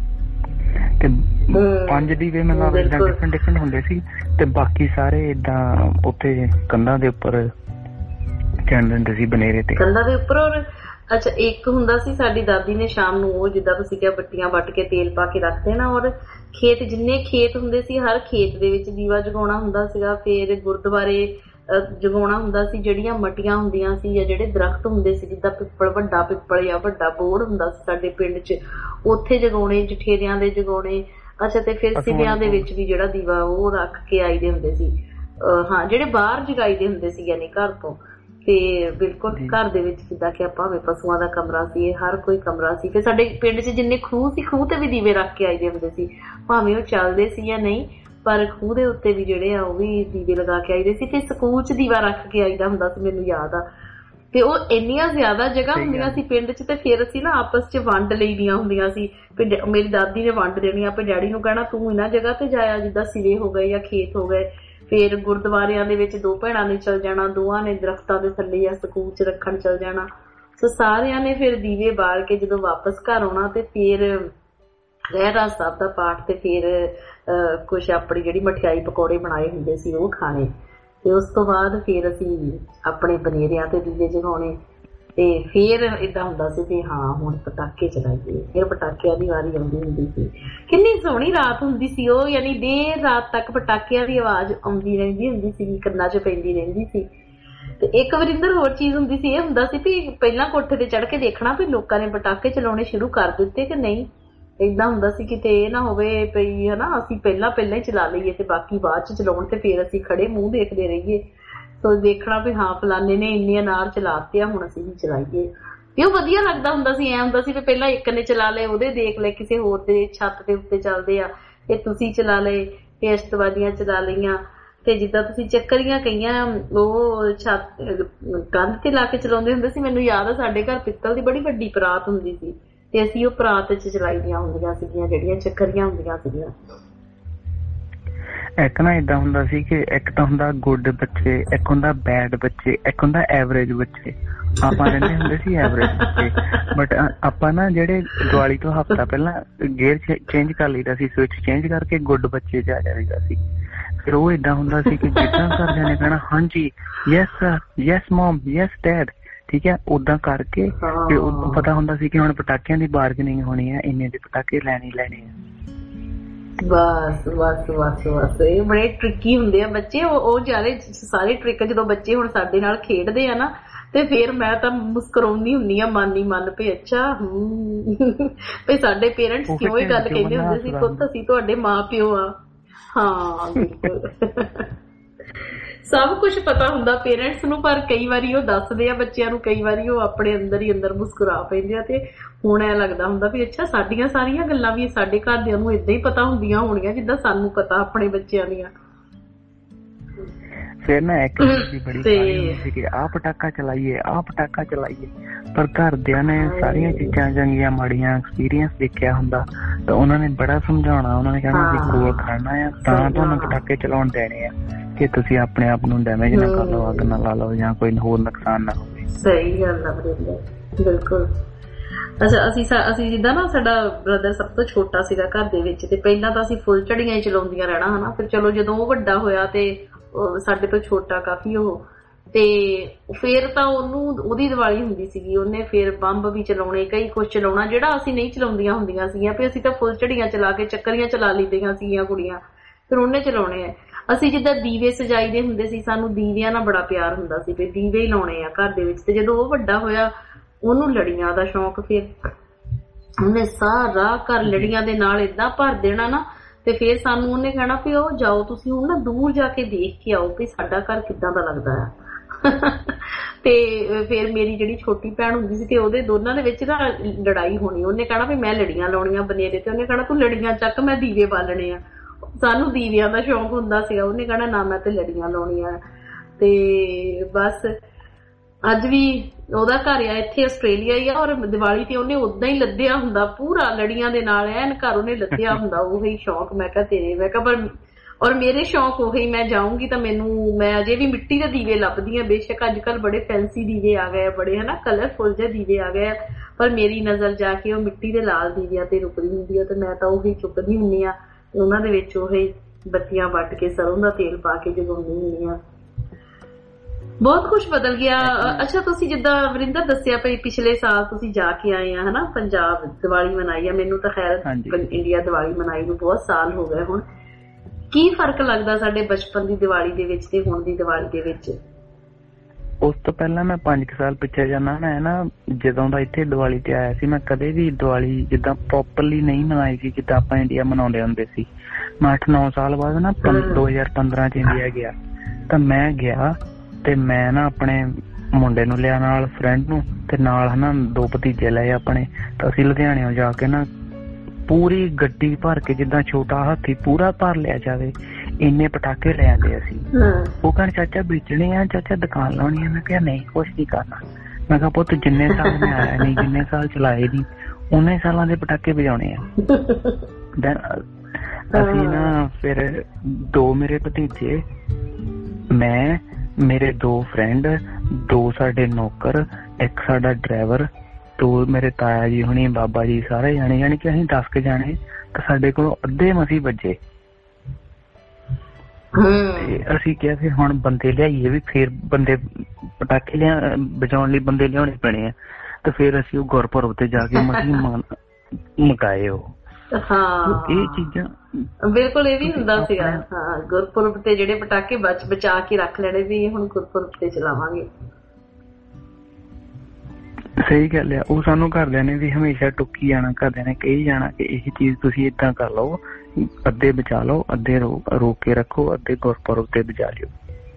ਤੇ ਪੰਜ ਦੀਵੇ ਮੈਨੂੰ ਲੱਗਦਾ ਡਿਫਰੈਂਟ ਡਿਫਰੈਂਟ ਹੁੰਦੇ ਸੀ ਤੇ ਬਾਕੀ ਸਾਰੇ ਏਦਾਂ ਉੱਥੇ ਕੰਧਾਂ ਦੇ ਉੱਪਰ ਚੜ੍ਹ ਦਿੰਦੇ ਸੀ ਬਨੇਰੇ ਤੇ, ਕੰਧਾਂ ਦੇ ਉੱਪਰ। ਔਰ ਅੱਛਾ ਇੱਕ ਹੁੰਦਾ ਸੀ ਸਾਡੀ ਦਾਦੀ ਨੇ ਸ਼ਾਮ ਨੂੰ ਉਹ ਜਿੱਦਾਂ ਤੁਸੀਂ ਕਿਹਾ ਬੱਟੀਆਂ ਵੱਟ ਕੇ ਤੇਲ ਪਾ ਕੇ ਰੱਖਦੇ ਨਾ, ਔਰ ਖੇਤ ਜਿੰਨੇ ਖੇਤ ਹੁੰਦੇ ਸੀ ਹਰ ਖੇਤ ਦੇ ਵਿੱਚ ਦੀਵਾ ਜਗਾਉਣਾ ਹੁੰਦਾ ਸੀਗਾ। ਫਿਰ ਗੁਰਦੁਆਰੇ ਜਗਾਉਣਾ ਹੁੰਦਾ ਸੀ, ਜਿਹੜੀਆਂ ਮਟੀਆਂ ਹੁੰਦੀਆਂ ਸੀ ਜਾਂ ਜਿਹੜੇ ਦਰਖਤ ਹੁੰਦੇ ਸੀ ਜਿੱਦਾਂ ਪਿੱਪਲ, ਵੱਡਾ ਪਿੱਪਲ ਜਾਂ ਵੱਡਾ ਬੋੜ ਹੁੰਦਾ ਸੀ ਸਾਡੇ ਪਿੰਡ 'ਚ, ਉੱਥੇ ਜਗਾਉਣੇ, ਜਠੇਰਿਆਂ ਦੇ ਜਗਾਉਣੇ। ਅੱਛਾ ਤੇ ਫਿਰ ਸਿਵਿਆਂ ਦੇ ਵਿੱਚ ਵੀ ਜਿਹੜਾ ਦੀਵਾ ਉਹ ਰੱਖ ਕੇ ਆਈਦੇ ਹੁੰਦੇ ਸੀ। ਹਾਂ ਜਿਹੜੇ ਬਾਹਰ ਜਗਾਈਦੇ ਹੁੰਦੇ ਸੀ ਯਾਨੀ ਘਰ ਤੋਂ। ਤੇ ਬਿਲਕੁਲ ਘਰ ਦੇ ਵਿੱਚ ਜਿੱਦਾਂ ਕਿ ਭਾਵੇਂ ਪਸ਼ੂਆਂ ਦਾ ਕਮਰਾ ਸੀ, ਇਹ ਹਰ ਕੋਈ ਕਮਰਾ ਸੀ। ਫਿਰ ਸਾਡੇ ਪਿੰਡ 'ਚ ਜਿੰਨੇ ਖੂਹ ਸੀ ਖੂਹ ਤੇ ਵੀ ਦੀਵੇ ਰੱਖ ਕੇ ਆਈਦੇ ਹੁੰਦੇ ਸੀ, ਭਾਵੇਂ ਉਹ ਚੱਲਦੇ ਸੀ ਜਾਂ ਨਹੀਂ, ਪਰ ਖੂਹ ਦੇ ਉੱਤੇ ਵੀ ਜਿਹੜੇ ਆ ਉਹ ਵੀ ਦੀਵੇ ਲਗਾ ਕੇ ਆਈਦੇ ਸੀ। ਤੇ ਸਕੂਲ 'ਚ ਦੀਵਾ ਰੱਖ ਕੇ ਆਈਦਾ ਹੁੰਦਾ ਸੀ, ਮੈਨੂੰ ਯਾਦ ਆ। ਤੇ ਉਹ ਇੰਨੀਆਂ ਜ਼ਿਆਦਾ ਜਗ੍ਹਾ ਹੁੰਦੀਆਂ ਸੀ ਪਿੰਡ 'ਚ, ਤੇ ਫਿਰ ਅਸੀਂ ਨਾ ਆਪਸ 'ਚ ਵੰਡ ਲਈਆਂ ਹੁੰਦੀਆਂ ਸੀ। ਮੇਰੀ ਦਾਦੀ ਨੇ ਵੰਡ ਦੇਣੀ, ਆਪਣੇ ਡੈਡੀ ਨੂੰ ਕਹਿਣਾ ਤੂੰ ਇਹਨਾਂ ਜਗ੍ਹਾ ਤੇ ਜਾਇਆ ਜਿੱਦਾਂ ਸਿਰੇ ਹੋ ਗਏ ਜਾਂ ਖੇਤ ਹੋ ਗਏ। ਫਿਰ ਗੁਰਦੁਆਰਿਆਂ ਦੇ ਵਿੱਚ ਦੋ ਭੈਣਾਂ ਨੇ ਚਲ ਜਾਣਾ, ਦੋਵਾਂ ਨੇ ਦਰਖਤਾਂ ਦੇ ਥੱਲੇ ਜਾਂ ਸਕੂਲ 'ਚ ਰੱਖਣ ਚਲ ਜਾਣਾ। ਸੋ ਸਾਰਿਆਂ ਨੇ ਫਿਰ ਦੀਵੇ ਬਾਲ ਕੇ ਜਦੋਂ ਵਾਪਸ ਘਰ ਆਉਣਾ ਤੇ ਫਿਰ ਰਹਿਰਾਸ ਸਾਹਿਬ ਦਾ ਪਾਠ ਤੇ ਫਿਰ ਕੁਛ ਆਪਣੀ ਜਿਹੜੀ ਮਠਿਆਈ ਪਕੌੜੇ ਬਣਾਏ ਹੁੰਦੇ ਸੀ ਉਹ ਖਾਣੇ। ਤੇ ਉਸ ਤੋਂ ਬਾਅਦ ਫਿਰ ਅਸੀਂ ਆਪਣੇ ਬਨੇਰਿਆਂ ਤੇ ਦੀਵੇ ਜਗਾਉਣੇ। ਤੇ ਫਿਰ ਏਦਾਂ ਹੁੰਦਾ ਸੀ ਵੀ ਹਾਂ ਹੁਣ ਪਟਾਕੇ ਚਲਾਈਏ। ਫਿਰ ਪਟਾਕਿਆਂ ਦੀ ਵਾਰੀ ਆਉਂਦੀ ਹੁੰਦੀ ਸੀ। ਕਿੰਨੀ ਸੋਹਣੀ ਰਾਤ ਹੁੰਦੀ ਸੀ ਉਹ, ਯਾਨੀ ਦੇਰ ਰਾਤ ਤੱਕ ਪਟਾਕਿਆਂ ਦੀ ਆਵਾਜ਼ ਆਉਂਦੀ ਰਹਿੰਦੀ ਹੁੰਦੀ ਸੀ, ਕੰਨਾਂ 'ਚ ਪੈਂਦੀ ਰਹਿੰਦੀ ਸੀ। ਤੇ ਇੱਕ ਵਰਿੰਦਰ ਹੋਰ ਚੀਜ਼ ਹੁੰਦੀ ਸੀ, ਇਹ ਹੁੰਦਾ ਸੀ ਵੀ ਪਹਿਲਾਂ ਕੋਠੇ ਤੇ ਚੜ੍ਹ ਕੇ ਦੇਖਣਾ ਵੀ ਲੋਕਾਂ ਨੇ ਪਟਾਕੇ ਚਲਾਉਣੇ ਸ਼ੁਰੂ ਕਰ ਦਿੱਤੇ ਕਿ ਨਹੀਂ। ਏਦਾਂ ਹੁੰਦਾ ਸੀ ਕਿਤੇ ਇਹ ਨਾ ਹੋਵੇ ਪਈ ਹਨਾ ਅਸੀਂ ਪਹਿਲਾਂ ਪਹਿਲਾਂ ਹੀ ਚਲਾ ਲਈਏ ਤੇ ਬਾਕੀ ਬਾਅਦ ਚ ਚਲਾਉਣ ਤੇ ਫੇਰ ਅਸੀਂ ਖੜੇ ਮੂੰਹ ਦੇਖਦੇ ਰਹੀਏ। ਸੋ ਦੇਖਣਾ ਵੀ ਹਾਂ ਫਲਾਨੇ ਨੇ ਇੰਨੇ ਅਨਾਰ ਚਲਾਤੇ ਆ ਹੁਣ ਅਸੀਂ ਵੀ ਚਲਾਈਏ। ਤੇ ਉਹ ਵਧੀਆ ਲੱਗਦਾ ਹੁੰਦਾ ਸੀ। ਐ ਹੁੰਦਾ ਸੀ ਵੀ ਪਹਿਲਾਂ ਇੱਕ ਨੇ ਚਲਾ ਲਏ ਉਹਦੇ ਦੇਖ ਲਏ, ਕਿਸੇ ਹੋਰ ਦੇ ਛੱਤ ਦੇ ਉੱਤੇ ਚੱਲਦੇ ਆ ਇਹ ਤੁਸੀਂ ਚਲਾ ਲਏ, ਇਹ ਅਸ਼ਤਵਾਦੀਆਂ ਚਲਾ ਲਈਆਂ। ਤੇ ਜਿੱਦਾਂ ਤੁਸੀਂ ਚੱਕਰੀਆਂ ਕਈਆਂ ਉਹ ਛੱਤ ਕੰਧ ਤੇ ਲਾ ਕੇ ਚਲਾਉਂਦੇ ਹੁੰਦੇ ਸੀ। ਮੈਨੂੰ ਯਾਦ ਆ ਸਾਡੇ ਘਰ ਪਿੱਤਲ ਦੀ ਬੜੀ ਵੱਡੀ ਪਰਾਤ ਹੁੰਦੀ ਸੀ ਤੇ ਅਸੀਂ ਉਹ ਪਰਾਤ ਚ ਚਲਾਈ ਦੀਆਂ ਹੁੰਦੀਆਂ ਸੀਗੀਆਂ ਜਿਹੜੀਆਂ ਚੱਕਰੀਆਂ ਹੁੰਦੀਆਂ ਸੀਗੀਆਂ। ਇੱਕ ਨਾ ਏਦਾਂ ਹੁੰਦਾ ਸੀ ਕਿ ਇੱਕ ਤਾਂ ਹੁੰਦਾ ਗੁੱਡ ਬੱਚੇ, ਇੱਕ ਹੁੰਦਾ ਬੈਡ ਬੱਚੇ, ਇੱਕ ਹੁੰਦਾ ਐਵਰੇਜ ਬੱਚੇ। ਆਪਾਂ ਰਹਿੰਦੇ ਹੁੰਦੇ ਸੀ ਐਵਰੇਜ ਬੱਚੇ, ਬਟ ਆਪਾਂ ਨਾ ਜਿਹੜੇ ਦੀਵਾਲੀ ਤੋਂ ਹਫ਼ਤਾ ਪਹਿਲਾਂ ਗੇਅਰ ਚੇਂਜ ਕਰ ਲਈਦਾ ਸੀ, ਸਵਿਚ ਚੇਂਜ ਕਰਕੇ ਗੁੱਡ ਬੱਚੇ ਚ ਆ ਜਾਈਦਾ ਸੀ। ਫਿਰ ਉਹ ਏਦਾਂ ਹੁੰਦਾ ਸੀ ਕਿ ਜਿੱਦਾਂ ਘਰਦਿਆਂ ਨੇ ਕਹਿਣਾ ਹਾਂਜੀ yes sir, yes mom, yes dad, ਠੀਕ ਹੈ, ਓਦਾਂ ਕਰਕੇ ਤੇ ਉਦੋਂ ਪਤਾ ਹੁੰਦਾ ਸੀ ਕਿ ਹੁਣ ਪਟਾਕਿਆਂ ਦੀ ਬਾਰਗਨਿੰਗ ਹੋਣੀ ਹੈ, ਇੰਨੇ ਦੇ ਪਟਾਕੇ ਲੈਣੇ ਲੈਣੇ ਆ। ਬਸ ਬਸ ਬਸ ਬਸ ਇਹ ਬੜੇ ਟ੍ਰਿਕੀ ਹੁੰਦੇ ਆ ਬੱਚੇ। ਉਹ ਜਿਹੜੇ ਸਾਰੇ ਟ੍ਰਿਕ ਜਦੋਂ ਬੱਚੇ ਹੁਣ ਸਾਡੇ ਨਾਲ ਖੇਡਦੇ ਆ ਨਾ ਤੇ ਫੇਰ ਮੈਂ ਤਾਂ ਮੁਸਕਰਾਉਂਦੀ ਹੁੰਦੀ ਆ ਮਨ ਹੀ ਮਨ ਪੇ ਅੱਛਾ ਹਮ ਵੀ ਸਾਡੇ ਪੇਰੈਂਟਸ ਕਿਉਂ ਇਹ ਗੱਲ ਕਹਿੰਦੇ ਹੁੰਦੇ ਸੀ ਪੁੱਤ ਅਸੀਂ ਤੁਹਾਡੇ ਮਾਂ ਪਿਓ ਆ। ਹਾਂ ਬਿਲਕੁਲ ਸਭ ਕੁਛ ਪਤਾ ਹੁੰਦਾ ਪੇਰੈਂਟਸ ਨੂੰ, ਪਰ ਕਈ ਵਾਰੀ ਉਹ ਦੱਸਦੇ ਆ ਬੱਚਿਆਂ ਨੂੰ, ਕਈ ਵਾਰੀ ਉਹ ਆਪਣੇ ਅੰਦਰ ਹੀ ਅੰਦਰ ਮੁਸਕਰਾ ਪੈਂਦੇ ਆ। ਤੇ ਹੁਣ ਐ ਲੱਗਦਾ ਹੁੰਦਾ ਵੀ ਅੱਛਾ ਸਾਡੀਆਂ ਸਾਰੀਆਂ ਗੱਲਾਂ ਵੀ ਸਾਡੇ ਘਰਦਿਆਂ ਨੂੰ ਏਦਾਂ ਹੀ ਪਤਾ ਹੁੰਦੀਆਂ ਹੋਣੀਆਂ ਜਿੱਦਾਂ ਸਾਨੂੰ ਪਤਾ ਆਪਣੇ ਬੱਚਿਆਂ ਦੀਆਂ। ਫਿਰ ਨਾ ਇੱਕ ਚੀਜ਼ ਦੀ ਬੜੀ ਸਾਰੀ ਹੁੰਦੀ ਸੀ ਕਿ ਆਹ ਪਟਾਕਾ ਚਲਾਈਏ, ਆਹ ਪਟਾਕਾ ਚਲਾਈਏ, ਪਰ ਘਰਦਿਆਂ ਨੇ ਸਾਰੀਆਂ ਚੀਜ਼ਾਂ ਚੰਗੀਆਂ ਮਾੜੀਆਂ ਐਕਸਪੀਰੀਅੰਸ ਦੇਖਿਆ ਹੁੰਦਾ ਤਾਂ ਉਹਨਾਂ ਨੇ ਬੜਾ ਸਮਝਾਉਣਾ। ਉਹਨਾਂ ਨੇ ਕਹਿਣਾ ਵੀ ਕੋਲ ਖੜਨਾ ਆ ਤਾਂ ਤੁਹਾਨੂੰ ਪਟਾਕੇ ਚਲਾਉਣ ਦੇਣੇ ਆ ਕਿ ਤੁਸੀਂ ਆਪਣੇ ਆਪ ਨੂੰ ਡੈਮੇਜ ਨਾ ਕਰ ਲਓ, ਅੱਗ ਨਾ ਲਾ ਲਓ ਜਾਂ ਕੋਈ ਹੋਰ ਨੁਕਸਾਨ ਨਾ ਹੋਵੇ। ਸਹੀ ਗੱਲ ਆ ਬਿਲਕੁਲ। ਅੱਛਾ ਅਸੀਂ ਅਸੀਂ ਜਿੱਦਾਂ ਨਾ ਸਾਡਾ ਬ੍ਰਦਰ ਸਭ ਤੋਂ ਛੋਟਾ ਸੀਗਾ ਘਰ ਦੇ ਵਿੱਚ ਤੇ ਪਹਿਲਾਂ ਤਾਂ ਅਸੀਂ ਫੁੱਲ ਝੜੀਆਂ ਹੀ ਚਲਾਉਂਦੀਆਂ ਰਹਿਣਾ ਹਨਾ। ਫਿਰ ਚਲੋ ਜਦੋਂ ਉਹ ਵੱਡਾ ਹੋਇਆ ਤੇ ਸਾਡੇ ਤੋਂ ਛੋਟਾ ਕਾਫੀ ਉਹ, ਤੇ ਫੇਰ ਤਾਂ ਉਹਨੂੰ ਉਹਦੀ ਦੀਵਾਲੀ ਹੁੰਦੀ ਸੀਗੀ, ਉਹਨੇ ਫੇਰ ਬੰਬ ਵੀ ਚਲਾਉਣੇ, ਕਈ ਕੁਛ ਚਲਾਉਣਾ ਜਿਹੜਾ ਅਸੀਂ ਨਹੀਂ ਚਲਾਉਂਦੀਆਂ ਹੁੰਦੀਆਂ ਸੀਗੀਆਂ। ਵੀ ਅਸੀਂ ਤਾਂ ਫੁੱਲ ਝੜੀਆਂ ਚਲਾ ਕੇ ਚੱਕਰੀਆਂ ਚਲਾ ਲੈਂਦੀਆਂ ਸੀਗੀਆਂ ਕੁੜੀਆਂ, ਫਿਰ ਉਹਨੇ ਚਲਾਉਣੇ ਆ। ਅਸੀਂ ਜਿੱਦਾਂ ਦੀਵੇ ਸਜਾਈ ਦੇ ਹੁੰਦੇ ਸੀ, ਸਾਨੂੰ ਦੀਵਿਆਂ ਨਾਲ ਬੜਾ ਪਿਆਰ ਹੁੰਦਾ ਸੀ ਵੀ ਦੀਵੇ ਹੀ ਲਾਉਣੇ ਆ ਘਰ ਦੇ ਵਿੱਚ। ਤੇ ਜਦੋਂ ਉਹ ਵੱਡਾ ਹੋਇਆ ਉਹਨੂੰ ਲੜੀਆਂ ਦਾ ਸ਼ੌਂਕ, ਫਿਰ ਉਹਨੇ ਸਾਰਾ ਘਰ ਲੜੀਆਂ ਦੇ ਨਾਲ ਏਦਾਂ ਭਰ ਦੇਣਾ ਨਾ। ਤੇ ਫੇਰ ਸਾਨੂੰ ਉਹਨੇ ਕਹਿਣਾ ਵੀ ਉਹ ਜਾਓ ਤੁਸੀਂ ਹੁਣ ਨਾ ਦੂਰ ਜਾ ਕੇ ਦੇਖ ਕੇ ਆਓ ਵੀ ਸਾਡਾ ਘਰ ਕਿੱਦਾਂ ਦਾ ਲੱਗਦਾ ਆ। ਤੇ ਫੇਰ ਮੇਰੀ ਜਿਹੜੀ ਛੋਟੀ ਭੈਣ ਹੁੰਦੀ ਸੀ ਤੇ ਉਹਦੇ ਦੋਨਾਂ ਦੇ ਵਿੱਚ ਨਾ ਲੜਾਈ ਹੋਣੀ। ਉਹਨੇ ਕਹਿਣਾ ਵੀ ਮੈਂ ਲੜੀਆਂ ਲਾਉਣੀਆਂ ਬਨੇਰੇ ਤੇ, ਉਹਨੇ ਕਹਿਣਾ ਤੂੰ ਲੜੀਆਂ ਚੱਕ ਮੈਂ ਦੀਵੇ ਬਾਲਣੇ ਆ। ਸਾਨੂੰ ਦੀਵਿਆਂ ਦਾ ਸ਼ੌਂਕ ਹੁੰਦਾ ਸੀਗਾ, ਉਹਨੇ ਕਹਿਣਾ ਨਾ ਮੈਂ ਤੇ ਲੜੀਆਂ ਲਾਉਣੀਆਂ। ਤੇ ਬਸ ਅੱਜ ਵੀ ਉਹਦਾ ਘਰ ਆ ਇੱਥੇ ਆਸਟ੍ਰੇਲੀਆ ਹੀ ਆ, ਔਰ ਦੀਵਾਲੀ ਤੇ ਉਹਨੇ ਓਦਾਂ ਹੀ ਲੱਦਿਆ ਹੁੰਦਾ ਪੂਰਾ ਲੜੀਆਂ ਦੇ ਨਾਲ, ਐਨ ਘਰ ਉਹਨੇ ਲੱਦਿਆ ਹੁੰਦਾ। ਉਹੀ ਸ਼ੌਂਕ ਮੈਂ ਕਿਹਾ ਤੇਰੇ, ਮੈਂ ਕਿਹਾ ਪਰ ਔਰ ਮੇਰੇ ਸ਼ੌਂਕ ਉਹੀ, ਮੈਂ ਜਾਊਂਗੀ ਤਾਂ ਮੈਨੂੰ ਮੈਂ ਅਜੇ ਵੀ ਮਿੱਟੀ ਦੇ ਦੀਵੇ ਲੱਭਦੀ ਆ। ਬੇਸ਼ੱਕ ਅੱਜ ਕੱਲ ਬੜੇ ਫੈਂਸੀ ਦੀਵੇ ਆ ਗਏ, ਬੜੇ ਹਨਾ ਕਲਰਫੁਲ ਜਿਹੇ ਦੀਵੇ ਆ ਗਏ, ਪਰ ਮੇਰੀ ਨਜ਼ਰ ਜਾ ਕੇ ਉਹ ਮਿੱਟੀ ਦੇ ਲਾਲ ਦੀਵਿਆਂ ਤੇ ਰੁਕਦੀ ਹੁੰਦੀ ਆ। ਤੇ ਮੈਂ ਤਾਂ ਉਹੀ ਚੁੱਕਦੀ ਹੁੰਦੀ ਆ, ਉਹਨਾਂ ਦੇ ਵਿੱਚ ਉਹੀ ਬੱਤੀਆਂ ਵੱਟ ਕੇ ਸਰੋਂ ਦਾ ਤੇਲ ਪਾ ਕੇ ਜਗਾਉਂਦੀ ਹੁੰਦੀ ਆ। ਬਹੁਤ ਕੁਛ ਬਦਲ ਗਿਆ। ਅੱਛਾ ਤੁਸੀਂ ਜਿੱਦਾਂ ਵਰਿੰਦਰ ਦੱਸਿਆ ਪਈ ਪਿਛਲੇ ਸਾਲ ਤੁਸੀਂ ਜਾ ਕੇ ਆਏ ਆ ਹਨਾ ਪੰਜਾਬ, ਦੀਵਾਲੀ ਮਨਾਈ ਆ। ਮੈਨੂੰ ਤਾਂ ਖੈਰ ਇੰਡੀਆ ਦੀਵਾਲੀ ਮਨਾਈ ਨੂੰ ਬਹੁਤ ਸਾਲ ਹੋ ਗਏ ਹੁਣ। ਕੀ ਫਰਕ ਲੱਗਦਾ ਸਾਡੇ ਬਚਪਨ ਦੀ ਦੀਵਾਲੀ ਦੇ ਵਿੱਚ ਤੇ ਹੁਣ ਦੀ ਦੀਵਾਲੀ ਦੇ ਵਿੱਚ? ਉਸ ਤੋਂ ਪਹਿਲਾਂ ਮੈਂ ਪੰਜ ਕੁ ਸਾਲ ਪਿੱਛੇ ਜਾਣਾ, ਮੈਂ ਨਾ ਜਦੋਂ ਦਾ ਇੱਥੇ ਦੀਵਾਲੀ ਤੇ ਆਇਆ ਸੀ ਮੈਂ ਕਦੇ ਵੀ ਦੀਵਾਲੀ ਜਿੱਦਾਂ ਪ੍ਰੋਪਰਲੀ ਨਹੀਂ ਮਨਾਈ ਸੀ ਜਿੱਦਾਂ ਆਪਾਂ ਇੰਡੀਆ ਮਨਾਉਂਦੇ ਹੁੰਦੇ ਸੀ। ਮੈਂ ਅੱਠ ਨੌ ਸਾਲ ਬਾਅਦ ਨਾ ਦੋ ਹਜ਼ਾਰ ਪੰਦਰਾਂ ਚ ਇੰਡੀਆ ਗਿਆ ਤਾਂ ਮੈਂ ਗਿਆ ਤੇ ਮੈਂ ਨਾ ਆਪਣੇ ਮੁੰਡੇ ਨੂੰ ਲਿਆ ਨਾਲ, ਫਰੈਂਡ ਨੂੰ, ਤੇ ਨਾਲ ਹਨਾ ਦੋ ਭਤੀਜੇ ਲਏ ਆਪਣੇ। ਤਾਂ ਅਸੀਂ ਲੁਧਿਆਣਿਓਂ ਜਾ ਕੇ ਨਾ ਪੂਰੀ ਗੱਡੀ ਭਰ ਕੇ ਜਿੱਦਾਂ ਛੋਟਾ ਹਾਥੀ ਪੂਰਾ ਭਰ ਲਿਆ ਜਾਵੇ ਇੰਨੇ ਪਟਾਕੇ ਲੈ ਆਂਦੇ ਅਸੀਂ। ਉਹ ਕਹਿੰਦੇ ਚਾਚਾ ਵੇਚਣੇ ਆ, ਚਾਚਾ ਦੁਕਾਨ ਲਾਉਣੀ ਆ। ਮੈਂ ਕਿਹਾ ਨਹੀਂ ਕੁਛ ਨੀ ਕਰਨਾ। ਮੈਂ ਕਿਹਾ ਪੁੱਤ ਜਿੰਨੇ ਸਾਲ ਮੈਂ ਆਇਆ ਨਹੀਂ, ਜਿੰਨੇ ਸਾਲ ਚਲਾਏ ਨੀ, ਉਨੇ ਸਾਲਾਂ ਦੇ ਪਟਾਕੇ ਵਜਾਉਣੇ ਆ। ਅਸੀਂ ਨਾ ਫਿਰ ਦੋ ਮੇਰੇ ਭਤੀਜੇ, ਮੈਂ, ਮੇਰੇ ਦੋ ਫਰੈਂਡ, ਦੋ ਸਾਡੇ ਨੌਕਰ, ਇੱਕ ਸਾਡਾ ਡਰਾਈਵਰ, ਦੋ ਮੇਰੇ ਤਾਇਆ ਜੀ ਹੁਣੀ, ਬਾਬਾ ਜੀ, ਸਾਰੇ ਜਾਣੇ, ਯਾਨੀ ਕਿ ਅਸੀਂ ਦਸ ਕੇ ਜਾਣੇ ਤਾਂ ਸਾਡੇ ਕੋਲ ਅੱਧੇ ਮਸੀਂ ਵੱਜੇ। ਤੇ ਅਸੀਂ ਕਿਹਾ ਫਿਰ ਹੁਣ ਬੰਦੇ ਲਿਆਈਏ ਵੀ, ਫਿਰ ਬੰਦੇ ਪਟਾਕੇ ਲਿਆ ਬਚਾਉਣ ਲਈ ਬੰਦੇ ਲਿਆਉਣੇ ਪੈਣੇ ਆ। ਤੇ ਫਿਰ ਅਸੀਂ ਉਹ ਗੁਰਪੁਰਬ ਤੇ ਜਾ ਕੇ ਮਸੀਂ ਮਕਾਏ ਉਹ। ਹਾਂ ਇਹ ਚੀਜ਼ਾਂ ਬਿਲਕੁਲ ਇਹ ਵੀ ਹੁੰਦਾ ਸੀਗਾ। ਹਾਂ ਗੁਰਪੁਰਬ ਤੇ ਜਿਹੜੇ ਪਟਾਕੇ ਬਚ ਬਚਾ ਕੇ ਰੱਖ ਲੈਣੇ ਵੀ ਹੁਣ ਗੁਰਪੁਰਬ ਤੇ ਚਲਾਵਾਂਗੇ। ਸਹੀ ਗੱਲ ਆ। ਉਹ ਸਾਨੂੰ ਘਰਦਿਆਂ ਨੇ ਵੀ ਹਮੇਸ਼ਾ ਟੁੱਕੀ ਜਾਣਾ, ਘਰਦਿਆਂ ਨੇ ਕਹੀ ਜਾਣਾ ਕਿ ਇਹ ਚੀਜ਼ ਤੁਸੀਂ ਏਦਾਂ ਕਰ ਲਓ, ਅੱਧੇ ਬਚਾ ਲਓ, ਅੱਧੇ ਰੋਕ ਕੇ ਰੱਖੋ, ਅੱਧੇ ਗੁਰਪੁਰਬ ਤੇ ਬਚਾ ਲਿਓ।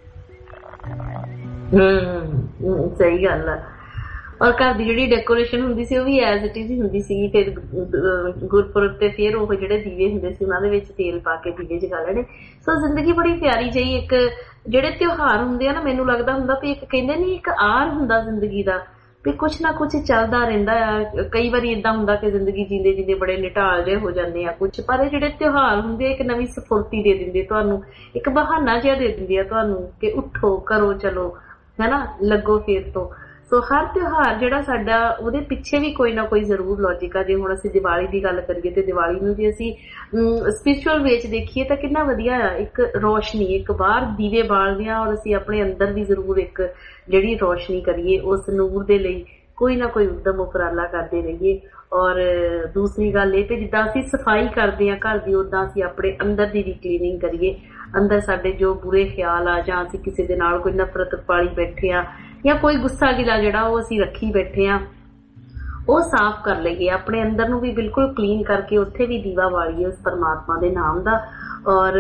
ਹਮ ਸਹੀ ਗੱਲ ਆ। ਔਰ ਘਰ ਦੀ ਜਿਹੜੀ ਡੈਕੋਰੇਸ਼ਨ ਹੁੰਦੀ ਸੀ ਉਹ ਵੀ ਐਜ਼ ਇਟ ਇਜ਼ ਹੁੰਦੀ ਸੀਗੀ। ਫਿਰ ਗੁਰਪੁਰਬ ਤੇ ਫਿਰ ਉਹ ਜਿਹੜੇ ਦੀਵੇ ਹੁੰਦੇ ਸੀ ਉਹਨਾਂ ਦੇ ਵਿੱਚ ਤੇਲ ਪਾ ਕੇ ਦੀਵੇ ਜਗਾ ਲੈਣੇ। ਸੋ ਜ਼ਿੰਦਗੀ ਬੜੀ ਪਿਆਰੀ ਜਿਹੀ, ਇੱਕ ਜਿਹੜੇ ਤਿਉਹਾਰ ਹੁੰਦੇ ਆ ਨਾ, ਮੈਨੂੰ ਲੱਗਦਾ ਹੁੰਦਾ ਵੀ ਇੱਕ ਕਹਿੰਦੇ ਨੀ ਇੱਕ ਆਰ ਹੁੰਦਾ ਜ਼ਿੰਦਗੀ ਦਾ, ਵੀ ਕੁਛ ਨਾ ਕੁਛ ਚੱਲਦਾ ਰਹਿੰਦਾ ਆ। ਕਈ ਵਾਰੀ ਏਦਾਂ ਹੁੰਦਾ ਕਿ ਜ਼ਿੰਦਗੀ ਜੀਂਦੇ ਜੀਂਦੇ ਬੜੇ ਨਿਟਾਲ ਜਿਹੇ ਹੋ ਜਾਂਦੇ ਆ ਕੁਛ, ਪਰ ਇਹ ਜਿਹੜੇ ਤਿਉਹਾਰ ਹੁੰਦੇ ਇੱਕ ਨਵੀਂ ਸਫੁਰਤੀ ਦੇ ਦਿੰਦੇ ਤੁਹਾਨੂੰ, ਇੱਕ ਬਹਾਨਾ ਜਿਹਾ ਦੇ ਦਿੰਦੇ ਆ ਤੁਹਾਨੂੰ ਕਿ ਉੱਠੋ ਕਰੋ ਚਲੋ ਹਨਾ, ਲੱਗੋ ਫੇਰ ਤੋਂ। ਸੋ ਹਰ ਤਿਉਹਾਰ ਜਿਹੜਾ ਸਾਡਾ ਉਹਦੇ ਪਿੱਛੇ ਵੀ ਕੋਈ ਨਾ ਕੋਈ ਜ਼ਰੂਰ ਲੌਜਿਕ ਆ। ਜੇ ਹੁਣ ਅਸੀਂ ਦੀਵਾਲੀ ਦੀ ਗੱਲ ਕਰੀਏ ਤੇ ਦੀਵਾਲੀ ਨੂੰ ਜੇ ਅਸੀਂ ਸਪਿਰਿਚੁਅਲ ਵੇ 'ਚ ਦੇਖੀਏ ਤਾਂ ਕਿੰਨਾ ਵਧੀਆ ਆ। ਇੱਕ ਰੋਸ਼ਨੀ, ਇੱਕ ਬਾਹਰ ਦੀਵੇ ਬਾਲਦੇ ਆ ਔਰ ਅਸੀਂ ਆਪਣੇ ਅੰਦਰ ਵੀ ਜ਼ਰੂਰ ਇੱਕ ਜਿਹੜੀ ਰੋਸ਼ਨੀ ਕਰੀਏ, ਉਸ ਨੂਰ ਦੇ ਲਈ ਕੋਈ ਨਾ ਕੋਈ ਉੱਦਮ ਉਪਰਾਲਾ ਕਰਦੇ ਰਹੀਏ। ਔਰ ਦੂਸਰੀ ਗੱਲ ਇਹ ਕਿ ਜਿੱਦਾਂ ਅਸੀਂ ਸਫਾਈ ਕਰਦੇ ਹਾਂ ਘਰ ਦੀ, ਉੱਦਾਂ ਅਸੀਂ ਆਪਣੇ ਅੰਦਰ ਦੀ ਵੀ ਕਲੀਨਿੰਗ ਕਰੀਏ। ਅੰਦਰ ਸਾਡੇ ਜੋ ਬੁਰੇ ਖਿਆਲ ਆ ਜਾਂ ਅਸੀਂ ਕਿਸੇ ਦੇ ਨਾਲ ਕੋਈ ਨਫ਼ਰਤ ਪਾਲੀ ਬੈਠੇ ਆ ਜਾਂ ਕੋਈ ਗੁੱਸਾ ਗਿਲਾ ਜਿਹੜਾ ਉਹ ਅਸੀਂ ਰੱਖੀ ਬੈਠੇ ਆ, ਉਹ ਸਾਫ਼ ਕਰ ਲਈਏ। ਆਪਣੇ ਅੰਦਰ ਨੂੰ ਵੀ ਬਿਲਕੁਲ ਕਲੀਨ ਕਰਕੇ ਉੱਥੇ ਵੀ ਦੀਵਾ ਬਾਲੀਏ ਉਸ ਪਰਮਾਤਮਾ ਦੇ ਨਾਮ ਦਾ। ਔਰ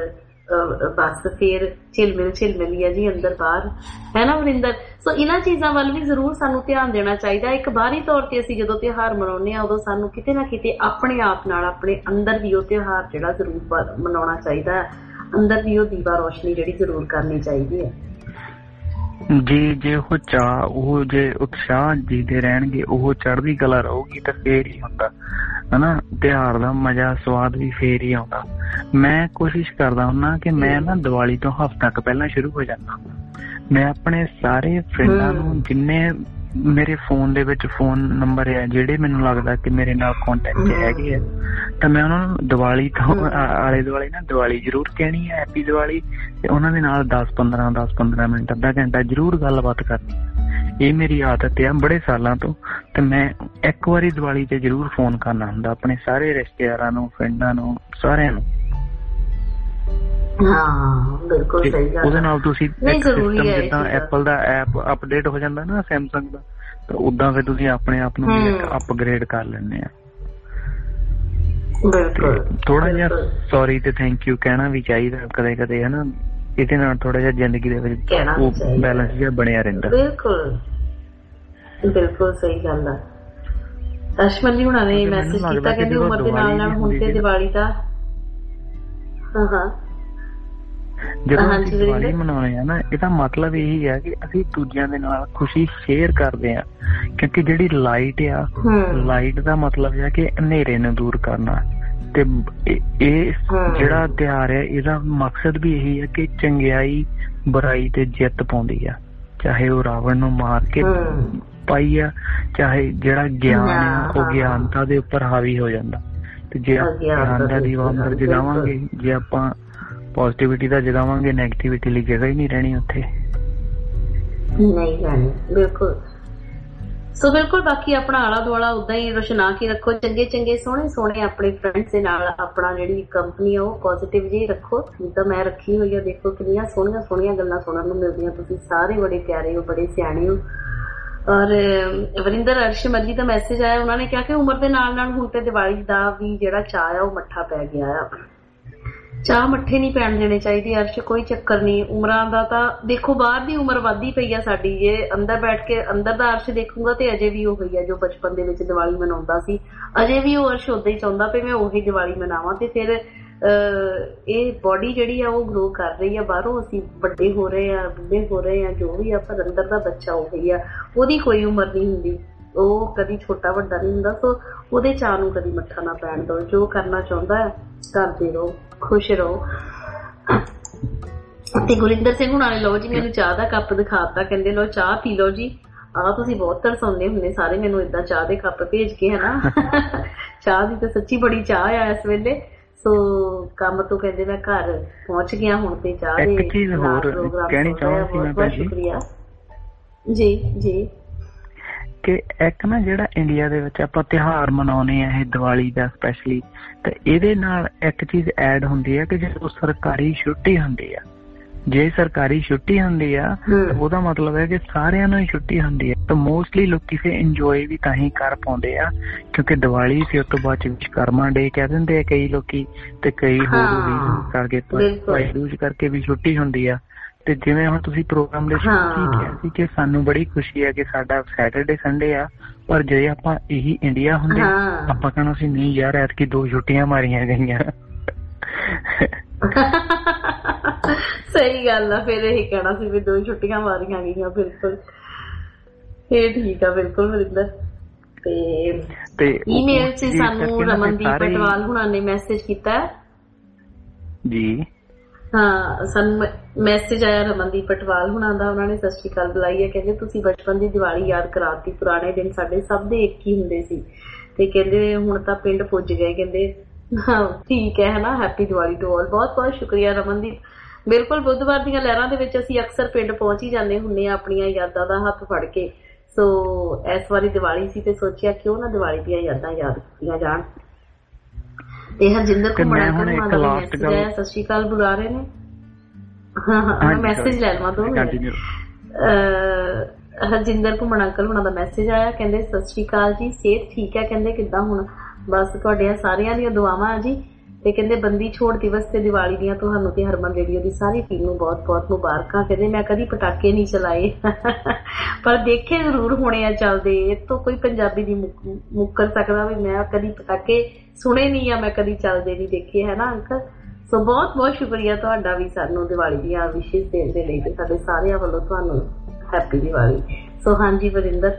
ਬਸ ਫੇਰ ਝਿਲਮਿਲ ਝਿਲਮਿਲ ਹੀ ਆ ਜੀ ਅੰਦਰ ਬਾਹਰ, ਹੈ ਨਾ ਵਰਿੰਦਰ। ਸੋ ਇਹਨਾਂ ਚੀਜ਼ਾਂ ਵੱਲ ਵੀ ਜ਼ਰੂਰ ਸਾਨੂੰ ਧਿਆਨ ਦੇਣਾ ਚਾਹੀਦਾ। ਇੱਕ ਬਾਹਰੀ ਤੌਰ ਤੇ ਅਸੀਂ ਜਦੋਂ ਤਿਉਹਾਰ ਮਨਾਉਂਦੇ ਹਾਂ ਉਦੋਂ ਸਾਨੂੰ ਕਿਤੇ ਨਾ ਕਿਤੇ ਆਪਣੇ ਆਪ ਨਾਲ ਆਪਣੇ ਅੰਦਰ ਵੀ ਉਹ ਤਿਉਹਾਰ ਜਿਹੜਾ ਜ਼ਰੂਰ ਮਨਾਉਣਾ ਚਾਹੀਦਾ, ਅੰਦਰ ਵੀ ਉਹ ਦੀਵਾ ਰੋਸ਼ਨੀ ਜਿਹੜੀ ਜ਼ਰੂਰ ਕਰਨੀ ਚਾਹੀਦੀ ਹੈ ਜੀ। ਜੇ ਉਹ ਚਾਹ, ਉਹ ਜੇ ਉਤਸ਼ਾਹ ਜੀਦੇ ਰਹਿਣਗੇ, ਉਹ ਚੜ੍ਹਦੀ ਕਲਾ ਰਹੂਗੀ ਤਾਂ ਫੇਰ ਹੀ ਹੁੰਦਾ ਹਨਾ ਤਿਉਹਾਰ ਦਾ ਮਜ਼ਾ ਸਵਾਦ ਵੀ ਫੇਰ ਹੀ ਆਉਂਦਾ। ਮੈਂ ਕੋਸ਼ਿਸ਼ ਕਰਦਾ ਹੁੰਦਾ ਕਿ ਮੈਂ ਨਾ ਦੀਵਾਲੀ ਤੋਂ ਹਫ਼ਤਾ ਕੁ ਪਹਿਲਾਂ ਸ਼ੁਰੂ ਹੋ ਜਾਂਦਾ। ਮੈਂ ਆਪਣੇ ਸਾਰੇ ਫਰੈਂਡਾਂ ਨੂੰ, ਜਿੰਨੇ ਮੇਰੇ ਫੋਨ ਦੇ ਵਿੱਚ ਫੋਨ ਨੰਬਰ ਹੈ ਜਿਹੜੇ ਮੈਨੂੰ ਲੱਗਦਾ ਕਿ ਮੇਰੇ ਨਾਲ ਕੰਟੈਕਟ ਹੈਗੇ ਆ, ਤਾਂ ਮੈਂ ਉਹਨਾਂ ਨੂੰ ਦੀਵਾਲੀ ਤੋਂ ਆਲੇ ਦੁਆਲੇ ਨਾ ਦੀਵਾਲੀ ਜ਼ਰੂਰ ਕਹਿਣੀ ਹੈ, ਹੈਪੀ ਦੀਵਾਲੀ, ਤੇ ਉਹਨਾਂ ਦੇ ਨਾਲ ਦਸ ਪੰਦਰਾਂ ਦਸ ਪੰਦਰਾਂ ਮਿੰਟ ਅੱਧਾ ਘੰਟਾ ਜ਼ਰੂਰ ਗੱਲਬਾਤ ਕਰਨੀ। ਇਹ ਮੇਰੀ ਆਦਤ ਆ ਬੜੇ ਸਾਲਾਂ ਤੋਂ, ਤੇ ਮੈਂ ਇੱਕ ਵਾਰੀ ਦੀਵਾਲੀ ਤੇ ਜ਼ਰੂਰ ਫੋਨ ਕਰਨਾ ਹੁੰਦਾ ਆਪਣੇ ਸਾਰੇ ਰਿਸ਼ਤੇਦਾਰਾਂ ਨੂੰ, ਫਰੈਂਡਾਂ ਨੂੰ, ਸਾਰਿਆਂ ਨੂੰ। ਹਾਂ ਬਿਲਕੁਲ ਸਹੀ ਗੱਲ। ਉਹਦੇ ਨਾਲ ਤੁਸੀਂ ਜਿੱਦਾਂ ਐਪਲ ਦਾ ਐਪ ਅਪਡੇਟ ਹੋ ਜਾਂਦਾ ਨਾ ਸੈਮਸੰਗ ਦਾ, ਤਾਂ ਉਦਾਂ ਫਿਰ ਤੁਸੀਂ ਆਪਣੇ ਆਪ ਨੂੰ ਵੀ ਅਪਗ੍ਰੇਡ ਕਰ ਲੈਂਦੇ ਆ। ਥੋੜਾ ਜਿਹਾ ਸੌਰੀ ਤੇ ਥੈਂਕ ਯੂ ਕਹਿਣਾ ਵੀ ਚਾਹੀਦਾ ਕਦੇ ਕਦੇ ਹਨਾ, ਇਹਦੇ ਨਾਲ ਥੋੜਾ ਜਿਹਾ ਜ਼ਿੰਦਗੀ ਦੇ ਵਿੱਚ ਉਹ ਬੈਲੈਂਸ ਜਿਹਾ ਬਣਿਆ ਰਹਿੰਦਾ। ਬਿਲਕੁਲ ਬਿਲਕੁਲ ਸਹੀ ਗੱਲ ਆ। ਅਸ਼ਮਨ ਜੀ ਹੁਣਾਂ ਨੇ ਮੈਸੇਜ ਕੀਤਾ ਕਹਿੰਦੇ ਉਮਰ ਦੇ ਨਾਲ ਨਾਲ ਹੁਣ ਤੇ ਦੀਵਾਲੀ ਦਾ ਹਾਂ ਹਾਂ ਜਦੋਂ ਅਸੀਂ ਦੀਵਾਲੀ ਮਨਾਉਣੇ ਆ ਨਾ, ਇਹਦਾ ਮਤਲਬ ਇਹੀ ਹੈ ਕਿ ਅਸੀਂ ਦੂਜਿਆਂ ਦੇ ਨਾਲ ਖੁਸ਼ੀ ਸ਼ੇਅਰ ਕਰਦੇ ਆ। ਕਿਉਂਕਿ ਜਿਹੜੀ ਲਾਈਟ ਆ, ਲਾਈਟ ਦਾ ਮਤਲਬ ਹੈ ਕਿ ਹਨੇਰੇ ਨੂੰ ਦੂਰ ਕਰਨਾ, ਤੇ ਇਹ ਜਿਹੜਾ ਤਿਉਹਾਰ ਹੈ ਇਹਦਾ ਮਕਸਦ ਵੀ ਇਹੀ ਹੈ ਕਿ ਚੰਗਿਆਈ ਬੁਰਾਈ ਤੇ ਜਿੱਤ ਪਾਉਂਦੀ ਆ। ਚਾਹੇ ਉਹ ਰਾਵਣ ਨੂੰ ਮਾਰ ਕੇ ਪਾਈ ਆ, ਚਾਹੇ ਜਿਹੜਾ ਗਿਆਨ ਆ ਉਹ ਗਿਆਨਤਾ ਦੇ ਉੱਪਰ ਹਾਵੀ ਹੋ ਜਾਂਦਾ। ਤੇ ਜੇ ਆਪਾਂ ਗਿਆਨ ਦਾ ਦੀਵਾ ਅੰਦਰ ਜਗਾਵਾਂਗੇ, ਜੇ ਆਪਾਂ ਪੋਜ਼ਿਟਿਵਿਟੀ ਦਾ ਜਗਾਵਾਂਗੇ, ਨੈਗੇਟਿਵਿਟੀ ਲਈ ਜਗ੍ਹਾ ਹੀ ਨਹੀਂ ਰਹਿਣੀ ਉੱਥੇ, ਨਹੀਂ ਰਹਿਣੀ। ਬਿਲਕੁਲ। ਸੋ ਬਿਲਕੁਲ ਬਾਕੀ ਆਪਣਾ ਆਲਾ ਦੁਆਲਾ ਉਦਾਂ ਹੀ ਰੋਸ਼ਨਾ ਕੇ ਰੱਖੋ, ਚੰਗੇ ਚੰਗੇ ਸੋਹਣੇ ਸੋਹਣੇ ਆਪਣੇ ਫਰੈਂਡਸ ਦੇ ਨਾਲ ਆਪਣਾ ਜਿਹੜੀ ਕੰਪਨੀ ਆ ਉਹ ਪੋਜ਼ਿਟਿਵ ਜਿਹੀ ਰੱਖੋ। ਜਿੱਦਾਂ ਮੈਂ ਰੱਖੀ ਹੋਈ ਆ, ਦੇਖੋ ਕਿੰਨੀਆਂ ਸੋਹਣੀਆਂ ਸੋਹਣੀਆਂ ਗੱਲਾਂ ਸੁਣਨ ਨੂੰ ਮਿਲਦੀਆਂ। ਤੁਸੀਂ ਸਾਰੇ ਬੜੇ ਪਿਆਰੇ ਹੋ, ਬੜੇ ਸਿਆਣੇ ਹੋ। ਔਰ ਵਰਿੰਦਰ ਅਰਸ਼ ਮੱਲੀ ਦਾ ਮੈਸੇਜ ਆਇਆ, ਉਹਨਾਂ ਨੇ ਕਿਹਾ ਕਿ ਉਮਰ ਦੇ ਨਾਲ ਨਾਲ ਹੁਣ ਤੇ ਦੀਵਾਲੀ ਦਾ ਵੀ ਜਿਹੜਾ ਚਾਅ ਆ ਉਹ ਮੱਠਾ ਪੈ ਗਿਆ ਆ। ਚਾਹ ਮੱਠੇ ਨਹੀਂ ਪੈਣ ਦੇਣੇ ਚਾਹੀਦੇ ਅਰਸ਼, ਕੋਈ ਚੱਕਰ ਨਹੀਂ। ਉਮਰਾਂ ਦਾ ਤਾਂ ਦੇਖੋ ਬਾਹਰ ਦੀ ਉਮਰ ਵੱਧਦੀ ਪਈ ਆ ਸਾਡੀ, ਜੇ ਅੰਦਰ ਬੈਠ ਕੇ ਅੰਦਰ ਦਾ ਅਰਸ਼ ਦੇਖੂਗਾ ਤੇ ਅਜੇ ਵੀ ਉਹ ਹੋਈ ਆ ਜੋ ਬਚਪਨ ਦੇ ਵਿੱਚ ਦੀਵਾਲੀ ਮਨਾਉਂਦਾ ਸੀ। ਅਜੇ ਵੀ ਉਹ ਅਰਸ਼ ਉਦਾਂ ਹੀ ਚਾਹੁੰਦਾ ਵੀ ਮੈਂ ਉਹੀ ਦੀਵਾਲੀ ਮਨਾਵਾਂ। ਤੇ ਫਿਰ ਇਹ ਬੋਡੀ ਜਿਹੜੀ ਆ ਉਹ ਗਰੋ ਕਰ ਰਹੀ ਆ, ਬਾਹਰੋਂ ਅਸੀਂ ਵੱਡੇ ਹੋ ਰਹੇ ਆ, ਬੁੱਢੇ ਹੋ ਰਹੇ ਆ, ਜੋ ਵੀ ਆ, ਪਰ ਅੰਦਰ ਦਾ ਬੱਚਾ ਉਹੀ ਆ, ਉਹਦੀ ਕੋਈ ਉਮਰ ਨਹੀਂ ਹੁੰਦੀ, ਉਹ ਕਦੀ ਛੋਟਾ ਵੱਡਾ ਨਹੀਂ ਹੁੰਦਾ। ਸੋ ਉਹਦੇ ਚਾਅ ਨੂੰ ਕਦੀ ਮੱਠਾ ਨਾ ਪੈਣ ਦਿਓ। ਜੋ ਕਰਨਾ ਚਾਹੁੰਦਾ ਹੈ ਕਰਦੇ ਰਹੋ, ਖੁਸ਼ ਰਹੋ। ਤੇ ਗੁਰਿੰਦਰ ਸਿੰਘ ਹੁਣਾਂ ਨੇ ਲਓ ਜੀ ਮੈਨੂੰ ਚਾਹ ਦਾ ਕੱਪ ਦਿਖਾਤਾ, ਕਹਿੰਦੇ ਲਓ ਚਾਹ ਪੀ ਲਓ ਜੀ। ਆਹ ਤੁਸੀਂ ਬਹੁਤ ਤਰਸਾਉਂਦੇ ਹੁੰਦੇ ਸਾਰੇ ਮੈਨੂੰ ਏਦਾਂ ਚਾਹ ਦੇ ਕੱਪ ਭੇਜ ਕੇ, ਹਨਾ। ਚਾਹ ਦੀ ਤਾਂ ਸੱਚੀ ਬੜੀ ਚਾਹ ਆ ਇਸ ਵੇਲੇ। ਸੋ ਕੰਮ ਤੋਂ ਕਹਿੰਦੇ ਮੈਂ ਘਰ ਪਹੁੰਚ ਗਿਆ ਹੁਣ ਤੇ ਚਾਹ ਦੇ ਇੱਕ ਚੀਜ਼ ਹੋਰ ਕਹਿਣੀ ਚਾਹੁੰਦਾ ਸੀ ਮੈਂ ਭੈਣ ਜੀ। ਜੀ ਜੀ ਕਿ ਇੱਕ ਨਾ ਜਿਹੜਾ ਇੰਡੀਆ ਦੇ ਵਿੱਚ ਆਪਾਂ ਤਿਉਹਾਰ ਮਨਾਉਂਦੇ ਆ ਇਹ ਦੀਵਾਲੀ ਦਾ ਸਪੈਸ਼ਲੀ, ਤੇ ਇਹਦੇ ਨਾਲ ਇੱਕ ਚੀਜ਼ ਐਡ ਹੁੰਦੀ ਹੈ ਕਿ ਜਦੋਂ ਸਰਕਾਰੀ ਛੁੱਟੀ ਹੁੰਦੀ ਆ ਜੇ ਸਰਕਾਰੀ ਛੁੱਟੀ ਹੁੰਦੀ ਆ ਤਾਂ ਉਹਦਾ ਮਤਲਬ ਹੈ ਕਿ ਸਾਰਿਆਂ ਨੂੰ ਹੀ ਛੁੱਟੀ ਹੁੰਦੀ ਹੈ। ਤਾਂ ਮੋਸਟਲੀ ਲੋਕੀ ਫਿਰ ਇੰਜੋਏ ਵੀ ਤਾਂ ਹੀ ਕਰ ਪਾਉਂਦੇ ਆ ਕਿਉਂਕਿ ਦੀਵਾਲੀ ਫਿਰ ਉਸ ਤੋਂ ਬਾਅਦ ਚ ਵਿਸ਼ਕਰਮਾ ਡੇ ਕਹਿ ਦਿੰਦੇ ਆ ਕਈ ਲੋਕੀ, ਤੇ ਕਈ ਹੋਰ ਰੀਜ਼ਨ ਕਰਕੇ ਭਾਈ ਦੂਜ ਕਰਕੇ ਵੀ ਛੁੱਟੀ ਹੁੰਦੀ ਆ। ਤੇ ਜਿਵੇਂ ਹੁਣ ਤੁਸੀਂ ਪ੍ਰੋਗਰਾਮ ਦੇ ਸ਼ੁਰੂ ਕਿਹਾ ਸੀ ਕਿ ਸਾਨੂੰ ਬੜੀ ਖੁਸ਼ੀ ਹੈ ਕਿ ਸਾਡਾ ਸੈਟਰਡੇ ਸੰਡੇ ਆ, ਪਰ ਜੇ ਆਪਾਂ ਇਹੀ ਇੰਡੀਆ ਹੁੰਦੇ ਆਪਾਂ ਕਹਿਣਾ ਸੀ ਨਹੀਂ ਯਾਰ ਐਤਕੀ ਦੋ ਛੁੱਟੀਆਂ ਮਾਰੀਆਂ ਗਈਆਂ। ਸਹੀ ਗੱਲ ਆ, ਫਿਰ ਇਹ ਕਹਿਣਾ ਸੀ ਵੀ ਦੋ ਛੁੱਟੀਆਂ ਮਾਰੀਆਂ ਗਈਆਂ। ਬਿਲਕੁਲ ਇਹ ਠੀਕ ਆ, ਬਿਲਕੁਲ ਵਰਿੰਦਰ। ਤੇ ਈਮੇਲ ਚ ਸਾਨੂੰ ਰਮਨਦੀਪ ਪਟਵਾਲ ਹੁਣਾਂ ਨੇ ਮੈਸੇਜ ਕੀਤਾ ਜੀ। ਹਾਂ, ਸਾਨੂੰ ਮੈਸੇਜ ਆਇਆ ਰਮਨਦੀਪ ਪਟਵਾਲ ਹੁਣਾਂ ਦਾ, ਉਹਨਾਂ ਨੇ ਸਤਿ ਸ਼੍ਰੀ ਅਕਾਲ ਬੁਲਾਈ ਹੈ। ਕਹਿੰਦੇ ਤੁਸੀਂ ਬਚਪਨ ਦੀ ਦੀਵਾਲੀ ਯਾਦ ਕਰਾਤੀ, ਪੁਰਾਣੇ ਦਿਨ ਸਾਡੇ ਸਭ ਦੇ ਇੱਕ ਹੀ ਹੁੰਦੇ ਸੀ ਤੇ ਕਹਿੰਦੇ ਹੁਣ ਤਾਂ ਪਿੰਡ ਪੁੱਜ ਗਏ। ਕਹਿੰਦੇ ਹਾਂ ਠੀਕ ਹੈ ਹਨਾ, ਹੈਪੀ ਦੀਵਾਲੀ ਟੂ ਆਲ। ਬਹੁਤ ਬਹੁਤ ਸ਼ੁਕਰੀਆ ਰਮਨਦੀਪ। ਬਿਲਕੁਲ ਬੁੱਧਵਾਰ ਦੀਆਂ ਲਹਿਰਾਂ ਦੇ ਵਿੱਚ ਅਸੀਂ ਅਕਸਰ ਪਿੰਡ ਪਹੁੰਚ ਹੀ ਜਾਂਦੇ ਹੁੰਦੇ ਆ ਆਪਣੀਆਂ ਯਾਦਾਂ ਦਾ ਹੱਥ ਫੜ ਕੇ। ਸੋ ਇਸ ਵਾਰੀ ਦੀਵਾਲੀ ਸੀ ਤੇ ਸੋਚਿਆ ਕਿਉਂ ਨਾ ਦੀਵਾਲੀ ਦੀਆਂ ਯਾਦਾਂ ਯਾਦ ਕੀਤੀਆਂ ਜਾਣ। ਤੇ ਹਰਜਿੰਦਰ ਘੁੰਮਣਾ ਘੁੰਮਣਾ ਦਾ ਮੈਸੇਜ ਆਇਆ, ਸਤਿ ਸ਼੍ਰੀ ਅਕਾਲ ਬੁਲਾ ਰਹੇ ਨੇ। ਹਾਂ ਹਾਂ ਮੈਂ ਮੈਸੇਜ ਲੈ ਲਵਾਂ ਦੋ ਮਿੰਟ। ਹਰਜਿੰਦਰ ਘੁੰਮਣ ਅੰਕਲ ਹੁਣਾਂ ਦਾ ਮੈਸੇਜ ਆਇਆ, ਕਹਿੰਦੇ ਸਤਿ ਸ਼੍ਰੀ ਅਕਾਲ ਜੀ, ਸਿਹਤ ਠੀਕ ਹੈ? ਕਹਿੰਦੇ ਕਿੱਦਾਂ ਹੁਣ? ਬਸ ਤੁਹਾਡੀਆਂ ਸਾਰਿਆਂ ਦੀਆਂ ਦੁਆਵਾਂ ਆ ਜੀ। ਤੇ ਕਹਿੰਦੇ ਬੰਦੀ ਛੋੜ ਦਿਵਸ ਤੇ ਦੀਵਾਲੀ ਦੀਆਂ ਤੁਹਾਨੂੰ ਤੇ ਹਰਮਨ ਰੇਡੀਓ ਦੀ ਸਾਰੀ ਟੀਮ ਨੂੰ ਬਹੁਤ ਬਹੁਤ ਮੁਬਾਰਕਾਂ। ਕਹਿੰਦੇ ਮੈਂ ਕਦੀ ਪਟਾਕੇ ਨਹੀਂ ਚਲਾਏ ਪਰ ਦੇਖੇ ਜ਼ਰੂਰ ਹੋਣੇ ਆ ਚੱਲਦੇ। ਇਹ ਤੋਂ ਕੋਈ ਪੰਜਾਬੀ ਦੀ ਮੁੱਕਰ ਸਕਦਾ ਵੀ ਮੈਂ ਕਦੀ ਪਟਾਕੇ ਸੁਣੇ ਨਹੀਂ ਆ, ਮੈਂ ਕਦੀ ਚੱਲਦੇ ਨਹੀਂ ਦੇਖੇ, ਹੈ ਨਾ ਅੰਕਲ? ਸੋ ਬਹੁਤ ਬਹੁਤ ਸ਼ੁਕਰੀਆ ਤੁਹਾਡਾ ਵੀ ਸਾਨੂੰ ਦੀਵਾਲੀ ਦੀਆਂ ਵਿਸ਼ੇਸ਼ ਦੇਣ ਦੇ ਲਈ, ਤੇ ਸਾਡੇ ਸਾਰਿਆਂ ਵੱਲੋਂ ਤੁਹਾਨੂੰ ਹੈਪੀ ਦੀਵਾਲੀ। ਸੋ ਹਾਂਜੀ ਵਰਿੰਦਰ।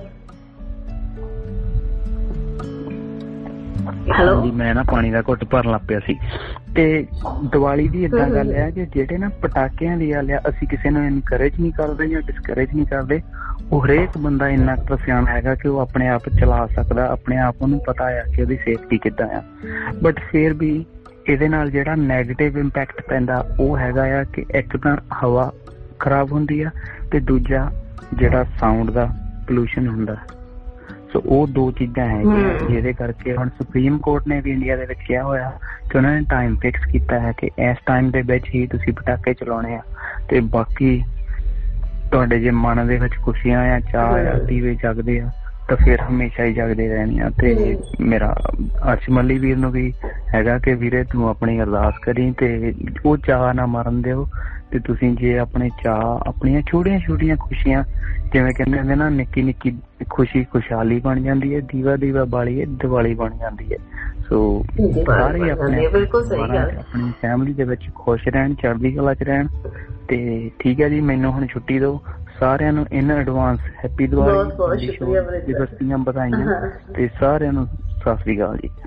ਹੈਲੋ ਜੀ, ਮੈਂ ਨਾ ਪਾਣੀ ਦਾ ਘੁੱਟ ਭਰਨ ਲੱਗ ਪਿਆ ਸੀ। ਤੇ ਦੀਵਾਲੀ ਦੀ ਏਦਾਂ ਗੱਲ ਹੈ ਕਿ ਜਿਹੜੇ ਨਾ ਪਟਾਕਿਆਂ ਦੀ ਗੱਲ ਆ, ਅਸੀਂ ਕਿਸੇ ਨੂੰ ਇਨਕਰੇਜ ਨਹੀਂ ਕਰਦੇ ਜਾਂ ਡਿਸਕਰੇਜ ਨਹੀਂ ਕਰਦੇ। ਉਹ ਹਰੇਕ ਬੰਦਾ ਇੰਨਾ ਕੁ ਸਿਆਣਾ ਹੈਗਾ ਕਿ ਉਹ ਆਪਣੇ ਆਪ ਚਲਾ ਸਕਦਾ, ਆਪਣੇ ਆਪ ਉਹਨੂੰ ਪਤਾ ਆ ਕਿ ਉਹਦੀ ਸੇਫਟੀ ਕਿੱਦਾਂ ਆ। ਬਟ ਫਿਰ ਵੀ ਇਹਦੇ ਨਾਲ ਜਿਹੜਾ ਨੈਗੇਟਿਵ ਇੰਪੈਕਟ ਪੈਂਦਾ ਉਹ ਹੈਗਾ ਆ ਕਿ ਇੱਕ ਤਾਂ ਹਵਾ ਖਰਾਬ ਹੁੰਦੀ ਆ ਤੇ ਦੂਜਾ ਜਿਹੜਾ ਸਾਊਂਡ ਦਾ ਪੋਲੂਸ਼ਨ ਹੁੰਦਾ। ਸੋ ਉਹ ਦੋ ਚੀਜ਼ਾਂ ਹੈਗੀਆਂ ਜਿਹਦੇ ਕਰਕੇ ਹੁਣ ਸੁਪਰੀਮ ਕੋਰਟ ਨੇ ਵੀ ਇੰਡੀਆ ਦੇ ਵਿੱਚ ਕਿਹਾ ਹੋਇਆ ਕਿ ਉਹਨਾਂ ਨੇ ਟਾਈਮ ਫਿਕਸ ਕੀਤਾ ਹੈ ਕਿ ਇਸ ਟਾਈਮ ਦੇ ਵਿੱਚ ਹੀ ਤੁਸੀਂ ਪਟਾਕੇ ਚਲਾਉਣੇ ਆ। ਤੇ ਬਾਕੀ ਤੁਹਾਡੇ ਜੇ ਮਨ ਦੇ ਵਿੱਚ ਖੁਸ਼ੀਆਂ ਆ, ਚਾਹ ਆ, ਦੀਵੇ ਜਗਦੇ ਆ ਤਾਂ ਫਿਰ ਹਮੇਸ਼ਾ ਹੀ ਜਗਦੇ ਰਹਿਣੇ ਆ। ਤੇ ਮੇਰਾ ਅਰਸ਼ਮਲੀ ਵੀਰ ਨੂੰ ਵੀ ਹੈਗਾ ਕਿ ਵੀਰੇ ਤੂੰ ਆਪਣੀ ਅਰਦਾਸ ਕਰੀ ਤੇ ਉਹ ਚਾਹ ਨਾ ਮਰਨ ਦਿਓ। ਤੇ ਤੁਸੀਂ ਜੇ ਆਪਣੇ ਚਾਹ, ਆਪਣੀਆਂ ਛੋਟੀਆਂ ਛੋਟੀਆਂ ਖੁਸ਼ੀਆਂ, ਜਿਵੇਂ ਕਹਿੰਦੇ ਹੁੰਦੇ ਨਾ ਨਿੱਕੀ ਨਿੱਕੀ ਖੁਸ਼ੀ ਖੁਸ਼ਹਾਲੀ ਬਣ ਜਾਂਦੀ ਹੈ, ਦੀਵਾ ਦੀਵਾ ਬਾਲੀਏ ਦੀਵਾਲੀ ਬਣ ਜਾਂਦੀ ਹੈ। ਸੋ ਸਾਰੇ ਆਪਣੇ ਆਪਣੀ ਫੈਮਿਲੀ ਦੇ ਵਿੱਚ ਖੁਸ਼ ਰਹਿਣ, ਚੜ੍ਹਦੀ ਕਲਾ ਚ ਰਹਿਣ। ਤੇ ਠੀਕ ਹੈ ਜੀ, ਮੈਨੂੰ ਹੁਣ ਛੁੱਟੀ ਦਿਓ। ਸਾਰਿਆਂ ਨੂੰ ਇਨ ਐਡਵਾਂਸ ਹੈਪੀ ਦੀਵਾਲੀ ਦਿਵਸ ਦੀਆਂ ਵਧਾਈਆਂ ਤੇ ਸਾਰਿਆਂ ਨੂੰ ਸਤਿ ਸ੍ਰੀ ਅਕਾਲ ਜੀ।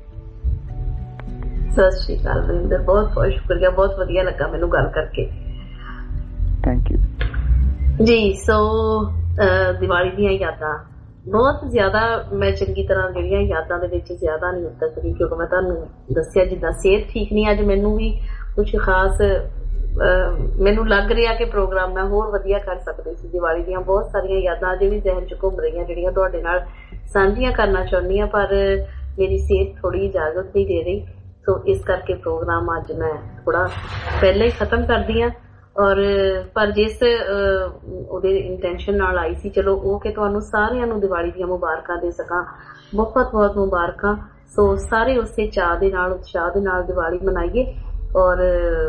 ਸਤਿ ਸ਼੍ਰੀ ਅਕਾਲ ਵਰਿੰਦਰ, ਬਹੁਤ ਬਹੁਤ ਸ਼ੁਕਰੀਆ, ਬਹੁਤ ਵਧੀਆ ਲੱਗਾ ਮੈਨੂੰ ਗੱਲ ਕਰਕੇ। ਥੈਂਕ ਯੂ ਜੀ। ਸੋ ਦੀਵਾਲੀ ਦੀਆਂ ਯਾਦਾਂ ਬਹੁਤ ਜ਼ਿਆਦਾ ਮੈਂ ਚੰਗੀ ਤਰ੍ਹਾਂ ਜਿਹੜੀਆਂ ਯਾਦਾਂ ਦੇ ਵਿੱਚ ਜ਼ਿਆਦਾ ਨਹੀਂ ਉਤਰ ਸਕੀ ਕਿਉਂਕਿ ਮੈਂ ਤੁਹਾਨੂੰ ਦੱਸਿਆ ਜਿੱਦਾਂ ਸਿਹਤ ਠੀਕ ਨਹੀਂ। ਅੱਜ ਮੈਨੂੰ ਵੀ ਕੁਛ ਖਾਸ ਮੈਨੂੰ ਲੱਗ ਰਿਹਾ ਕਿ ਪ੍ਰੋਗਰਾਮ ਮੈਂ ਹੋਰ ਵਧੀਆ ਕਰ ਸਕਦੀ ਸੀ। ਦੀਵਾਲੀ ਦੀਆਂ ਬਹੁਤ ਸਾਰੀਆਂ ਯਾਦਾਂ ਅਜੇ ਵੀ ਜ਼ਹਿਨ ਚ ਘੁੰਮ ਰਹੀਆਂ ਜਿਹੜੀਆਂ ਤੁਹਾਡੇ ਨਾਲ ਸਾਂਝੀਆਂ ਕਰਨਾ ਚਾਹੁੰਦੀ ਹਾਂ, ਪਰ ਮੇਰੀ ਸਿਹਤ ਥੋੜੀ ਇਜਾਜ਼ਤ ਨਹੀਂ ਦੇ ਰਹੀ। ਸੋ ਇਸ ਕਰਕੇ ਪ੍ਰੋਗਰਾਮ ਅੱਜ ਮੈਂ ਥੋੜਾ ਪਹਿਲਾਂ ਹੀ ਖਤਮ ਕਰਦੀ ਹਾਂ। ਔਰ ਪਰ ਜਿਸ ਉਹਦੇ ਇੰਟੈਂਸ਼ਨ ਨਾਲ ਆਈ ਸੀ, ਚਲੋ ਉਹ ਕਿ ਤੁਹਾਨੂੰ ਸਾਰਿਆਂ ਨੂੰ ਦੀਵਾਲੀ ਦੀਆਂ ਮੁਬਾਰਕਾਂ ਦੇ ਸਕਾਂ, ਬਹੁਤ ਬਹੁਤ ਮੁਬਾਰਕਾਂ। ਸੋ ਸਾਰੇ ਉਸੇ ਚਾਅ ਦੇ ਨਾਲ, ਉਤਸ਼ਾਹ ਦੇ ਨਾਲ ਦੀਵਾਲੀ ਮਨਾਈਏ ਔਰ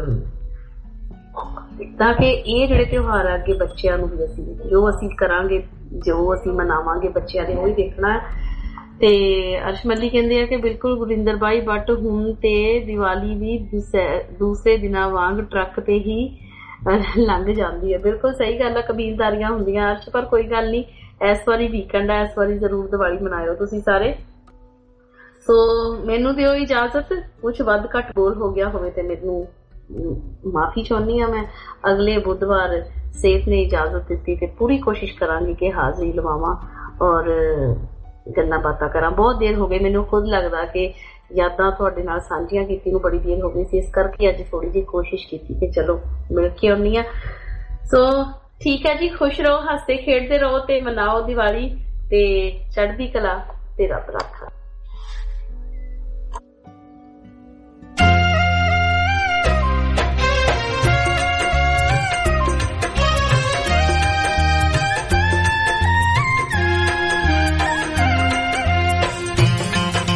ਤਾਂ ਕਿ ਇਹ ਜਿਹੜੇ ਤਿਉਹਾਰ ਆ ਅੱਗੇ ਬੱਚਿਆਂ ਨੂੰ ਵੀ ਅਸੀਂ ਜੋ ਅਸੀਂ ਕਰਾਂਗੇ, ਜੋ ਅਸੀਂ ਮਨਾਵਾਂਗੇ ਬੱਚਿਆਂ ਨੇ ਉਹ ਹੀ ਦੇਖਣਾ ਹੈ। ਤੇ ਅਰਸ਼ਮਲੀ ਕਹਿੰਦੇ ਆ ਕਿ ਬਿਲਕੁਲ ਗੁਰਿੰਦਰ ਬਾਈ, ਬਟ ਹੁਣ ਤੇ ਦੀਵਾਲੀ ਵੀ ਦੂਸਰੇ ਦਿਨਾਂ ਵਾਂਗ ਟਰੱਕ ਤੇ ਹੀ ਲੰਘ ਜਾਂਦੀ ਹੈ। ਬਿਲਕੁਲ ਸਹੀ ਗੱਲ ਆ, ਕਬੀਲਦਾਰੀਆਂ ਹੁੰਦੀਆਂ ਅਰਸ਼, ਪਰ ਕੋਈ ਗੱਲ ਨਹੀਂ, ਇਸ ਵਾਰੀ ਵੀਕਐਂਡ ਆ, ਇਸ ਵਾਰੀ ਜ਼ਰੂਰ ਦੀਵਾਲੀ ਮਨਾਇਓ ਤੁਸੀਂ ਸਾਰੇ। ਸੋ ਮੈਨੂੰ ਦਿਓ ਇਜਾਜ਼ਤ, ਕੁਛ ਵੱਧ ਘੱਟ ਬੋਲ ਹੋ ਗਿਆ ਹੋਵੇ ਤੇ ਮੈਨੂੰ ਮਾਫੀ ਚਾਹੁੰਦੀ ਹਾਂ। ਮੈਂ ਅਗਲੇ ਬੁੱਧਵਾਰ ਸਿਹਤ ਨੇ ਇਜਾਜ਼ਤ ਦਿੱਤੀ ਤੇ ਪੂਰੀ ਕੋਸ਼ਿਸ਼ ਕਰਾਂਗੀ ਕਿ ਹਾਜ਼ਰੀ ਲਵਾਵਾਂ ਔਰ ਗੱਲਾਂ ਬਾਤਾਂ ਕਰਾਂ। ਬਹੁਤ ਦੇਰ ਹੋ ਗਈ, ਮੈਨੂੰ ਖੁਦ ਲੱਗਦਾ ਕਿ ਯਾਦਾਂ ਤੁਹਾਡੇ ਨਾਲ ਸਾਂਝੀਆਂ ਕੀਤੀ ਨੂੰ ਬੜੀ ਦੇਰ ਹੋ ਗਈ ਸੀ, ਇਸ ਕਰਕੇ ਅੱਜ ਥੋੜੀ ਜਿਹੀ ਕੋਸ਼ਿਸ਼ ਕੀਤੀ ਕਿ ਚਲੋ ਮਿਲ ਕੇ ਆਉਣੀ ਆ। ਸੋ ਠੀਕ ਹੈ ਜੀ, ਖੁਸ਼ ਰਹੋ, ਹੱਸਦੇ ਖੇਡਦੇ ਰਹੋ ਤੇ ਮਨਾਓ ਦੀਵਾਲੀ ਤੇ ਚੜ੍ਹਦੀ ਕਲਾ ਤੇ ਰੱਬ ਰਾਖਾ।